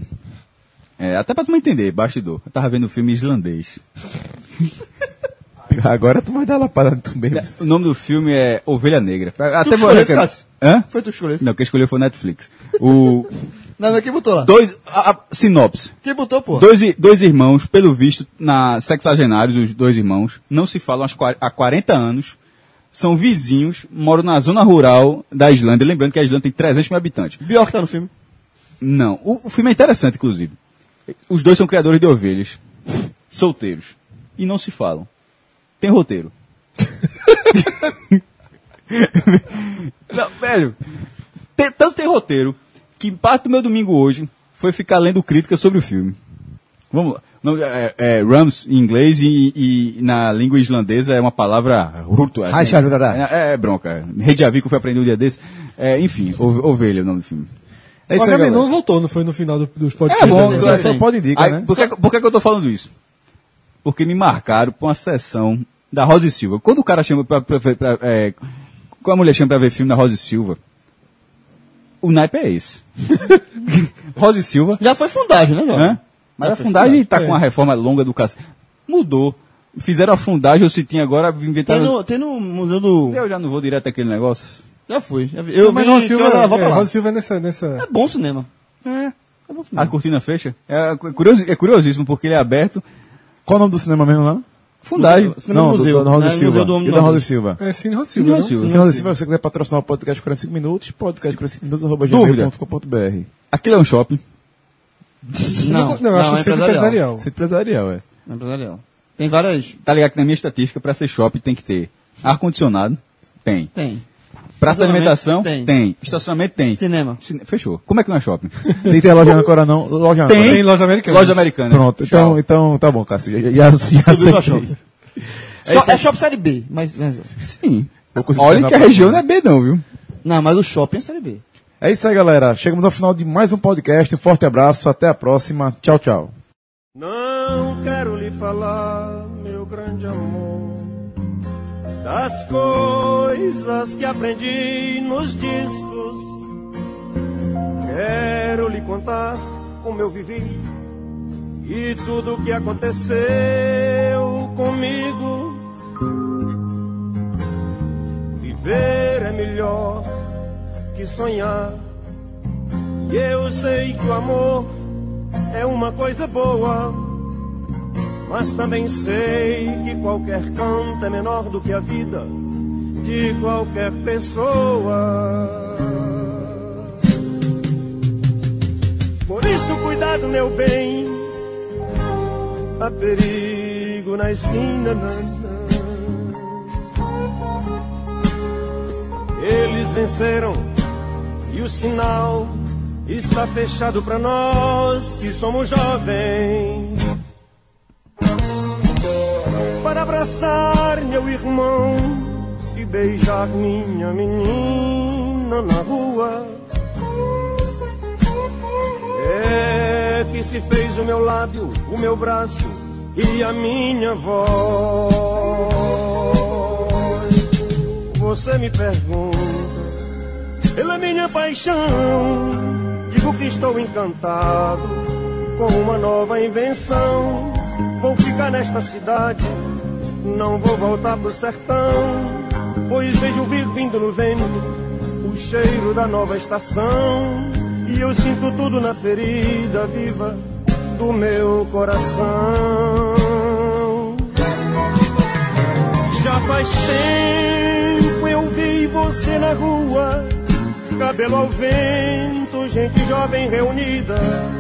É, até pra tu entender, bastidor. Eu tava vendo o filme islandês. Agora tu vai dar lapada também. O nome do filme é Ovelha Negra. Até Tu vou escolheu, recam- Cássio? Hã? Foi tu que escolheu esse? Não, quem escolheu foi o Netflix. O. Não, mas quem botou lá? Dois. A, a- sinopse. Quem botou, pô? Dois, i- dois irmãos, pelo visto, na sexagenários, os dois irmãos, não se falam há qua- há quarenta anos, são vizinhos, moram na zona rural da Islândia. Lembrando que a Islândia tem trezentos mil habitantes. Bjork tá no filme. Não. O, o filme é interessante, inclusive. Os dois são criadores de ovelhas, solteiros, e não se falam. Tem roteiro. Não, velho. Tem- tanto tem roteiro que parte do meu domingo hoje foi ficar lendo críticas sobre o filme. Vamos lá. Não, é, é Rams em inglês e, e na língua islandesa é uma palavra ruto. Assim, é, é bronca. Reykjavik foi aprender um dia desse. É, enfim, Ovelha é o nome do filme. É isso o Agamenon voltou, não foi no final do, dos podcasts? É bom, é, só pode dica, né? Por que, por que, que eu tô falando isso? Porque me marcaram pra uma sessão da Rosa e Silva. Quando o cara chama pra, pra, pra, pra é, quando a mulher chama pra ver filme da Rosa e Silva, o naipe é esse. Rosa e Silva. Já foi fundagem, né, João? Mas Já a fundagem está é. com uma reforma longa do cacete. Mudou. Fizeram a fundagem, eu se tinha agora, inventaram... Tem no, tem no museu do... Eu já não vou direto àquele negócio. Já fui. Já vi. Eu não, mas vi Rosa Silva, eu, é, volta é, lá. Rosa Silva é nessa, nessa... É bom cinema. É. É bom cinema. A cortina fecha. É, curiosi, é curiosíssimo, porque ele é aberto. Qual o nome do cinema mesmo lá? Fundagem. Não, do museu. Da Rosa né? Silva. Do, e da Rosa Silva. É Cine Rosa Silva, Cine Rosa Silva. Se você quiser patrocinar o podcast quarenta e cinco minutos, podcast quarenta e cinco minutos, arroba gmail ponto com ponto b r. Aquilo é um shopping? Não, não, eu acho que é centro empresarial. Centro empresarial, é. É empresarial. Tem várias... Tá ligado que na minha estatística, pra ser shopping, tem que ter ar-condicionado? Tem. Tem. Praça de alimentação? Tem. Tem. Estacionamento? Tem. Cinema. Cine... Fechou. Como é que não é shopping? Tem que ter loja agora não? Loja tem. Tem loja americana. Loja americana. Pronto. Então, então, tá bom, Cássio. Já, já, já sei. É, Só, é shopping série B, mas... Sim. Olha que a região não é B não, viu? Não, mas o shopping é série B. É isso aí, galera. Chegamos ao final de mais um podcast. Um forte abraço. Até a próxima. Tchau, tchau. Não quero lhe falar, meu grande amor, das coisas que aprendi nos discos. Quero lhe contar como eu vivi e tudo o que aconteceu comigo. Viver é melhor que sonhar, e eu sei que o amor é uma coisa boa, mas também sei que qualquer canto é menor do que a vida de qualquer pessoa. Por isso, cuidado, meu bem, há perigo na esquina. Eles venceram e o sinal está fechado pra nós que somos jovens. Para abraçar meu irmão e beijar minha menina na rua, é que se fez o meu lábio, o meu braço e a minha voz. Você me pergunta pela minha paixão, digo que estou encantado com uma nova invenção. Vou ficar nesta cidade, não vou voltar pro sertão, pois vejo vir vindo no vento o cheiro da nova estação, e eu sinto tudo na ferida viva do meu coração. Já faz tempo eu vi você na rua, cabelo ao vento, gente jovem reunida.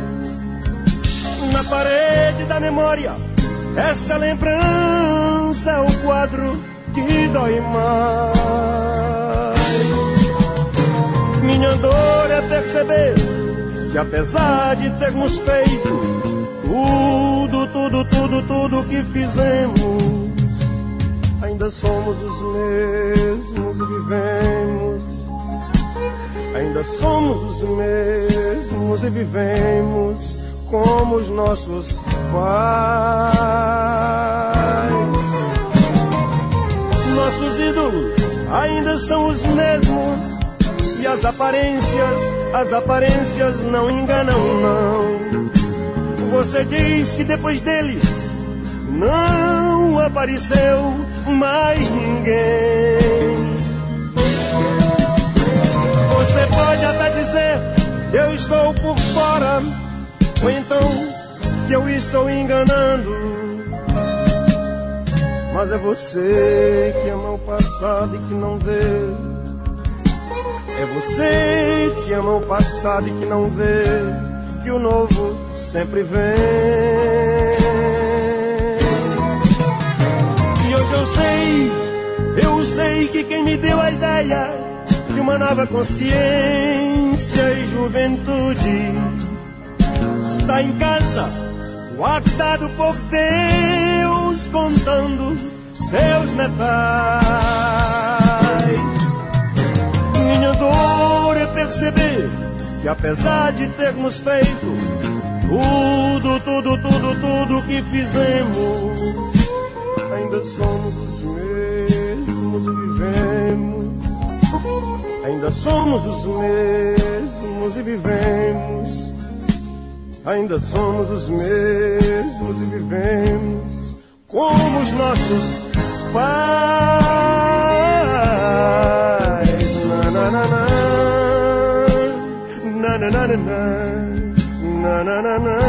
Na parede da memória, esta lembrança é o quadro que dói mais. Minha dor é perceber que apesar de termos feito tudo, tudo, tudo, tudo que fizemos, ainda somos os mesmos e vivemos. Ainda somos os mesmos e vivemos como os nossos pais. Nossos ídolos ainda são os mesmos, e as aparências, as aparências não enganam, não. Você diz que depois deles não apareceu mais ninguém. Você pode até dizer que eu estou por fora, ou então que eu estou enganando, mas é você que ama o passado e que não vê. É você que ama o passado e que não vê que o novo sempre vem. E hoje eu sei, eu sei que quem me deu a ideia de uma nova consciência e juventude está em casa, o ato dado por Deus contando seus metais. Minha dor é perceber que apesar de termos feito tudo, tudo, tudo, tudo que fizemos, ainda somos os mesmos e vivemos. Ainda somos os mesmos e vivemos. Ainda somos os mesmos e vivemos como os nossos pais. Na na na na na na na na na na na na.